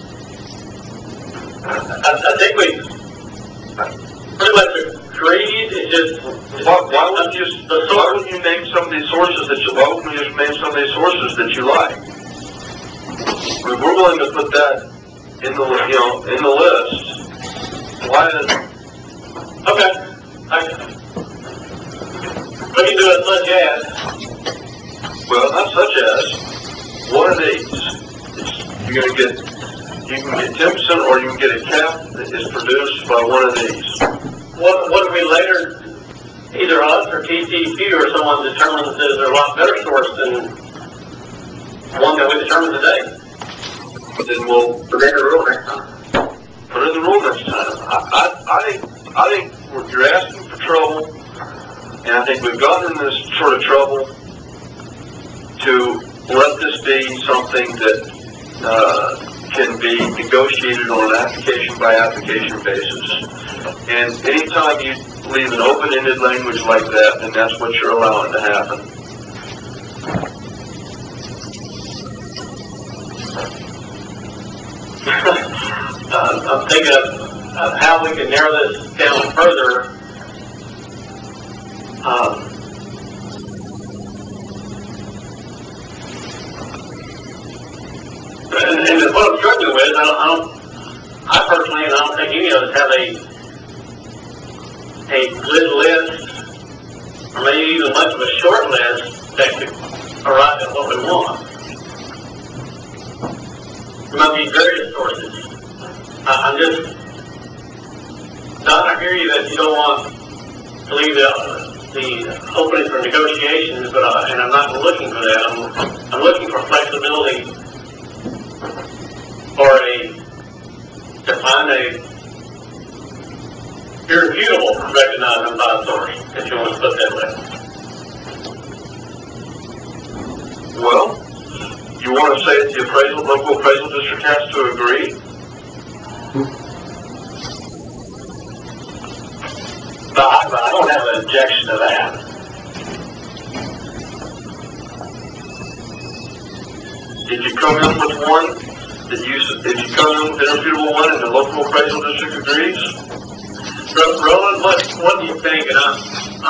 I, I think we pretty much agreed. It's just why, why wouldn't you just why wouldn't you name some of these sources that you why wouldn't you just name some of these sources that you like? I mean, we're willing to put that in the you know in the list. Why is okay? I, we can do it such as. Well, not such as one of these. You're going to get you can get ten percent, or you can get a cap that is produced by one of these. What what if we later, either us or T C E Q or someone determines that there's a lot better source than one that we determined today? Then we'll put it in the rule next time. Put it in the rule next time. I, I, I think I think you're asking for trouble, and I think we've gotten in this sort of trouble to let this be something that uh, can be negotiated on an application by application basis. And anytime you leave an open-ended language like that, then that's what you're allowing to happen. uh, I'm thinking of, of how we can narrow this down further. Um, and, and what I'm struggling with, I don't, I don't, I personally, and I don't think any of us have a a good list, or maybe even much of a short list that could arrive at what we want. There might be various sources. I, I'm just, Don, I hear you that you don't want to leave the, the opening for negotiations, but I, and I'm not looking for that. I'm, I'm looking for flexibility or a, to find a irrefutable recognized unbiased source, if you want to put that way. Well, you want to say that the appraisal, local appraisal district has to agree? But I, but I don't have an objection to that. Did you come in with one that you, did you come in with an irrefutable one and the local appraisal district agrees? Roland, what, what do you think? And I, I,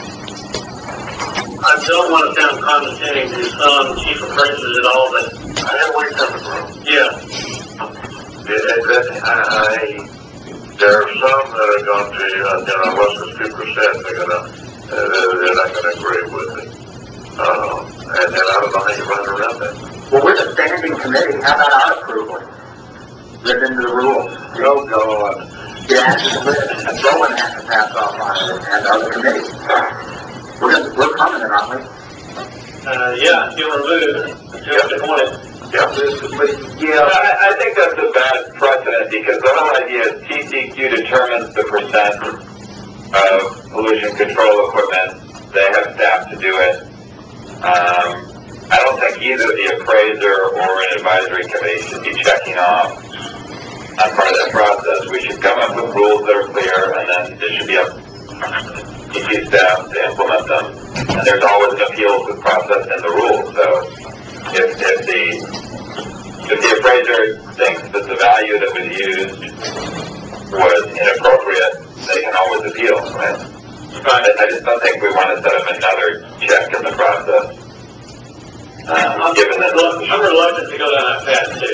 I don't want to sound condescending to some chief appraisers at all, but I have where you're coming from. Yeah. It, it, it, I, I, there are some that are going to, uh, you know, less than two percent, they're going to, uh, they're not going to agree with it. Uh, and, and I don't know how you run around that. Well, we're the standing committee. How about our approval? Live into the rules. Oh, God. Yeah, Roland has to pass off on it, and the other committee. We're, gonna, we're permanent, aren't we? Uh, yeah, until removed, until appointed. Yeah, yeah, I, I think that's a bad precedent because the whole idea is T C Q determines the percent of pollution control equipment. They have staff to do it. Um, I don't think either the appraiser or an advisory committee should be checking off on part of that process. We should come up with rules that are clear, and then there should be a T C staff to implement them. And there's always an appeals process in the rules. So if, if the if the appraiser thinks that the value that was used was inappropriate, they can always appeal. Right? But I just don't think we want to set up another check in the process. Um, I'm, given that I'm reluctant to go down that path too.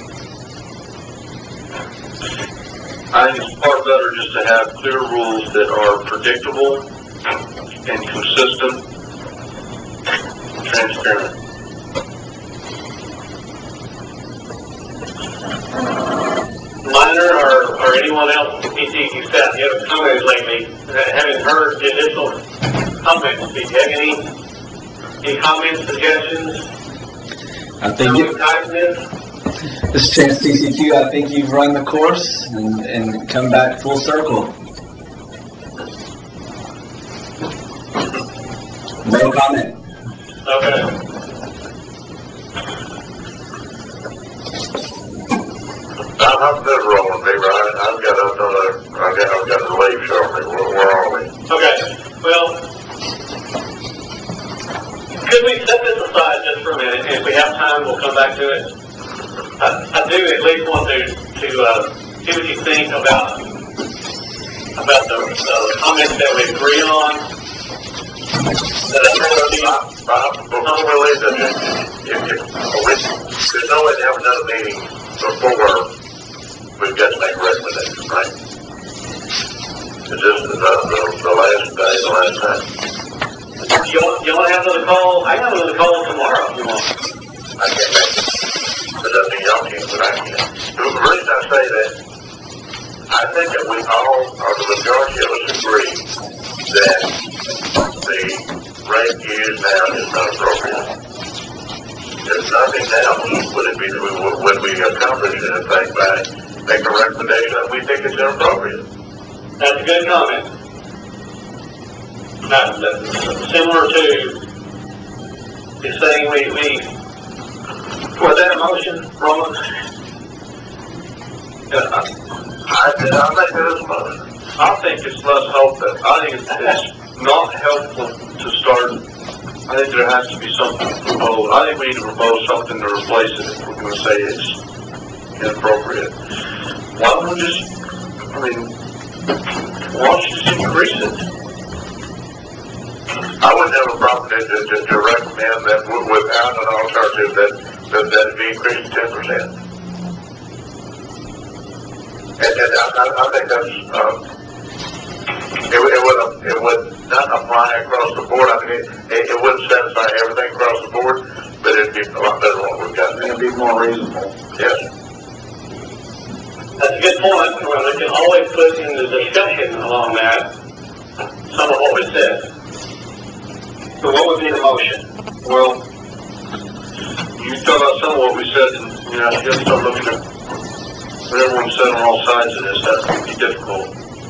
I think it's far better just to have clear rules that are predictable and consistent, transparent. Minor or, or anyone else in T C Q staff, you haven't commented lately, having heard the initial comments. Do you have any, any comments, suggestions? I think you, This? this chance T C Q, I think you've run the course and, and come back full circle. No comment. Okay. I'm good rolling, Beaver. I, I've got another, I've got, I've got a leave shortly. Where, where are we? Okay. Well, Could we set this aside just for a minute, and if we have time, we'll come back to it? I, I do at least want to, to, uh, see what you think about, about the, the comments that we agree on. That I Bob, before we leave this, if, if, we, there's no way to have another meeting before we've got to make a recommendation, right? Is this the, the, the last day, the last time? You want, you want to have another call? I have another call tomorrow if you want. I can't make it. But doesn't mean y'all can't, but I can. The reason I say that, I think that we all, or the majority of us agree that the rate used now is not appropriate. If nothing else, would it be, would we accomplish anything by making a recommendation that we think it's inappropriate? That's a good comment. That, that's similar to the saying we, we, was that a motion, Roland? Yeah, I, I, I think it is a motion. I think it's less helpful. I think it's, it's not helpful to start. I think there has to be something proposed. I think we need to propose something to replace it if we're going to say it's inappropriate. Why don't we just, I mean, why don't you just increase it? I wouldn't have a problem to, to, to, to recommend that without an alternative that, that, that it be increased to ten percent. And, and I, I, I think that's, um, it, would- it would, it would not apply across the board. I mean, it, it, it wouldn't satisfy everything across the board, but it'd be a lot better than what we've got. It'd be more reasonable. Yes. That's a good point. Well, we can always put in the discussion along that some of what we said. So what would be the motion? Well, you talk about some of what we said, and, you know, you have to start looking at what everyone said on all sides of this. That would be difficult.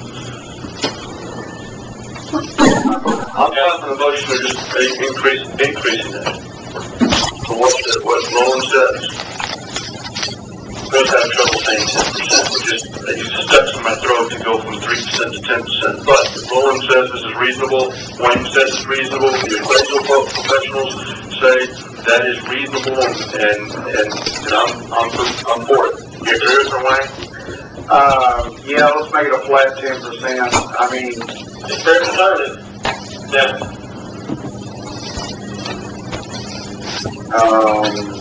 I'm kind of a motion to just uh, increase, increasing it. So what, the, what Roland says. Both have trouble saying ten percent, which is, it just stuck in my throat to go from three percent to ten percent. But Roland says this is reasonable, Wayne says it's reasonable, the appraisal professionals say that is reasonable, and, and, and I'm, I'm, for, I'm for it. You agree with me, Wayne? Uh, yeah, let's make it a flat ten percent. I mean, It's very conservative. Yeah. um,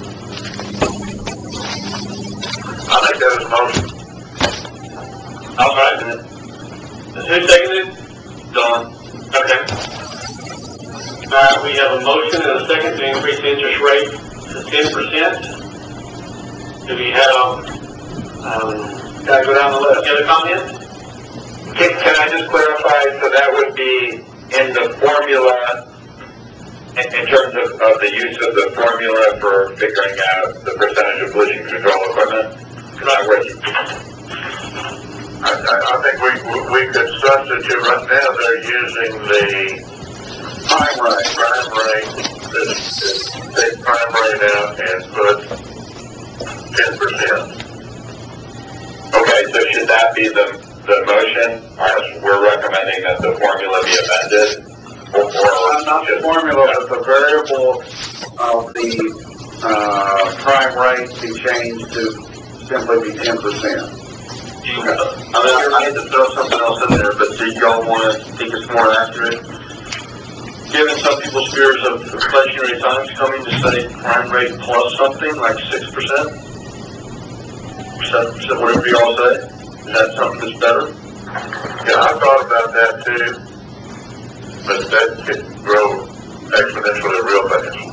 I think that is a motion. I'll second it. Who seconded it? Don. Okay. Alright, we have a motion and a second to increase the interest rate to ten percent. Do we have, um, gotta go down the list. Any other comments? Can, can I just clarify, so that would be in the formula, in, in terms of, of the use of the formula for figuring out the percentage of pollution control equipment? Not with you. I, I, I think we, we could substitute right now, they're using the prime rate, prime rate, the, the, take prime rate out and put ten percent. Okay, so should that be the, the motion? Or we're recommending that the formula be amended? Or, or not the formula, but the variable of the, uh, prime rate be changed to simply be ten percent. Do you, I mean, I need to throw something else in there, but do y'all want to think it's more accurate? Given some people's fears of inflationary times coming, to say prime rate plus something like six percent, seven percent, whatever y'all say, is that something that's better? Yeah, I thought about that too, but that could grow exponentially real fast.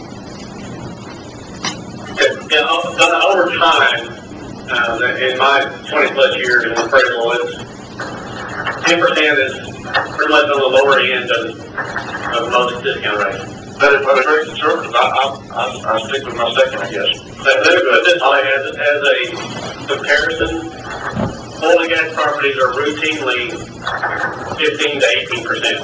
Yeah, o- over time, uh, in my twenty plus years in appraisal, it's ten percent is pretty much on the lower end of, of most discount rates. That is very conservative. I, I, I, I stick with my second, I guess. But this way, as, as a comparison, oil and gas properties are routinely fifteen to eighteen percent.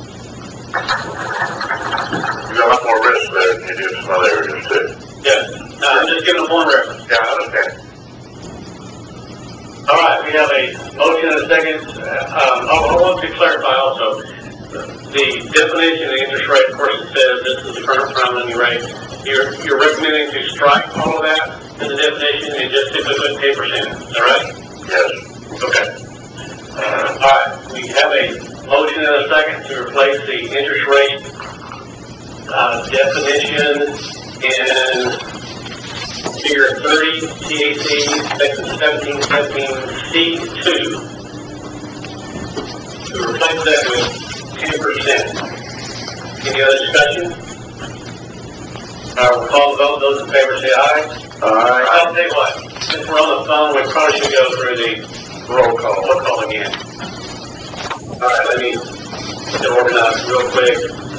You got a lot more risk there than you do in some other areas too. Yes. Uh, I'm just giving a point of reference. Yeah, I understand. All right, we have a motion and a second. Uh, um, I, I want to clarify also, the definition of the interest rate, of course, it says this is the current prime lending rate. You're, you're recommending to strike all of that in the definition and just simply put eight percent. Is that right? Yes. Okay. All right. We have a motion and a second to replace the interest rate uh, definition in figure thirty, T A C, section seventeen seventeen C two. To replace that with ten percent. Any other discussion? Uh, we'll call the vote. Those in favor say aye. Aye. I'll tell you what, since we're on the phone, we probably should go through the roll call. Roll call again. All right, let me get organized real quick.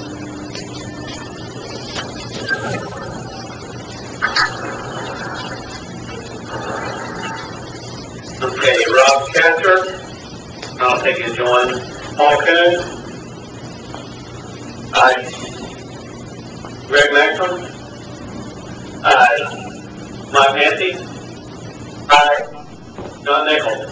Okay, Rob Castor. I'll take you to join. Paul Coon. Aye. Greg Maxwell. Aye. Mike Nancy. Aye. John Nichols.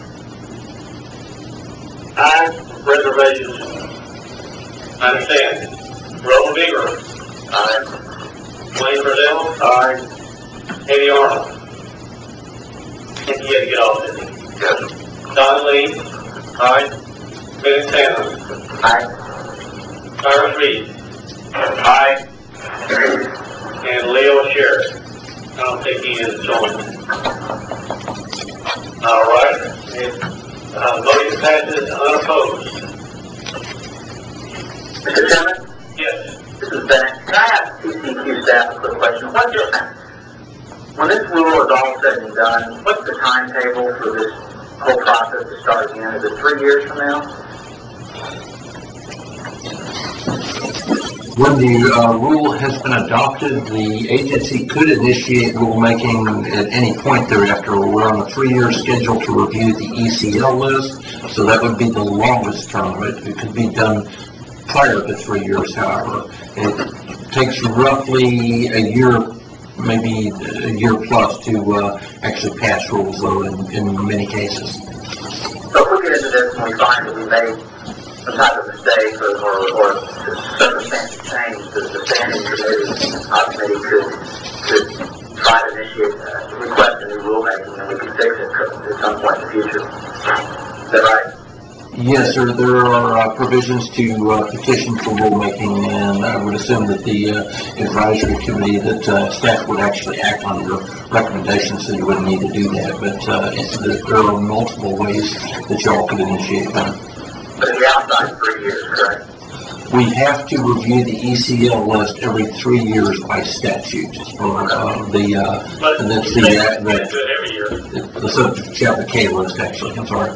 Aye. Reservations. I understand. Roland Beaver. Aye. Wayne Brazell. Aye. Eddie Arnold. He had to get off, didn't he? Yes. Don Lee. Aye. Benny Sanders. Aye. Cyrus Reed. Aye. And Leo Sherrod. I don't think he is joined. All right. It, uh, motion passes unopposed. Mister Chairman? Yes. This is Ben. Can I ask T C Q staff a quick question? What's your, when this rule is all said and done, what's the timetable for this whole process to start again? Is it three years from now? When the uh, rule has been adopted, the agency could initiate rulemaking at any point thereafter. We're on a three-year schedule to review the E C L list, so that would be the longest term. It, it could be done prior to three years, however. It takes roughly a year, maybe a year plus, to uh, actually pass rules, though, in, in many cases. So if we get into this and we find that we made some type of mistake or, or, or circumstances change, the, the standing committee, our committee could, could try to initiate, uh, request a new rulemaking and we could fix it at some point in the future. Is that right? Yes, sir. There are uh, provisions to uh, petition for rulemaking, and I would assume that the uh, advisory committee, that uh, staff would actually act on your recommendations, so you wouldn't need to do that. But uh, it's, there are multiple ways that y'all could initiate them. But it's outside three years, correct? We have to review the E C L list every three years by statute. For uh, the uh, that's the uh, the, the subject chapter K list, actually. I'm sorry.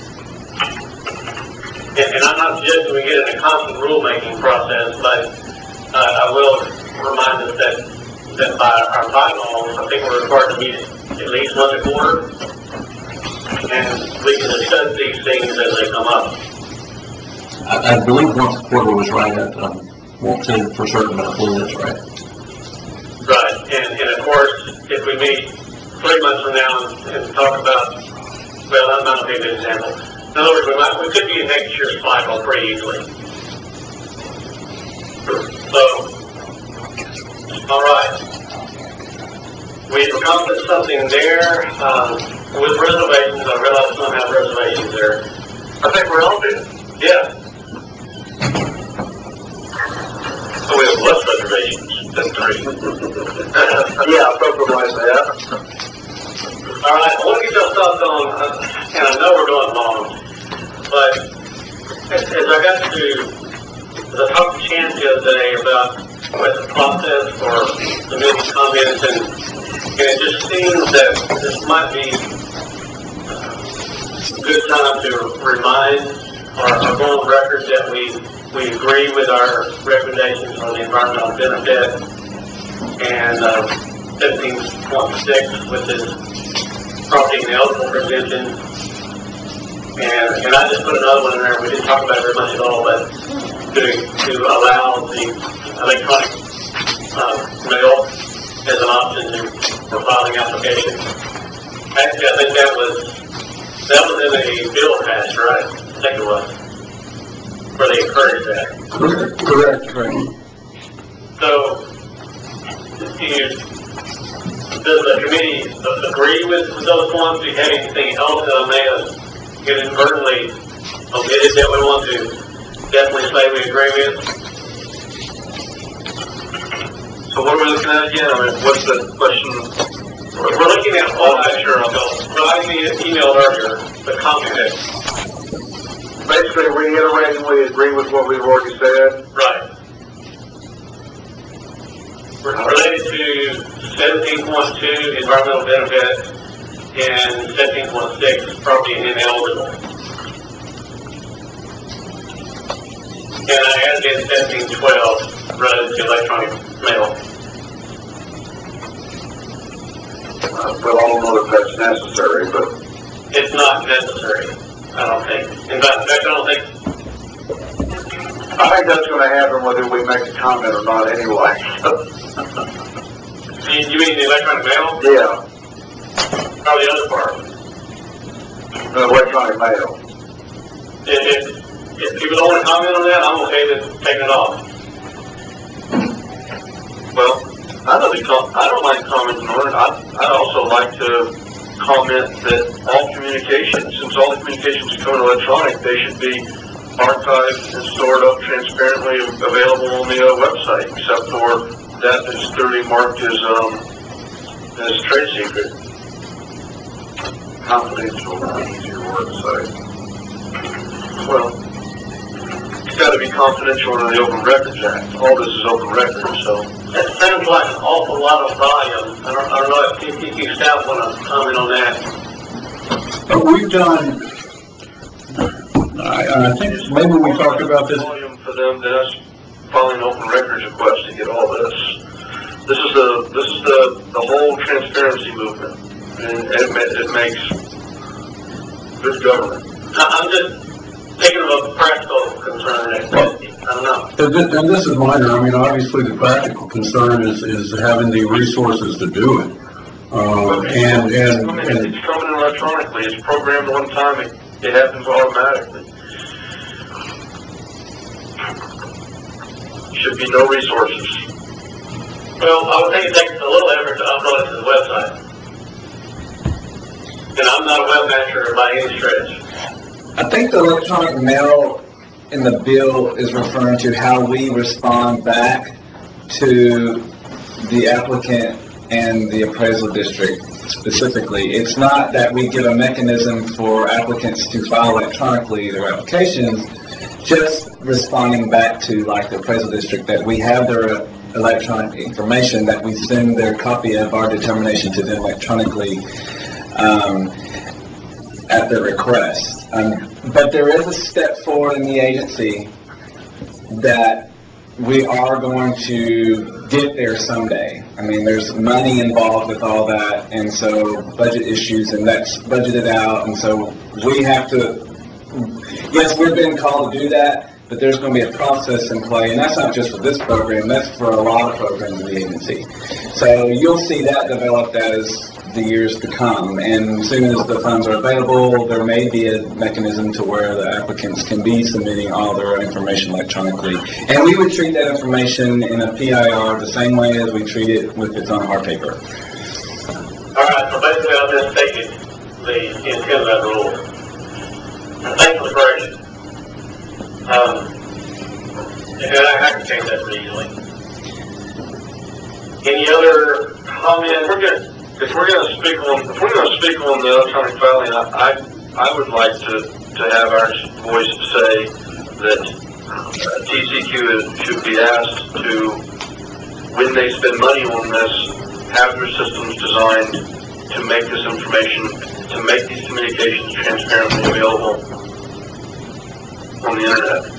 And, and I'm not suggesting we get in a constant rulemaking process, but uh, I will remind us that that by our bylaws, I think we're required to meet at least once a quarter, and we can discuss these things as they come up. I, I believe once a quarter was right. I, I won't say for certain, but I believe that's right. Right, and, and of course, if we meet three months from now and, and talk about, well, that might not be a good example. In other words, we, might, we could be in next year's cycle pretty easily. So, all right. We've accomplished something there um, with reservations. I realize some have reservations there. I think we all did. Yeah. So we have less reservations than three. Yeah, something like that. All right, I want to get your thoughts on, uh, and I know we're going long, but as, as I got to, as I talked to Chance the other day about what the process for submitting comments, and, and it just seems that this might be a good time to remind or, or go on record that we, we agree with our recommendations on the environmental benefit and uh, fifteen point six with this property ineligible for exemption. And, and I just put another one in there. We didn't talk about it very much at all, but to, to allow the electronic uh, mail as an option to, for filing applications. Actually, I think that was that was in a bill passed, right? I think it was. where they encourage that. Correct, correct, correct. So, do you, does the committee agree with, with those points? Do you have anything else that I may have inadvertently omitted that we want to definitely say we agree with? So what are we looking at again? I mean, what's the question? We're, we're looking at what I sure what I emailed earlier, the context. Basically, reiterating, we agree with what we've already said. Right. Related to seventeen point two, environmental benefits, and seventeen point six, property ineligible. And I added in seventeen twelve, related to electronic mail. Uh, well, I don't know if that's necessary, but it's not necessary, I don't think. In fact, I don't think. I think that's going to happen whether we make a comment or not anyway. you, you mean the electronic mail? Yeah. Or the other part? The electronic mail. If, if, if people don't want to comment on that, I'm okay with taking it off. Well, I don't, com- I don't like commenting on it. I, I'd also like to comment that all communications, since all the communications are coming electronic, they should be archived and stored up transparently available on the uh, website, except for that is clearly marked as um, as trade secret. Confidential on your website. Well, it's got to be confidential under the Open Records Act. All this is open record, so. That sounds like an awful lot of volume. I don't, I don't know if T C Q staff want to comment on that. But we've done, I, I think maybe we talked about this. Volume for them that us filing open records request to get all this. This is the this is the the whole transparency movement, and it, it makes good government. I'm just thinking of a practical concern. Well, I don't know. And this, and this is minor. I mean, obviously, the practical concern is, is having the resources to do it. Um, and, and, I mean, and it's coming in electronically. It's programmed one time. It, it happens automatically. Should be no resources. Well, I would think it takes a little effort to upload it to the website. And I'm not a webmaster by any stretch. I think the electronic mail in the bill is referring to how we respond back to the applicant and the appraisal district specifically. It's not that we give a mechanism for applicants to file electronically their applications, just responding back to like the appraisal district that we have their electronic information, that we send their copy of our determination to them electronically um, at their request. Um, but there is a step forward in the agency that we are going to get there someday. I mean, there's money involved with all that, and so budget issues, and that's budgeted out, and so we have to, yes, we've been called to do that, but there's going to be a process in play, and that's not just for this program, that's for a lot of programs in the agency. So you'll see that developed as the years to come, and as soon as the funds are available, there may be a mechanism to where the applicants can be submitting all their information electronically. And we would treat that information in a P I R the same way as we treat it with it's on hard paper. All right, so basically I'll just take it, the intent of that rule. Thanks for the correction. Um, and I, I can change that pretty easily. Any other comments? We're good. If we're going to speak on, if we're going to speak on the electronic filing, I, I, I would like to, to have our voice say that uh, T C Q should be asked to, when they spend money on this, have their systems designed to make this information, to make these communications transparently available on the internet.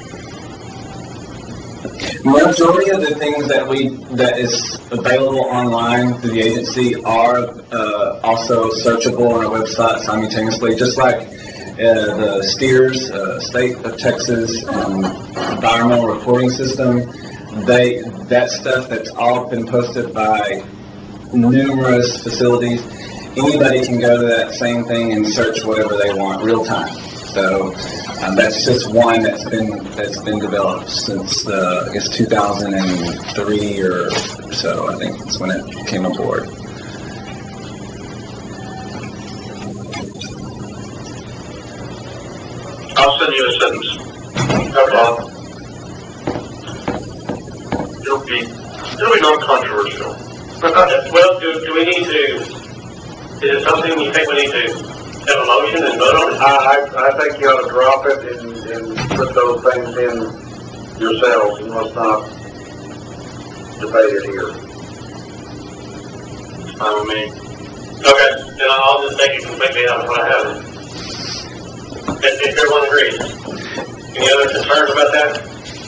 Majority of the things that we that is available online through the agency are uh, also searchable on our website simultaneously, just like uh, the STEERS, uh, State of Texas um, Environmental Reporting System. They that stuff that's all been posted by numerous facilities. Anybody can go to that same thing and search whatever they want real time. So Um, that's just one that's been that's been developed since uh, I guess two thousand three or so. I think that's when it came aboard. I'll send you a sentence. Okay. It'll be, it'll be non-controversial. Well, do, do we need to, is it something you think we need to have a motion and vote on it? I, I, I think you ought to drop it and, and put those things in yourselves and let's not debate it here. I mean, okay, then I'll just take it completely out of what I have. If, if everyone agrees. Any other concerns about that?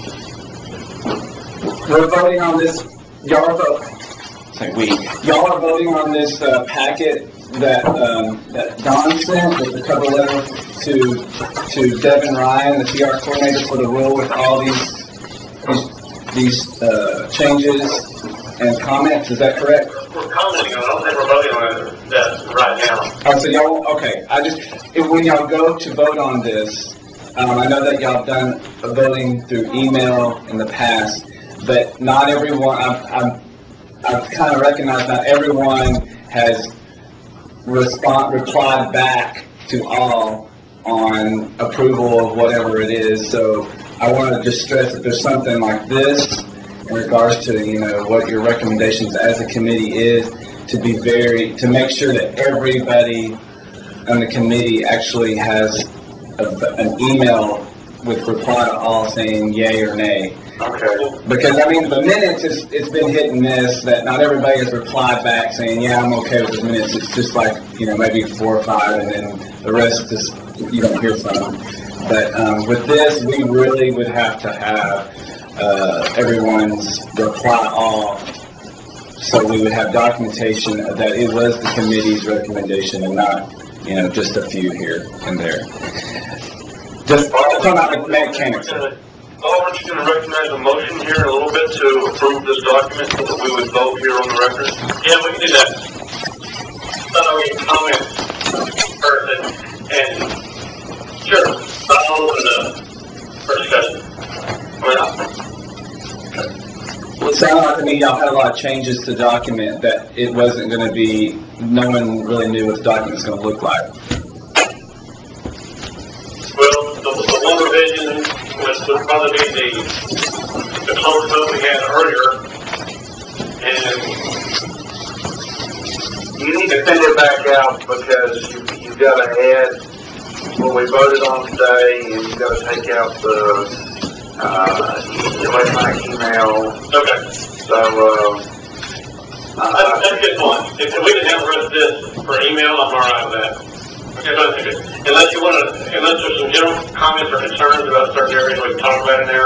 We're voting on this. Y'all are voting. Say we. Y'all are voting on this uh, packet that um, that Don sent with the cover letter to to Devin Ryan, the P R coordinator for the rule, with all these these, these uh, changes and comments. Is that correct? We're commenting on it. I don't think we're voting on it that right now. Oh, so y'all, okay. I just, if, when y'all go to vote on this, um, I know that y'all have done voting through email in the past, but not everyone, I've, I've, I've kind of recognized not everyone has respond, replied back to all on approval of whatever it is. So I want to just stress that there's something like this in regards to, you know, what your recommendations as a committee is, to be very, to make sure that everybody on the committee actually has a, an email with reply to all saying yay or nay. Okay. Because, I mean, the minutes, is, it's been hit and miss, that not everybody has replied back saying, yeah, I'm okay with the minutes. It's just like, you know, maybe four or five, and then the rest is, you don't hear from them. But um, with this, we really would have to have uh, everyone's reply all, so we would have documentation that it was the committee's recommendation and not, you know, just a few here and there. Just talking about the mechanics. Oh, aren't you going to recognize a motion here in a little bit to approve this document so that we would vote here on the record? Yeah, we can do that. So we can comment first and, and sure, I'll open the for discussion. Well, it sounded like to me y'all had a lot of changes to the document that it wasn't going to be, no one really knew what the document was going to look like. Well, the, the one revision was would probably be the, the close vote we had earlier, and you need to send it back out because you, you've got to add what we voted on today, and you've got to take out the uh, electronic email. Okay. So, uh, uh, that's, that's a good point. If, if we didn't have the rest of this for email, I'm all right with that. Okay, but unless you want to, unless there's some general comments or concerns about certain areas, we can talk about it now.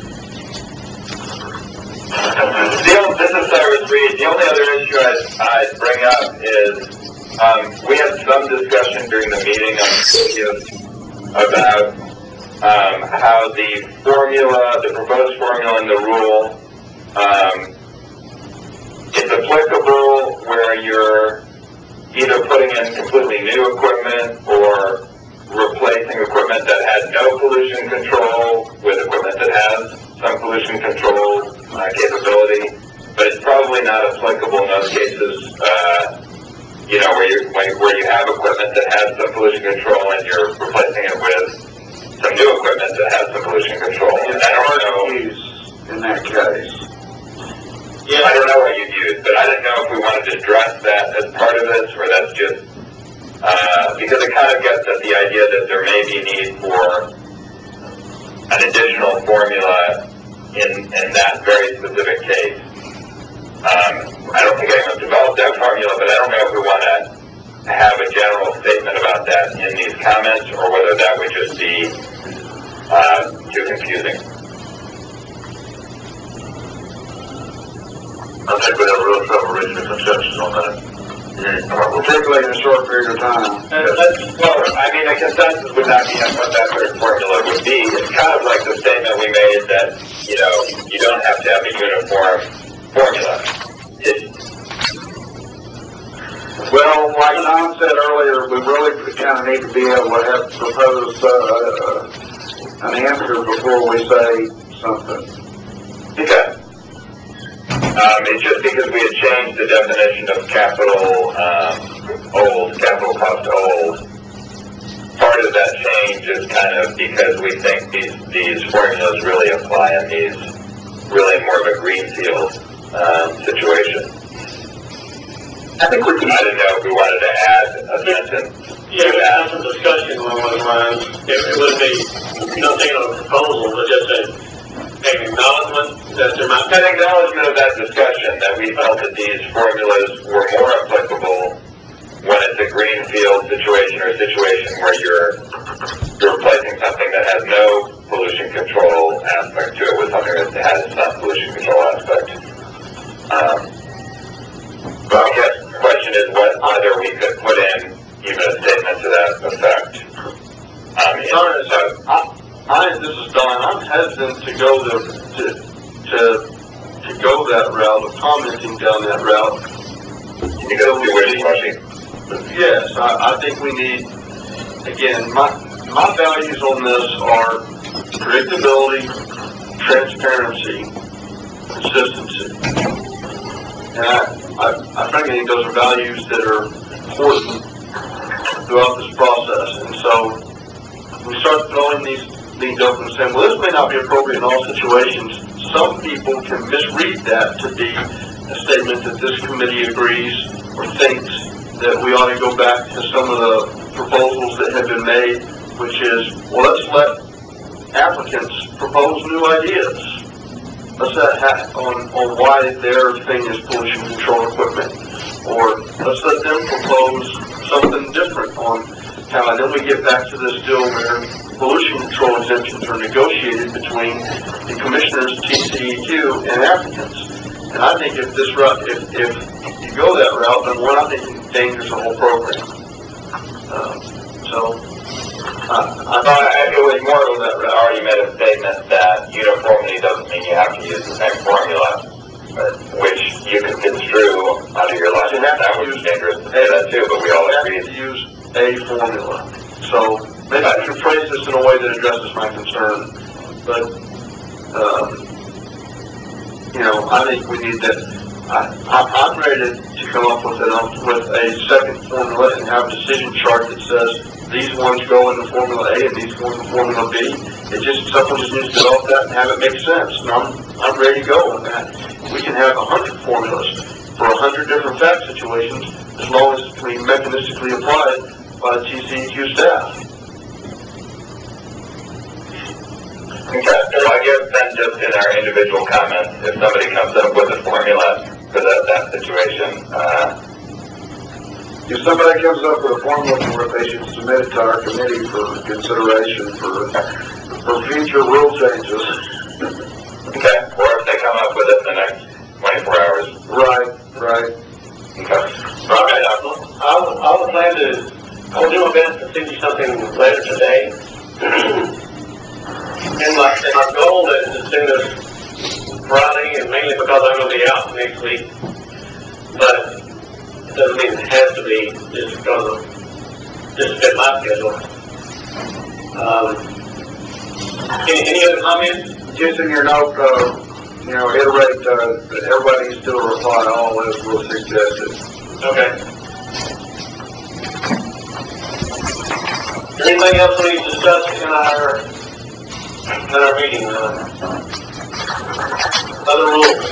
The only, this is Cyrus Reed. The only other issue I'd, I'd bring up is um, we had some discussion during the meeting on about um, how the formula, the proposed formula in the rule, um, is applicable where you're either putting in completely new equipment or replacing equipment that had no pollution control with equipment that has some pollution control uh, capability, but it's probably not applicable in those cases, uh, you know, where you where you have equipment that has some pollution control and you're replacing it with some new equipment that has some pollution control. And I don't know in that case. Yeah, I don't know what you'd use, but I didn't know if we wanted to address that as part of this, or that's just, uh, because it kind of gets at the idea that there may be need for an additional formula in, in that very specific case. Um, I don't think anyone's developed that formula, but I don't know if we want to have a general statement about that in these comments, or whether that would just be uh, too confusing. I think we'd have a real trouble reaching a consensus on that. Mm-hmm. Particularly in a short period of time. Uh, well, I mean, a consensus would not be on what that third formula would be. It's kind of like the statement we made that, you know, you don't have to have a uniform formula. It, well, like Don said earlier, we really kind of need to be able to have proposed uh, an answer before we say something. Okay. Um, it's just because we had changed the definition of capital, um, old, capital cost old. Part of that change is kind of because we think these, these formulas really apply in these really more of a greenfield, um, situation. I think we can. I didn't know if we wanted to add a sentence. Yeah, we had some discussion along those lines. It, it wouldn't be nothing of a proposal, but just a, an acknowledgement that there might be. An acknowledgement of that discussion, that we felt that these formulas were more applicable when it's a greenfield situation or a situation where you're, you're replacing something that has no pollution control aspect to it with something that has some pollution control aspect. Um, but I guess the question is what whether we could put in even a statement to that effect. Um, in, so, I, I, this is Don. I'm hesitant to go the, to, to, to go that route of commenting down that route. Because you're wishy-washy. Yes, I, I think we need, again, my, my values on this are predictability, transparency, consistency. And I, I, I frankly think those are values that are important throughout this process. And so we start throwing these things open and saying, well, this may not be appropriate in all situations. Some people can misread that to be a statement that this committee agrees or thinks that we ought to go back to some of the proposals that have been made, which is, well, let's let applicants propose new ideas. Let's let ha- on, on why their thing is pollution control equipment. Or let's let them propose something different on how, and then we get back to this deal where pollution control exemptions are negotiated between the commissioners, T C E Q, and applicants. And I think if this route, if, if you go that route, then one, I think it endangers the whole program. Uh, so, uh, I thought it was more of that already made a statement that uniformity doesn't mean you have to use the same formula, which you could construe under your license. That would be dangerous to say that too, but we all agree to use a formula. So maybe I should phrase this in a way that addresses my concern. But um, you know, I think we need to. I, I, I'm ready to, to come up with a with a second formula and have a decision chart that says these ones go into Formula A and these go into Formula B. It just someone just needs to develop that and have it make sense. And I'm I'm ready to go on that. We can have a hundred formulas for a hundred different fact situations as long as we mechanistically apply it by the T C E Q staff. Okay, so I guess then just in our individual comments, if somebody comes up with a formula for that, that situation, uh, if somebody comes up with a formula for it, they should submit it to our committee for consideration for, for future rule changes. Okay, or if they come up with it in the next twenty-four hours. Right, right. Okay. Okay, I'll, I'll plan to, I'll do my best to send you something later today. And my, and my goal is to send us Friday, and mainly because I'm going to be out next week. But it doesn't mean it has to be just because of just fit my schedule. Um, any, any other comments? Just in your note, uh, you know, iterate, uh, everybody needs to reply all as was suggested. Okay. Anything else we need to discuss in our in our meeting? Uh, other rules?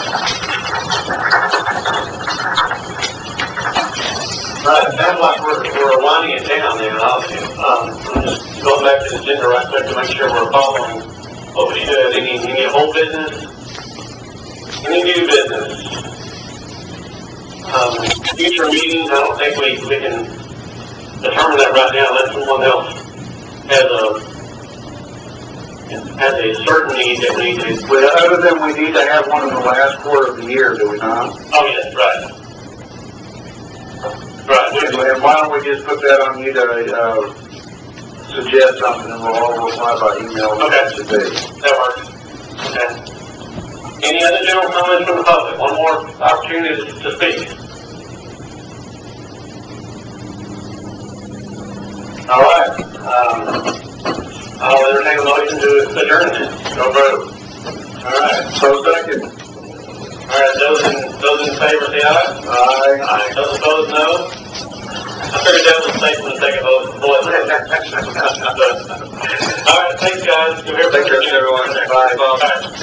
Right, it sounds like we're, we're winding it down there. I'll, um, I'm just going back to the agenda right quick to make sure we're following what we should. Any, any old business? Any new business? Um, future meetings, I don't think we, we can determine that right now unless someone else has a has a certain need that we need to. Well, other than we need to have one in the last quarter of the year, do we not? Oh, yes, right. Right. And, and why don't we just put that on you to uh, suggest something and we'll all reply by email. Okay. Today. That works. Okay. Any other general comments from the public? One more opportunity to speak. All right. Um, I'll entertain a motion to adjourn then. No vote. All right. So second. All right, those in, those in favor say aye. Aye. Aye. Those opposed, no. I figured that was safe for the second vote. All right, thanks guys. You'll hear from Take care, you. everyone. Bye. Bye.